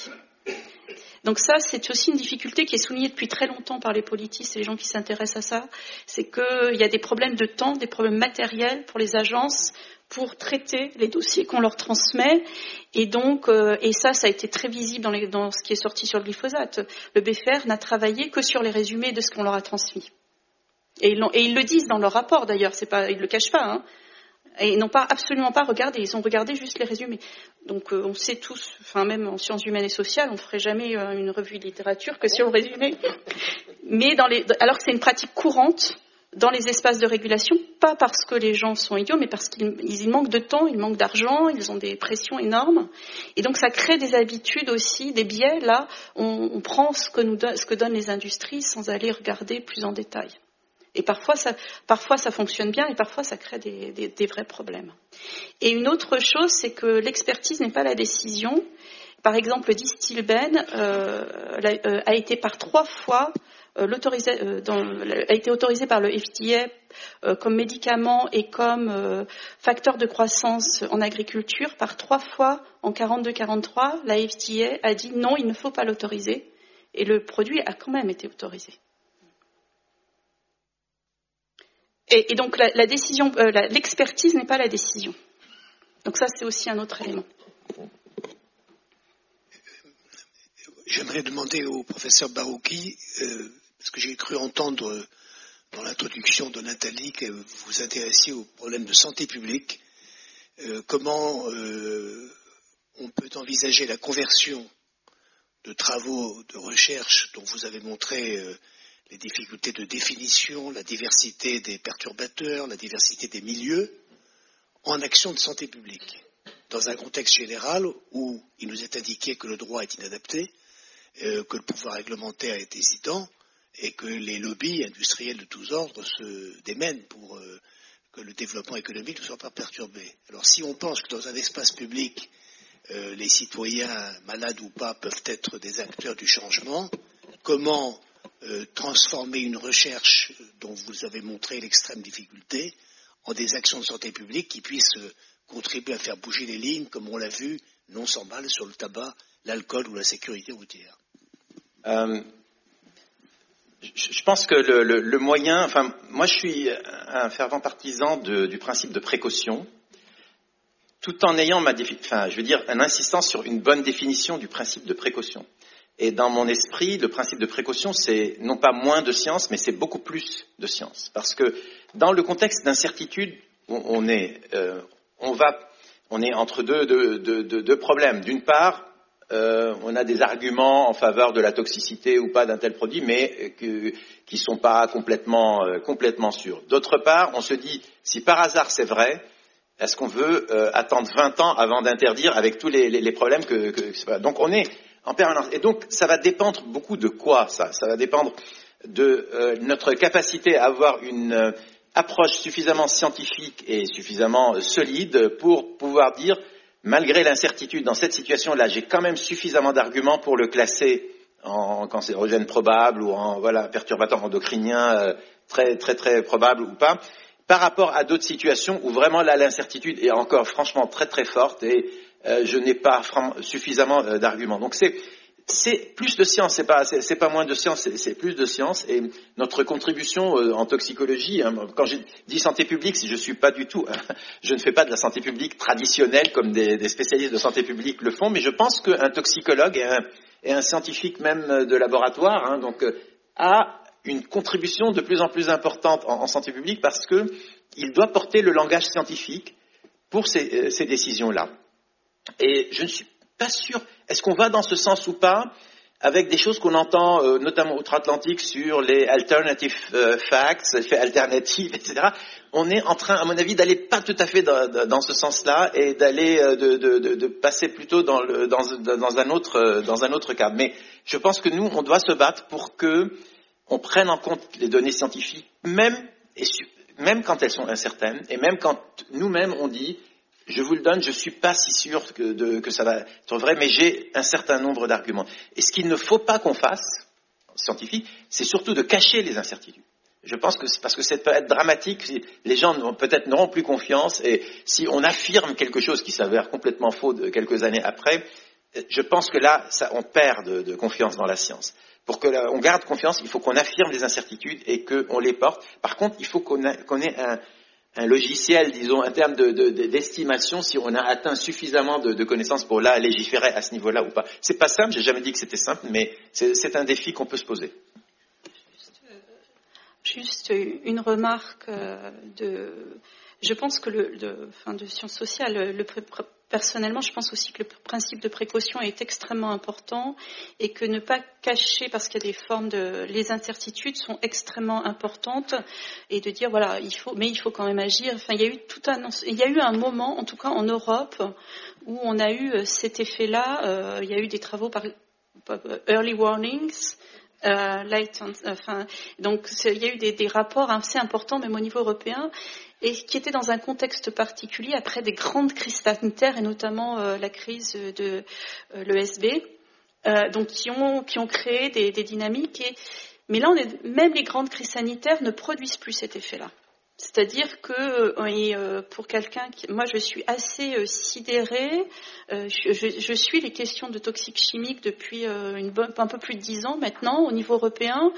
Donc ça, c'est aussi une difficulté qui est soulignée depuis très longtemps par les politistes et les gens qui s'intéressent à ça, c'est qu'il y a des problèmes de temps, des problèmes matériels pour les agences pour traiter les dossiers qu'on leur transmet, et donc, euh, et ça, ça a été très visible dans, les, dans ce qui est sorti sur le glyphosate. Le B F R n'a travaillé que sur les résumés de ce qu'on leur a transmis. Et ils, et ils le disent dans leur rapport d'ailleurs, c'est pas, ils le cachent pas, hein. Et ils n'ont pas absolument pas regardé, ils ont regardé juste les résumés. Donc euh, on sait tous, enfin même en sciences humaines et sociales, on ferait jamais euh, une revue de littérature que sur le résumé. Mais dans les, alors que c'est une pratique courante dans les espaces de régulation, pas parce que les gens sont idiots, mais parce qu'ils ils manquent de temps, ils manquent d'argent, ils ont des pressions énormes. Et donc ça crée des habitudes aussi, des biais. Là, on, on prend ce que, nous, ce que donnent les industries sans aller regarder plus en détail. Et parfois ça, parfois ça fonctionne bien et parfois ça crée des, des, des vrais problèmes. Et une autre chose, c'est que l'expertise n'est pas la décision. Par exemple, le Distilben euh, euh, a été par trois fois euh, l'autorisé, euh, dans, a été autorisé par le F D A euh, comme médicament et comme euh, facteur de croissance en agriculture. Par trois fois en quarante-deux quarante-trois, la F D A a dit non, il ne faut pas l'autoriser. Et le produit a quand même été autorisé. Et, et donc la, la décision, euh, la, l'expertise n'est pas la décision. Donc ça, c'est aussi un autre élément. J'aimerais demander au professeur Barouki, euh, parce que j'ai cru entendre dans l'introduction de Nathalie que vous vous intéressiez aux problèmes de santé publique, euh, comment euh, on peut envisager la conversion de travaux de recherche dont vous avez montré euh, les difficultés de définition, la diversité des perturbateurs, la diversité des milieux, en action de santé publique, dans un contexte général où il nous est indiqué que le droit est inadapté, euh, que le pouvoir réglementaire est hésitant et que les lobbies industriels de tous ordres se démènent pour euh, que le développement économique ne soit pas perturbé. Alors si on pense que dans un espace public, euh, les citoyens, malades ou pas, peuvent être des acteurs du changement, comment Euh, transformer une recherche dont vous avez montré l'extrême difficulté en des actions de santé publique qui puissent euh, contribuer à faire bouger les lignes, comme on l'a vu, non sans mal, sur le tabac, l'alcool ou la sécurité routière. Euh, je, je pense que le, le, le moyen, enfin, moi je suis un fervent partisan de, du principe de précaution, tout en ayant ma défi- enfin, je veux dire, un insistant sur une bonne définition du principe de précaution. Et dans mon esprit, le principe de précaution, c'est non pas moins de science, mais c'est beaucoup plus de science. Parce que dans le contexte d'incertitude, on, on est, euh, on va, on est entre deux, deux, deux, deux, deux problèmes. D'une part, euh, on a des arguments en faveur de la toxicité ou pas d'un tel produit, mais que, qui ne sont pas complètement, euh, complètement sûrs. D'autre part, on se dit, si par hasard c'est vrai, est-ce qu'on veut euh, attendre vingt ans avant d'interdire avec tous les, les, les problèmes que, que... Donc on est en permanence. Et donc ça va dépendre beaucoup de quoi ça Ça va dépendre de euh, notre capacité à avoir une euh, approche suffisamment scientifique et suffisamment euh, solide pour pouvoir dire, malgré l'incertitude dans cette situation-là, j'ai quand même suffisamment d'arguments pour le classer en cancérogène probable ou en voilà, perturbateur endocrinien euh, très très très probable ou pas, par rapport à d'autres situations où vraiment là l'incertitude est encore franchement très très forte et euh, je n'ai pas suffisamment euh, d'arguments. Donc c'est c'est plus de science, c'est pas c'est, c'est pas moins de science, c'est, c'est plus de science. Et notre contribution euh, en toxicologie, hein, quand je dis santé publique, si je suis pas du tout, hein, je ne fais pas de la santé publique traditionnelle comme des, des spécialistes de santé publique le font, mais je pense qu'un toxicologue et un, et un scientifique même de laboratoire, hein, donc euh, a une contribution de plus en plus importante en, en santé publique parce qu'il doit porter le langage scientifique pour ces, euh, ces décisions-là. Et je ne suis pas sûr, est-ce qu'on va dans ce sens ou pas, avec des choses qu'on entend euh, notamment outre-Atlantique sur les alternative euh, facts, les faits alternatifs, et cetera. On est en train, à mon avis, d'aller pas tout à fait dans, dans ce sens-là et d'aller euh, de, de, de, de passer plutôt dans, le, dans, dans, un autre, euh, dans un autre cadre. Mais je pense que nous, on doit se battre pour que on prenne en compte les données scientifiques, même, et su, même quand elles sont incertaines, et même quand nous-mêmes on dit, je vous le donne, je ne suis pas si sûr que, de, que ça va être vrai, mais j'ai un certain nombre d'arguments. Et ce qu'il ne faut pas qu'on fasse, scientifique, c'est surtout de cacher les incertitudes. Je pense que c'est parce que ça peut être dramatique, les gens peut-être n'auront plus confiance, et si on affirme quelque chose qui s'avère complètement faux de quelques années après, je pense que là, ça, on perd de, de confiance dans la science. Pour qu'on garde confiance, il faut qu'on affirme les incertitudes et qu'on les porte. Par contre, il faut qu'on, a, qu'on ait un, un logiciel, disons, en termes de, de, de, d'estimation, si on a atteint suffisamment de, de connaissances pour là légiférer à ce niveau-là ou pas. C'est pas simple, j'ai jamais dit que c'était simple, mais c'est, c'est un défi qu'on peut se poser. Juste, juste une remarque de... Je pense que le, de, enfin, de sciences sociales, le, le personnellement, je pense aussi que le principe de précaution est extrêmement important et que ne pas cacher, parce qu'il y a des formes de, les incertitudes sont extrêmement importantes et de dire voilà, il faut, mais il faut quand même agir. Enfin, il y a eu tout un, il y a eu un moment, en tout cas en Europe, où on a eu cet effet-là. Euh, il y a eu des travaux par, par early warnings. Euh, light, enfin, donc il y a eu des, des rapports assez importants, même au niveau européen, et qui étaient dans un contexte particulier après des grandes crises sanitaires, et notamment euh, la crise de euh, l'E S B, euh, donc qui ont qui ont créé des, des dynamiques. Et, mais là, on est, même les grandes crises sanitaires ne produisent plus cet effet-là. C'est-à-dire que et, euh, pour quelqu'un qui, moi je suis assez euh, sidérée, euh, je, je, je suis les questions de toxiques chimiques depuis euh, une bonne, un peu plus de dix ans maintenant au niveau européen.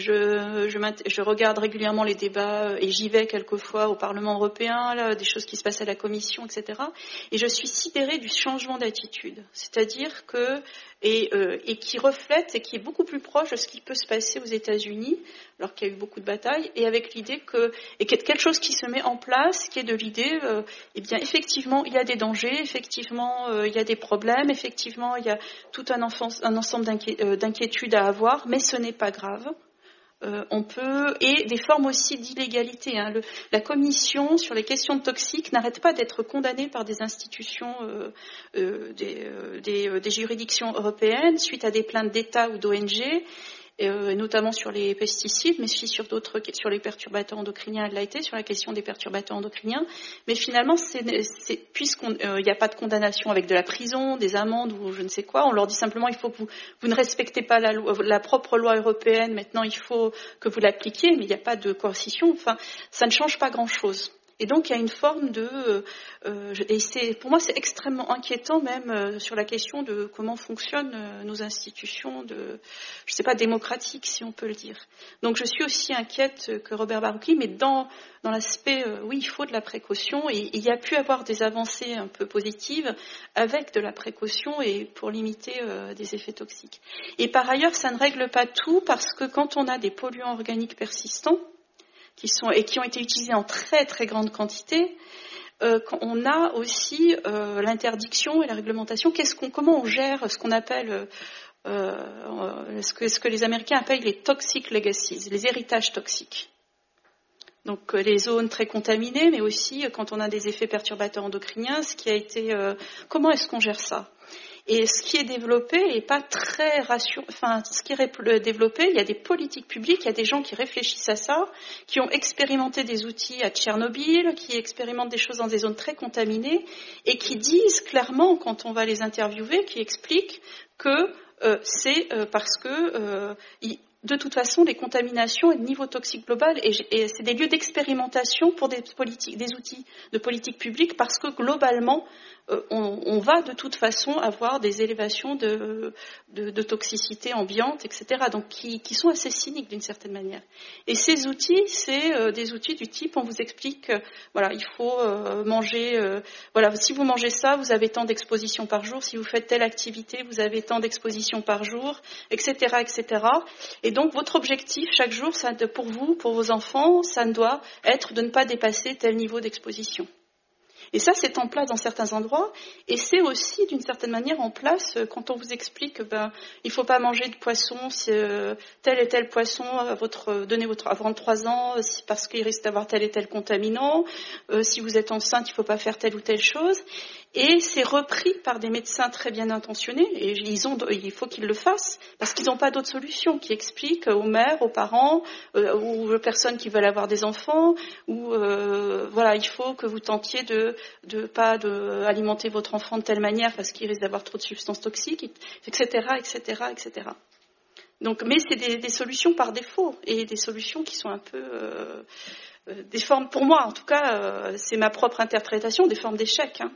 Je, je, je regarde régulièrement les débats et j'y vais quelquefois au Parlement européen, là, des choses qui se passent à la Commission, et cetera. Et je suis sidérée du changement d'attitude, c'est-à-dire que et, euh, et qui reflète et qui est beaucoup plus proche de ce qui peut se passer aux États-Unis, alors qu'il y a eu beaucoup de batailles, et avec l'idée que et qu'il y a quelque chose qui se met en place, qui est de l'idée, euh, eh bien effectivement il y a des dangers, effectivement euh, il y a des problèmes, effectivement il y a tout un, enfance, un ensemble d'inquié, euh, d'inquiétudes à avoir, mais ce n'est pas grave. Euh, on peut et des formes aussi d'illégalité. Hein. Le, la commission sur les questions toxiques n'arrête pas d'être condamnée par des institutions, euh, euh, des, euh, des, euh, des juridictions européennes suite à des plaintes d'État ou d'O N G. Euh, notamment sur les pesticides, mais aussi sur d'autres, sur les perturbateurs endocriniens, elle l'a été, sur la question des perturbateurs endocriniens. Mais finalement, c'est, c'est, puisqu'il n'y euh, a pas de condamnation avec de la prison, des amendes ou je ne sais quoi, on leur dit simplement il faut que vous, vous ne respectez pas la, loi, la propre loi européenne, maintenant il faut que vous l'appliquiez, mais il n'y a pas de coercition. Enfin, ça ne change pas grand-chose. Et donc il y a une forme de... Euh, et c'est, pour moi c'est extrêmement inquiétant même euh, sur la question de comment fonctionnent euh, nos institutions, de, je ne sais pas, démocratiques si on peut le dire. Donc je suis aussi inquiète que Robert Barouki, mais dans, dans l'aspect, euh, oui, il faut de la précaution, et il y a pu avoir des avancées un peu positives avec de la précaution et pour limiter euh, des effets toxiques. Et par ailleurs, ça ne règle pas tout, parce que quand on a des polluants organiques persistants, qui sont, et qui ont été utilisés en très très grande quantité, euh, on a aussi euh, l'interdiction et la réglementation. Qu'est-ce qu'on, comment on gère ce qu'on appelle, euh, ce, que, ce que les Américains appellent les toxic legacies, les héritages toxiques. Donc les zones très contaminées, mais aussi quand on a des effets perturbateurs endocriniens, ce qui a été, euh, comment est-ce qu'on gère ça ? Et ce qui est développé n'est pas très rassurant. Enfin, ce qui est développé, il y a des politiques publiques, il y a des gens qui réfléchissent à ça, qui ont expérimenté des outils à Tchernobyl, qui expérimentent des choses dans des zones très contaminées, et qui disent clairement, quand on va les interviewer, qui expliquent que euh, c'est euh, parce que euh, ils, de toute façon, les contaminations et le niveau toxique global, et, et c'est des lieux d'expérimentation pour des, politiques, des outils de politique publique, parce que globalement, euh, on, on va de toute façon avoir des élévations de, de, de toxicité ambiante, et cetera, donc qui, qui sont assez cyniques d'une certaine manière. Et ces outils, c'est euh, des outils du type, on vous explique, euh, voilà, il faut euh, manger, euh, voilà, si vous mangez ça, vous avez tant d'expositions par jour, si vous faites telle activité, vous avez tant d'expositions par jour, et cetera, et cetera. Et donc, votre objectif, chaque jour, ça, pour vous, pour vos enfants, ça doit être de ne pas dépasser tel niveau d'exposition. Et ça, c'est en place dans certains endroits, et c'est aussi, d'une certaine manière, en place quand on vous explique que ben, il ne faut pas manger de poisson, si, euh, tel et tel poisson à votre, donnez votre, avant trois ans, si, parce qu'il risque d'avoir tel et tel contaminant, euh, si vous êtes enceinte, il ne faut pas faire telle ou telle chose. Et c'est repris par des médecins très bien intentionnés, et ils ont, il faut qu'ils le fassent, parce qu'ils n'ont pas d'autre solution, qui expliquent aux mères, aux parents, euh, ou aux personnes qui veulent avoir des enfants, ou euh, voilà, il faut que vous tentiez de, de pas de alimenter votre enfant de telle manière, parce qu'il risque d'avoir trop de substances toxiques, et cetera, et cetera, et cetera. Donc, mais c'est des, des solutions par défaut, et des solutions qui sont un peu euh, euh, des formes, pour moi en tout cas, euh, c'est ma propre interprétation, des formes d'échec, hein.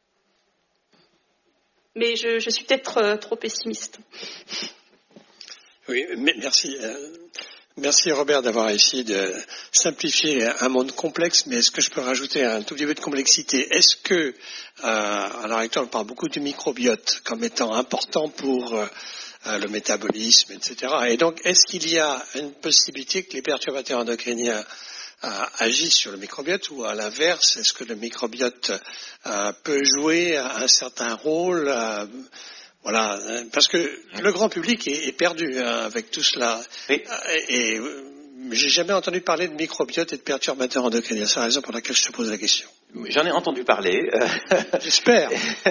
Mais je, je suis peut-être euh, trop pessimiste. Oui, mais merci. Euh, merci Robert d'avoir essayé de simplifier un monde complexe, mais est-ce que je peux rajouter un tout petit peu de complexité ? Est-ce que, euh, à l'heure actuelle, on parle beaucoup du microbiote comme étant important pour euh, le métabolisme, et cetera. Et donc, est-ce qu'il y a une possibilité que les perturbateurs endocriniens agissent sur le microbiote, ou à l'inverse, est-ce que le microbiote euh, peut jouer un certain rôle euh, voilà, parce que le grand public est, est perdu hein, avec tout cela. Et, et, et j'ai jamais entendu parler de microbiote et de perturbateurs endocriniens. C'est la raison pour laquelle je te pose la question. J'en ai entendu parler. J'espère.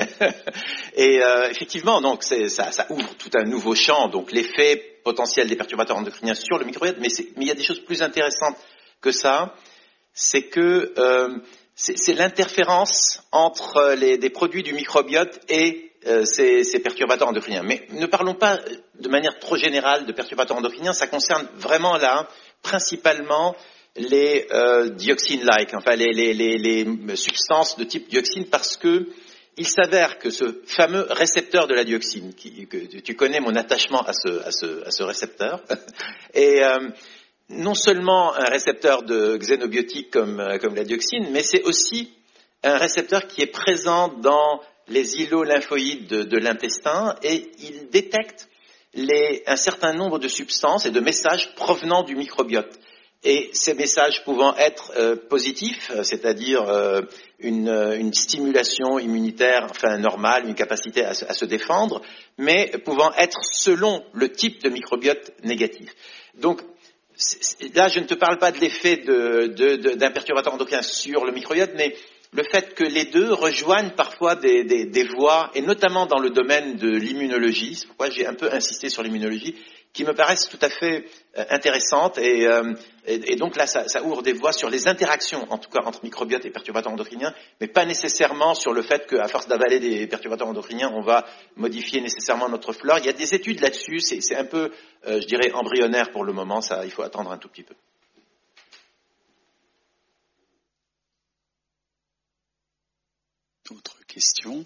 Et euh, effectivement, donc c'est, ça, ça ouvre tout un nouveau champ, donc l'effet potentiel des perturbateurs endocriniens sur le microbiote. Mais, c'est, mais il y a des choses plus intéressantes que ça. C'est que euh, c'est, c'est l'interférence entre les des produits du microbiote et euh, ces, ces perturbateurs endocriniens. Mais ne parlons pas de manière trop générale de perturbateurs endocriniens. Ça concerne vraiment là principalement les euh, dioxines-like, enfin les, les, les, les substances de type dioxine, parce que il s'avère que ce fameux récepteur de la dioxine, qui, que tu connais mon attachement à ce, à ce, à ce récepteur, et euh, non seulement un récepteur de xénobiotiques comme, comme la dioxine, mais c'est aussi un récepteur qui est présent dans les îlots lymphoïdes de, de l'intestin, et il détecte les, un certain nombre de substances et de messages provenant du microbiote. Et ces messages pouvant être euh, positifs, c'est-à-dire euh, une, une stimulation immunitaire, enfin normale, une capacité à, à se défendre, mais pouvant être selon le type de microbiote négatif. Donc là, je ne te parle pas de l'effet de, de, de, d'un perturbateur endocrinien sur le microbiote, mais le fait que les deux rejoignent parfois des, des, des voies, et notamment dans le domaine de l'immunologie, c'est pourquoi j'ai un peu insisté sur l'immunologie, qui me paraissent tout à fait euh, intéressantes, et, euh, et, et donc là, ça, ça ouvre des voies sur les interactions, en tout cas entre microbiote et perturbateurs endocriniens, mais pas nécessairement sur le fait qu'à force d'avaler des perturbateurs endocriniens, on va modifier nécessairement notre flore. Il y a des études là-dessus, c'est, c'est un peu, euh, je dirais, embryonnaire pour le moment, ça, il faut attendre un tout petit peu. autre question.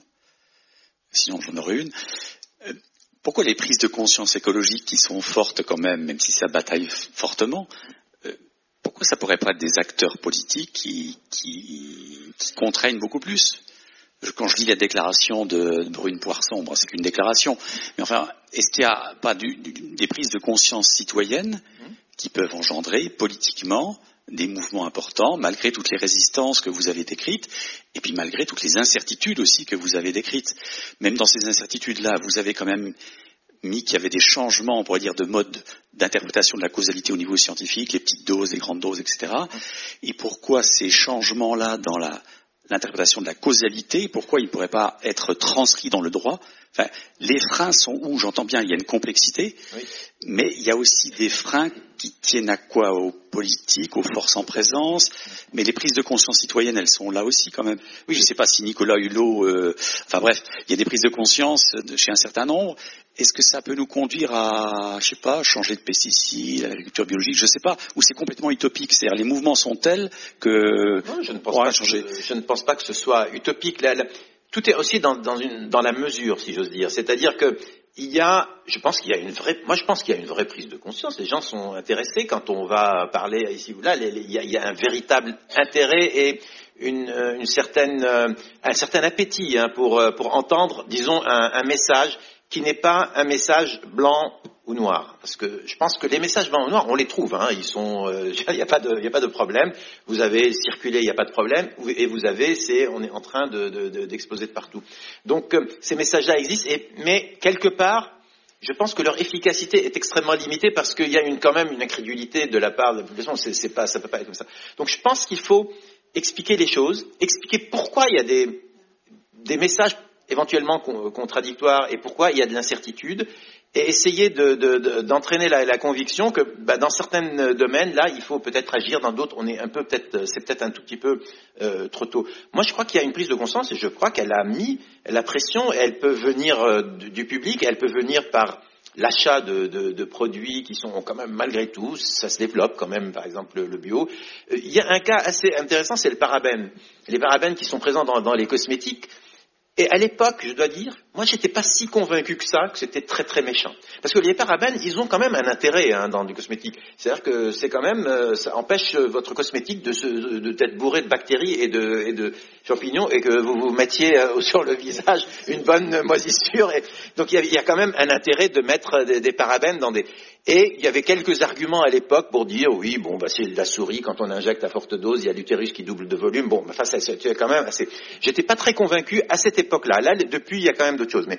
Sinon, j'en aurai une. Euh, pourquoi les prises de conscience écologiques qui sont fortes quand même, même si ça bataille fortement, euh, pourquoi ça pourrait pas être des acteurs politiques qui, qui, qui contraignent beaucoup plus? Quand je lis la déclaration de Brune Poisson, bon, c'est qu'une déclaration, mais enfin, est-ce qu'il n'y a pas du, du, des prises de conscience citoyennes qui peuvent engendrer politiquement des mouvements importants, malgré toutes les résistances que vous avez décrites, et puis malgré toutes les incertitudes aussi que vous avez décrites. Même dans ces incertitudes-là, vous avez quand même mis qu'il y avait des changements, on pourrait dire, de mode d'interprétation de la causalité au niveau scientifique, les petites doses, les grandes doses, et cetera. Et pourquoi ces changements-là dans la l'interprétation de la causalité, pourquoi ils ne pourraient pas être transcrits dans le droit? Enfin, les freins sont où? J'entends bien, il y a une complexité, oui. Mais il y a aussi des freins qui tiennent à quoi? Aux politiques, aux forces en présence, mais les prises de conscience citoyennes, elles sont là aussi quand même. Oui, je ne sais pas si Nicolas Hulot, euh, enfin bref, il y a des prises de conscience de, chez un certain nombre. Est-ce que ça peut nous conduire à, je sais pas, changer de pesticides, à l'agriculture biologique, je sais pas, ou c'est complètement utopique? C'est-à-dire les mouvements sont tels que non, je ne pense pas changer. Que, je ne pense pas que ce soit utopique. La, la, tout est aussi dans, dans, une, dans la mesure, si j'ose dire. C'est-à-dire que il y a, je pense qu'il y a une vraie, moi je pense qu'il y a une vraie prise de conscience. Les gens sont intéressés quand on va parler ici ou là. Les, les, il, y a, il y a un véritable intérêt et une, une certaine, un certain appétit hein, pour, pour entendre, disons, un, un message qui n'est pas un message blanc ou noir. Parce que je pense que les messages blancs ou noirs, on les trouve. Hein, ils sont, euh, il n'y a pas de, il n'y a pas de problème. Vous avez circulé, il n'y a pas de problème. Et vous avez, c'est, on est en train de, de, de, d'exploser de partout. Donc euh, ces messages-là existent. Et, mais quelque part, je pense que leur efficacité est extrêmement limitée parce qu'il y a une, quand même une incrédulité de la part de la population. C'est, c'est pas, ça peut pas être comme ça. Donc je pense qu'il faut expliquer les choses, expliquer pourquoi il y a des, des messages éventuellement contradictoires et pourquoi il y a de l'incertitude et essayer de, de, de, d'entraîner la, la conviction que bah, dans certains domaines là il faut peut-être agir, dans d'autres on est un peu peut-être c'est peut-être un tout petit peu euh, trop tôt. Moi je crois qu'il y a une prise de conscience et je crois qu'elle a mis la pression, elle peut venir euh, du, du public, elle peut venir par l'achat de, de, de produits qui sont quand même malgré tout, ça se développe quand même, par exemple le bio. Euh, il y a un cas assez intéressant, c'est le parabène. Les parabènes qui sont présents dans, dans les cosmétiques. Et à l'époque, je dois dire, moi j'étais pas si convaincu que ça, que c'était très très méchant. Parce que les parabènes, ils ont quand même un intérêt hein, dans du cosmétique. C'est-à-dire que c'est quand même, euh, ça empêche votre cosmétique de, se, de d'être bourré de bactéries et de, et de champignons et que vous vous mettiez euh, sur le visage une bonne moisissure. Et... Donc il y, a, il y a quand même un intérêt de mettre des, des parabènes dans des... Et il y avait quelques arguments à l'époque pour dire oui, bon, bah, c'est de la souris, quand on injecte à forte dose, il y a l'utérus qui double de volume. Bon, enfin, ça, c'est quand même assez. J'étais pas très convaincu à cette époque-là. Là, depuis, il y a quand même d'autres choses. Mais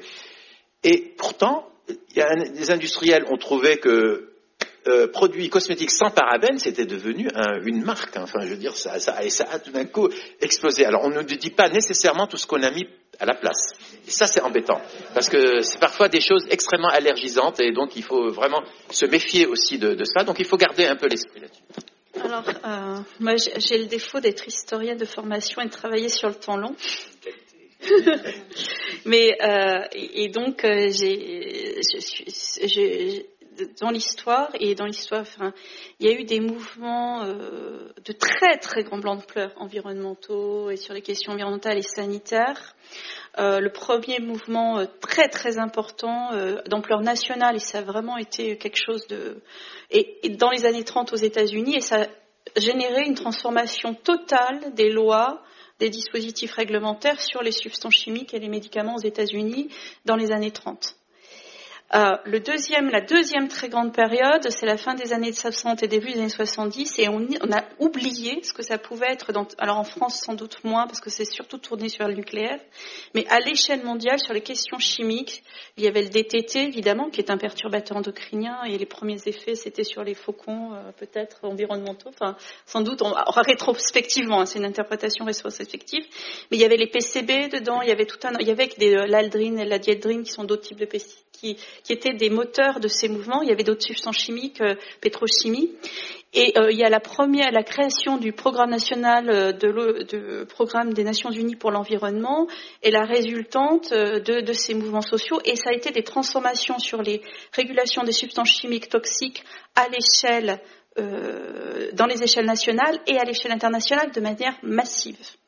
et pourtant, il y a un... les industriels ont trouvé que euh, produits cosmétiques sans parabènes, c'était devenu un, une marque. Hein. Enfin, je veux dire, ça, ça, et ça a tout d'un coup explosé. Alors, on ne dit pas nécessairement tout ce qu'on a mis à la place. Et ça, c'est embêtant, parce que c'est parfois des choses extrêmement allergisantes, et donc il faut vraiment se méfier aussi de, de ça. Donc, il faut garder un peu l'esprit là-dessus. Alors, euh, moi, j'ai le défaut d'être historienne de formation et de travailler sur le temps long. Mais euh, et, et donc, euh, j'ai, je suis, j'ai, dans l'histoire et dans l'histoire, enfin, il y a eu des mouvements euh, de très très grande ampleur environnementaux et sur les questions environnementales et sanitaires. Euh, le premier mouvement euh, très très important euh, d'ampleur nationale, et ça a vraiment été quelque chose de et, et dans les années trente aux États-Unis, et ça a généré une transformation totale des lois, des dispositifs réglementaires sur les substances chimiques et les médicaments aux États-Unis dans les années trente. Euh, le deuxième, la deuxième très grande période, c'est la fin des années soixante et début des années soixante-dix, et on, on a oublié ce que ça pouvait être, dans, alors en France sans doute moins, parce que c'est surtout tourné sur le nucléaire, mais à l'échelle mondiale, sur les questions chimiques, il y avait le D T T, évidemment, qui est un perturbateur endocrinien, et les premiers effets, c'était sur les faucons, euh, peut-être environnementaux, enfin, sans doute, on, rétrospectivement, hein, c'est une interprétation rétrospective, mais il y avait les P C B dedans, il y avait tout un, il y avait des, euh, l'aldrine et la diéldrine, qui sont d'autres types de pesticides, Qui, qui étaient des moteurs de ces mouvements. Il y avait d'autres substances chimiques, euh, pétrochimie. Et euh, il y a la première, la création du programme national de, de programme des Nations Unies pour l'environnement et la résultante de, de ces mouvements sociaux. Et ça a été des transformations sur les régulations des substances chimiques toxiques à l'échelle, euh, dans les échelles nationales et à l'échelle internationale de manière massive.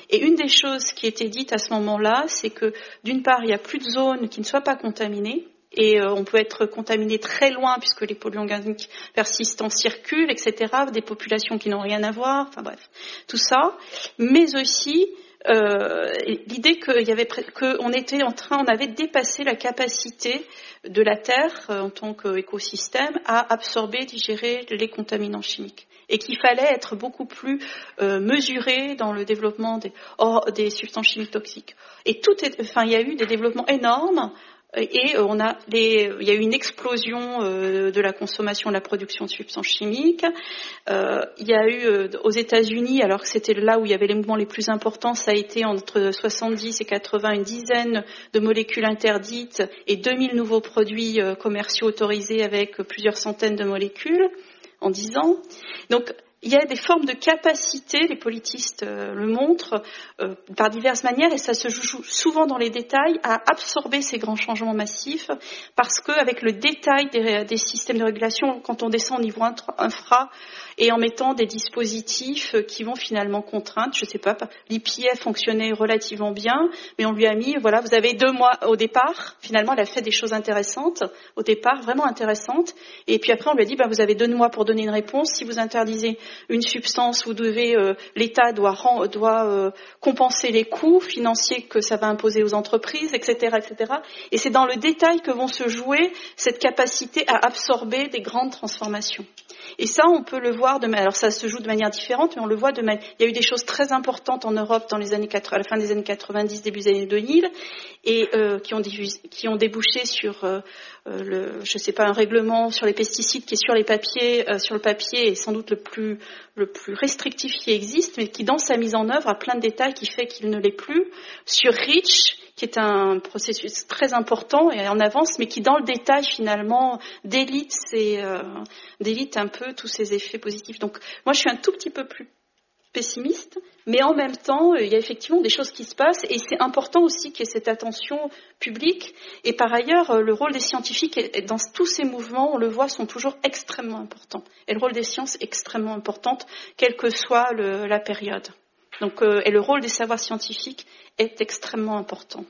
Et une des choses qui était dite à ce moment-là, c'est que d'une part, il n'y a plus de zones qui ne soient pas contaminées, et euh, on peut être contaminé très loin puisque les polluants organiques persistants circulent, et cetera, des populations qui n'ont rien à voir, enfin bref, tout ça, mais aussi euh, l'idée qu'il y avait, qu'on était en train, on avait dépassé la capacité de la Terre euh, en tant qu'écosystème à absorber, digérer les contaminants chimiques. Et qu'il fallait être beaucoup plus euh, mesuré dans le développement des, oh, des substances chimiques toxiques. Et tout est, enfin, il y a eu des développements énormes. Et on a les, il y a eu une explosion euh, de la consommation, de la production de substances chimiques. Euh, il y a eu euh, aux États-Unis, alors que c'était là où il y avait les mouvements les plus importants, ça a été entre soixante-dix et quatre-vingts une dizaine de molécules interdites et deux mille nouveaux produits euh, commerciaux autorisés avec plusieurs centaines de molécules en dix ans. Donc il y a des formes de capacité, les politistes euh, le montrent, euh, par diverses manières, et ça se joue souvent dans les détails, à absorber ces grands changements massifs, parce qu'avec le détail des, des systèmes de régulation, quand on descend au niveau infra, et en mettant des dispositifs qui vont finalement contraindre, je ne sais pas, l'I P F fonctionnait relativement bien, mais on lui a mis, voilà, vous avez deux mois au départ, finalement elle a fait des choses intéressantes, au départ, vraiment intéressantes, et puis après on lui a dit, bah, vous avez deux mois pour donner une réponse, si vous interdisez une substance, vous devez, euh, l'État doit, doit euh, compenser les coûts financiers que ça va imposer aux entreprises, et cetera, et cetera. Et c'est dans le détail que vont se jouer cette capacité à absorber des grandes transformations. Et ça, on peut le voir de, alors ça se joue de manière différente, mais on le voit de manière, il y a eu des choses très importantes en Europe dans les années quatre, à la fin des années quatre-vingt-dix, début des années deux mille, et euh, qui ont, qui ont débouché sur, euh, le, je sais pas, un règlement sur les pesticides qui est sur les papiers, euh, sur le papier est sans doute le plus, le plus restrictif qui existe, mais qui dans sa mise en œuvre a plein de détails qui fait qu'il ne l'est plus. Sur REACH, qui est un processus très important et en avance, mais qui dans le détail finalement délite, ces, euh, délite un peu tous ces effets positifs. Donc moi je suis un tout petit peu plus pessimiste, mais en même temps il y a effectivement des choses qui se passent et c'est important aussi qu'il y ait cette attention publique. Et par ailleurs le rôle des scientifiques dans tous ces mouvements, on le voit, sont toujours extrêmement importants. Et le rôle des sciences est extrêmement important, quelle que soit le, la période. Donc, euh, et le rôle des savoirs scientifiques est extrêmement important.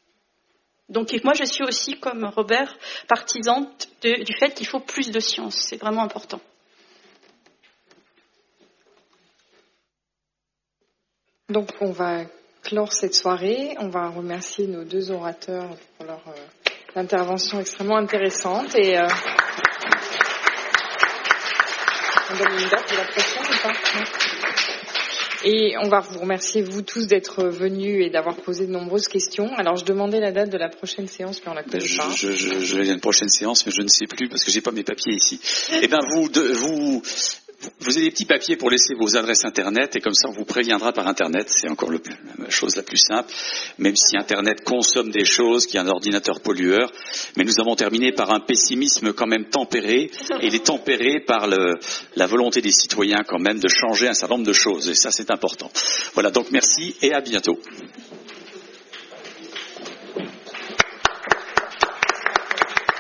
Donc moi je suis aussi, comme Robert, partisane de, du fait qu'il faut plus de science. C'est vraiment important. Donc on va clore cette soirée. On va remercier nos deux orateurs pour leur euh, intervention extrêmement intéressante. Et euh, on donne une date de la prochaine ou pas ? Non ? Et on va vous remercier, vous tous, d'être venus et d'avoir posé de nombreuses questions. Alors, je demandais la date de la prochaine séance, mais on la connaît je, pas. Je, je, je, il y a une prochaine séance, mais je ne sais plus, parce que j'ai pas mes papiers ici. Eh bien, vous, de, vous, vous avez des petits papiers pour laisser vos adresses Internet, et comme ça, on vous préviendra par Internet. C'est encore le, la chose la plus simple, même si Internet consomme des choses, qu'il y a un ordinateur pollueur. Mais nous avons terminé par un pessimisme quand même tempéré, et il est tempéré par le, la volonté des citoyens quand même de changer un certain nombre de choses, et ça, c'est important. Voilà, donc merci, et à bientôt.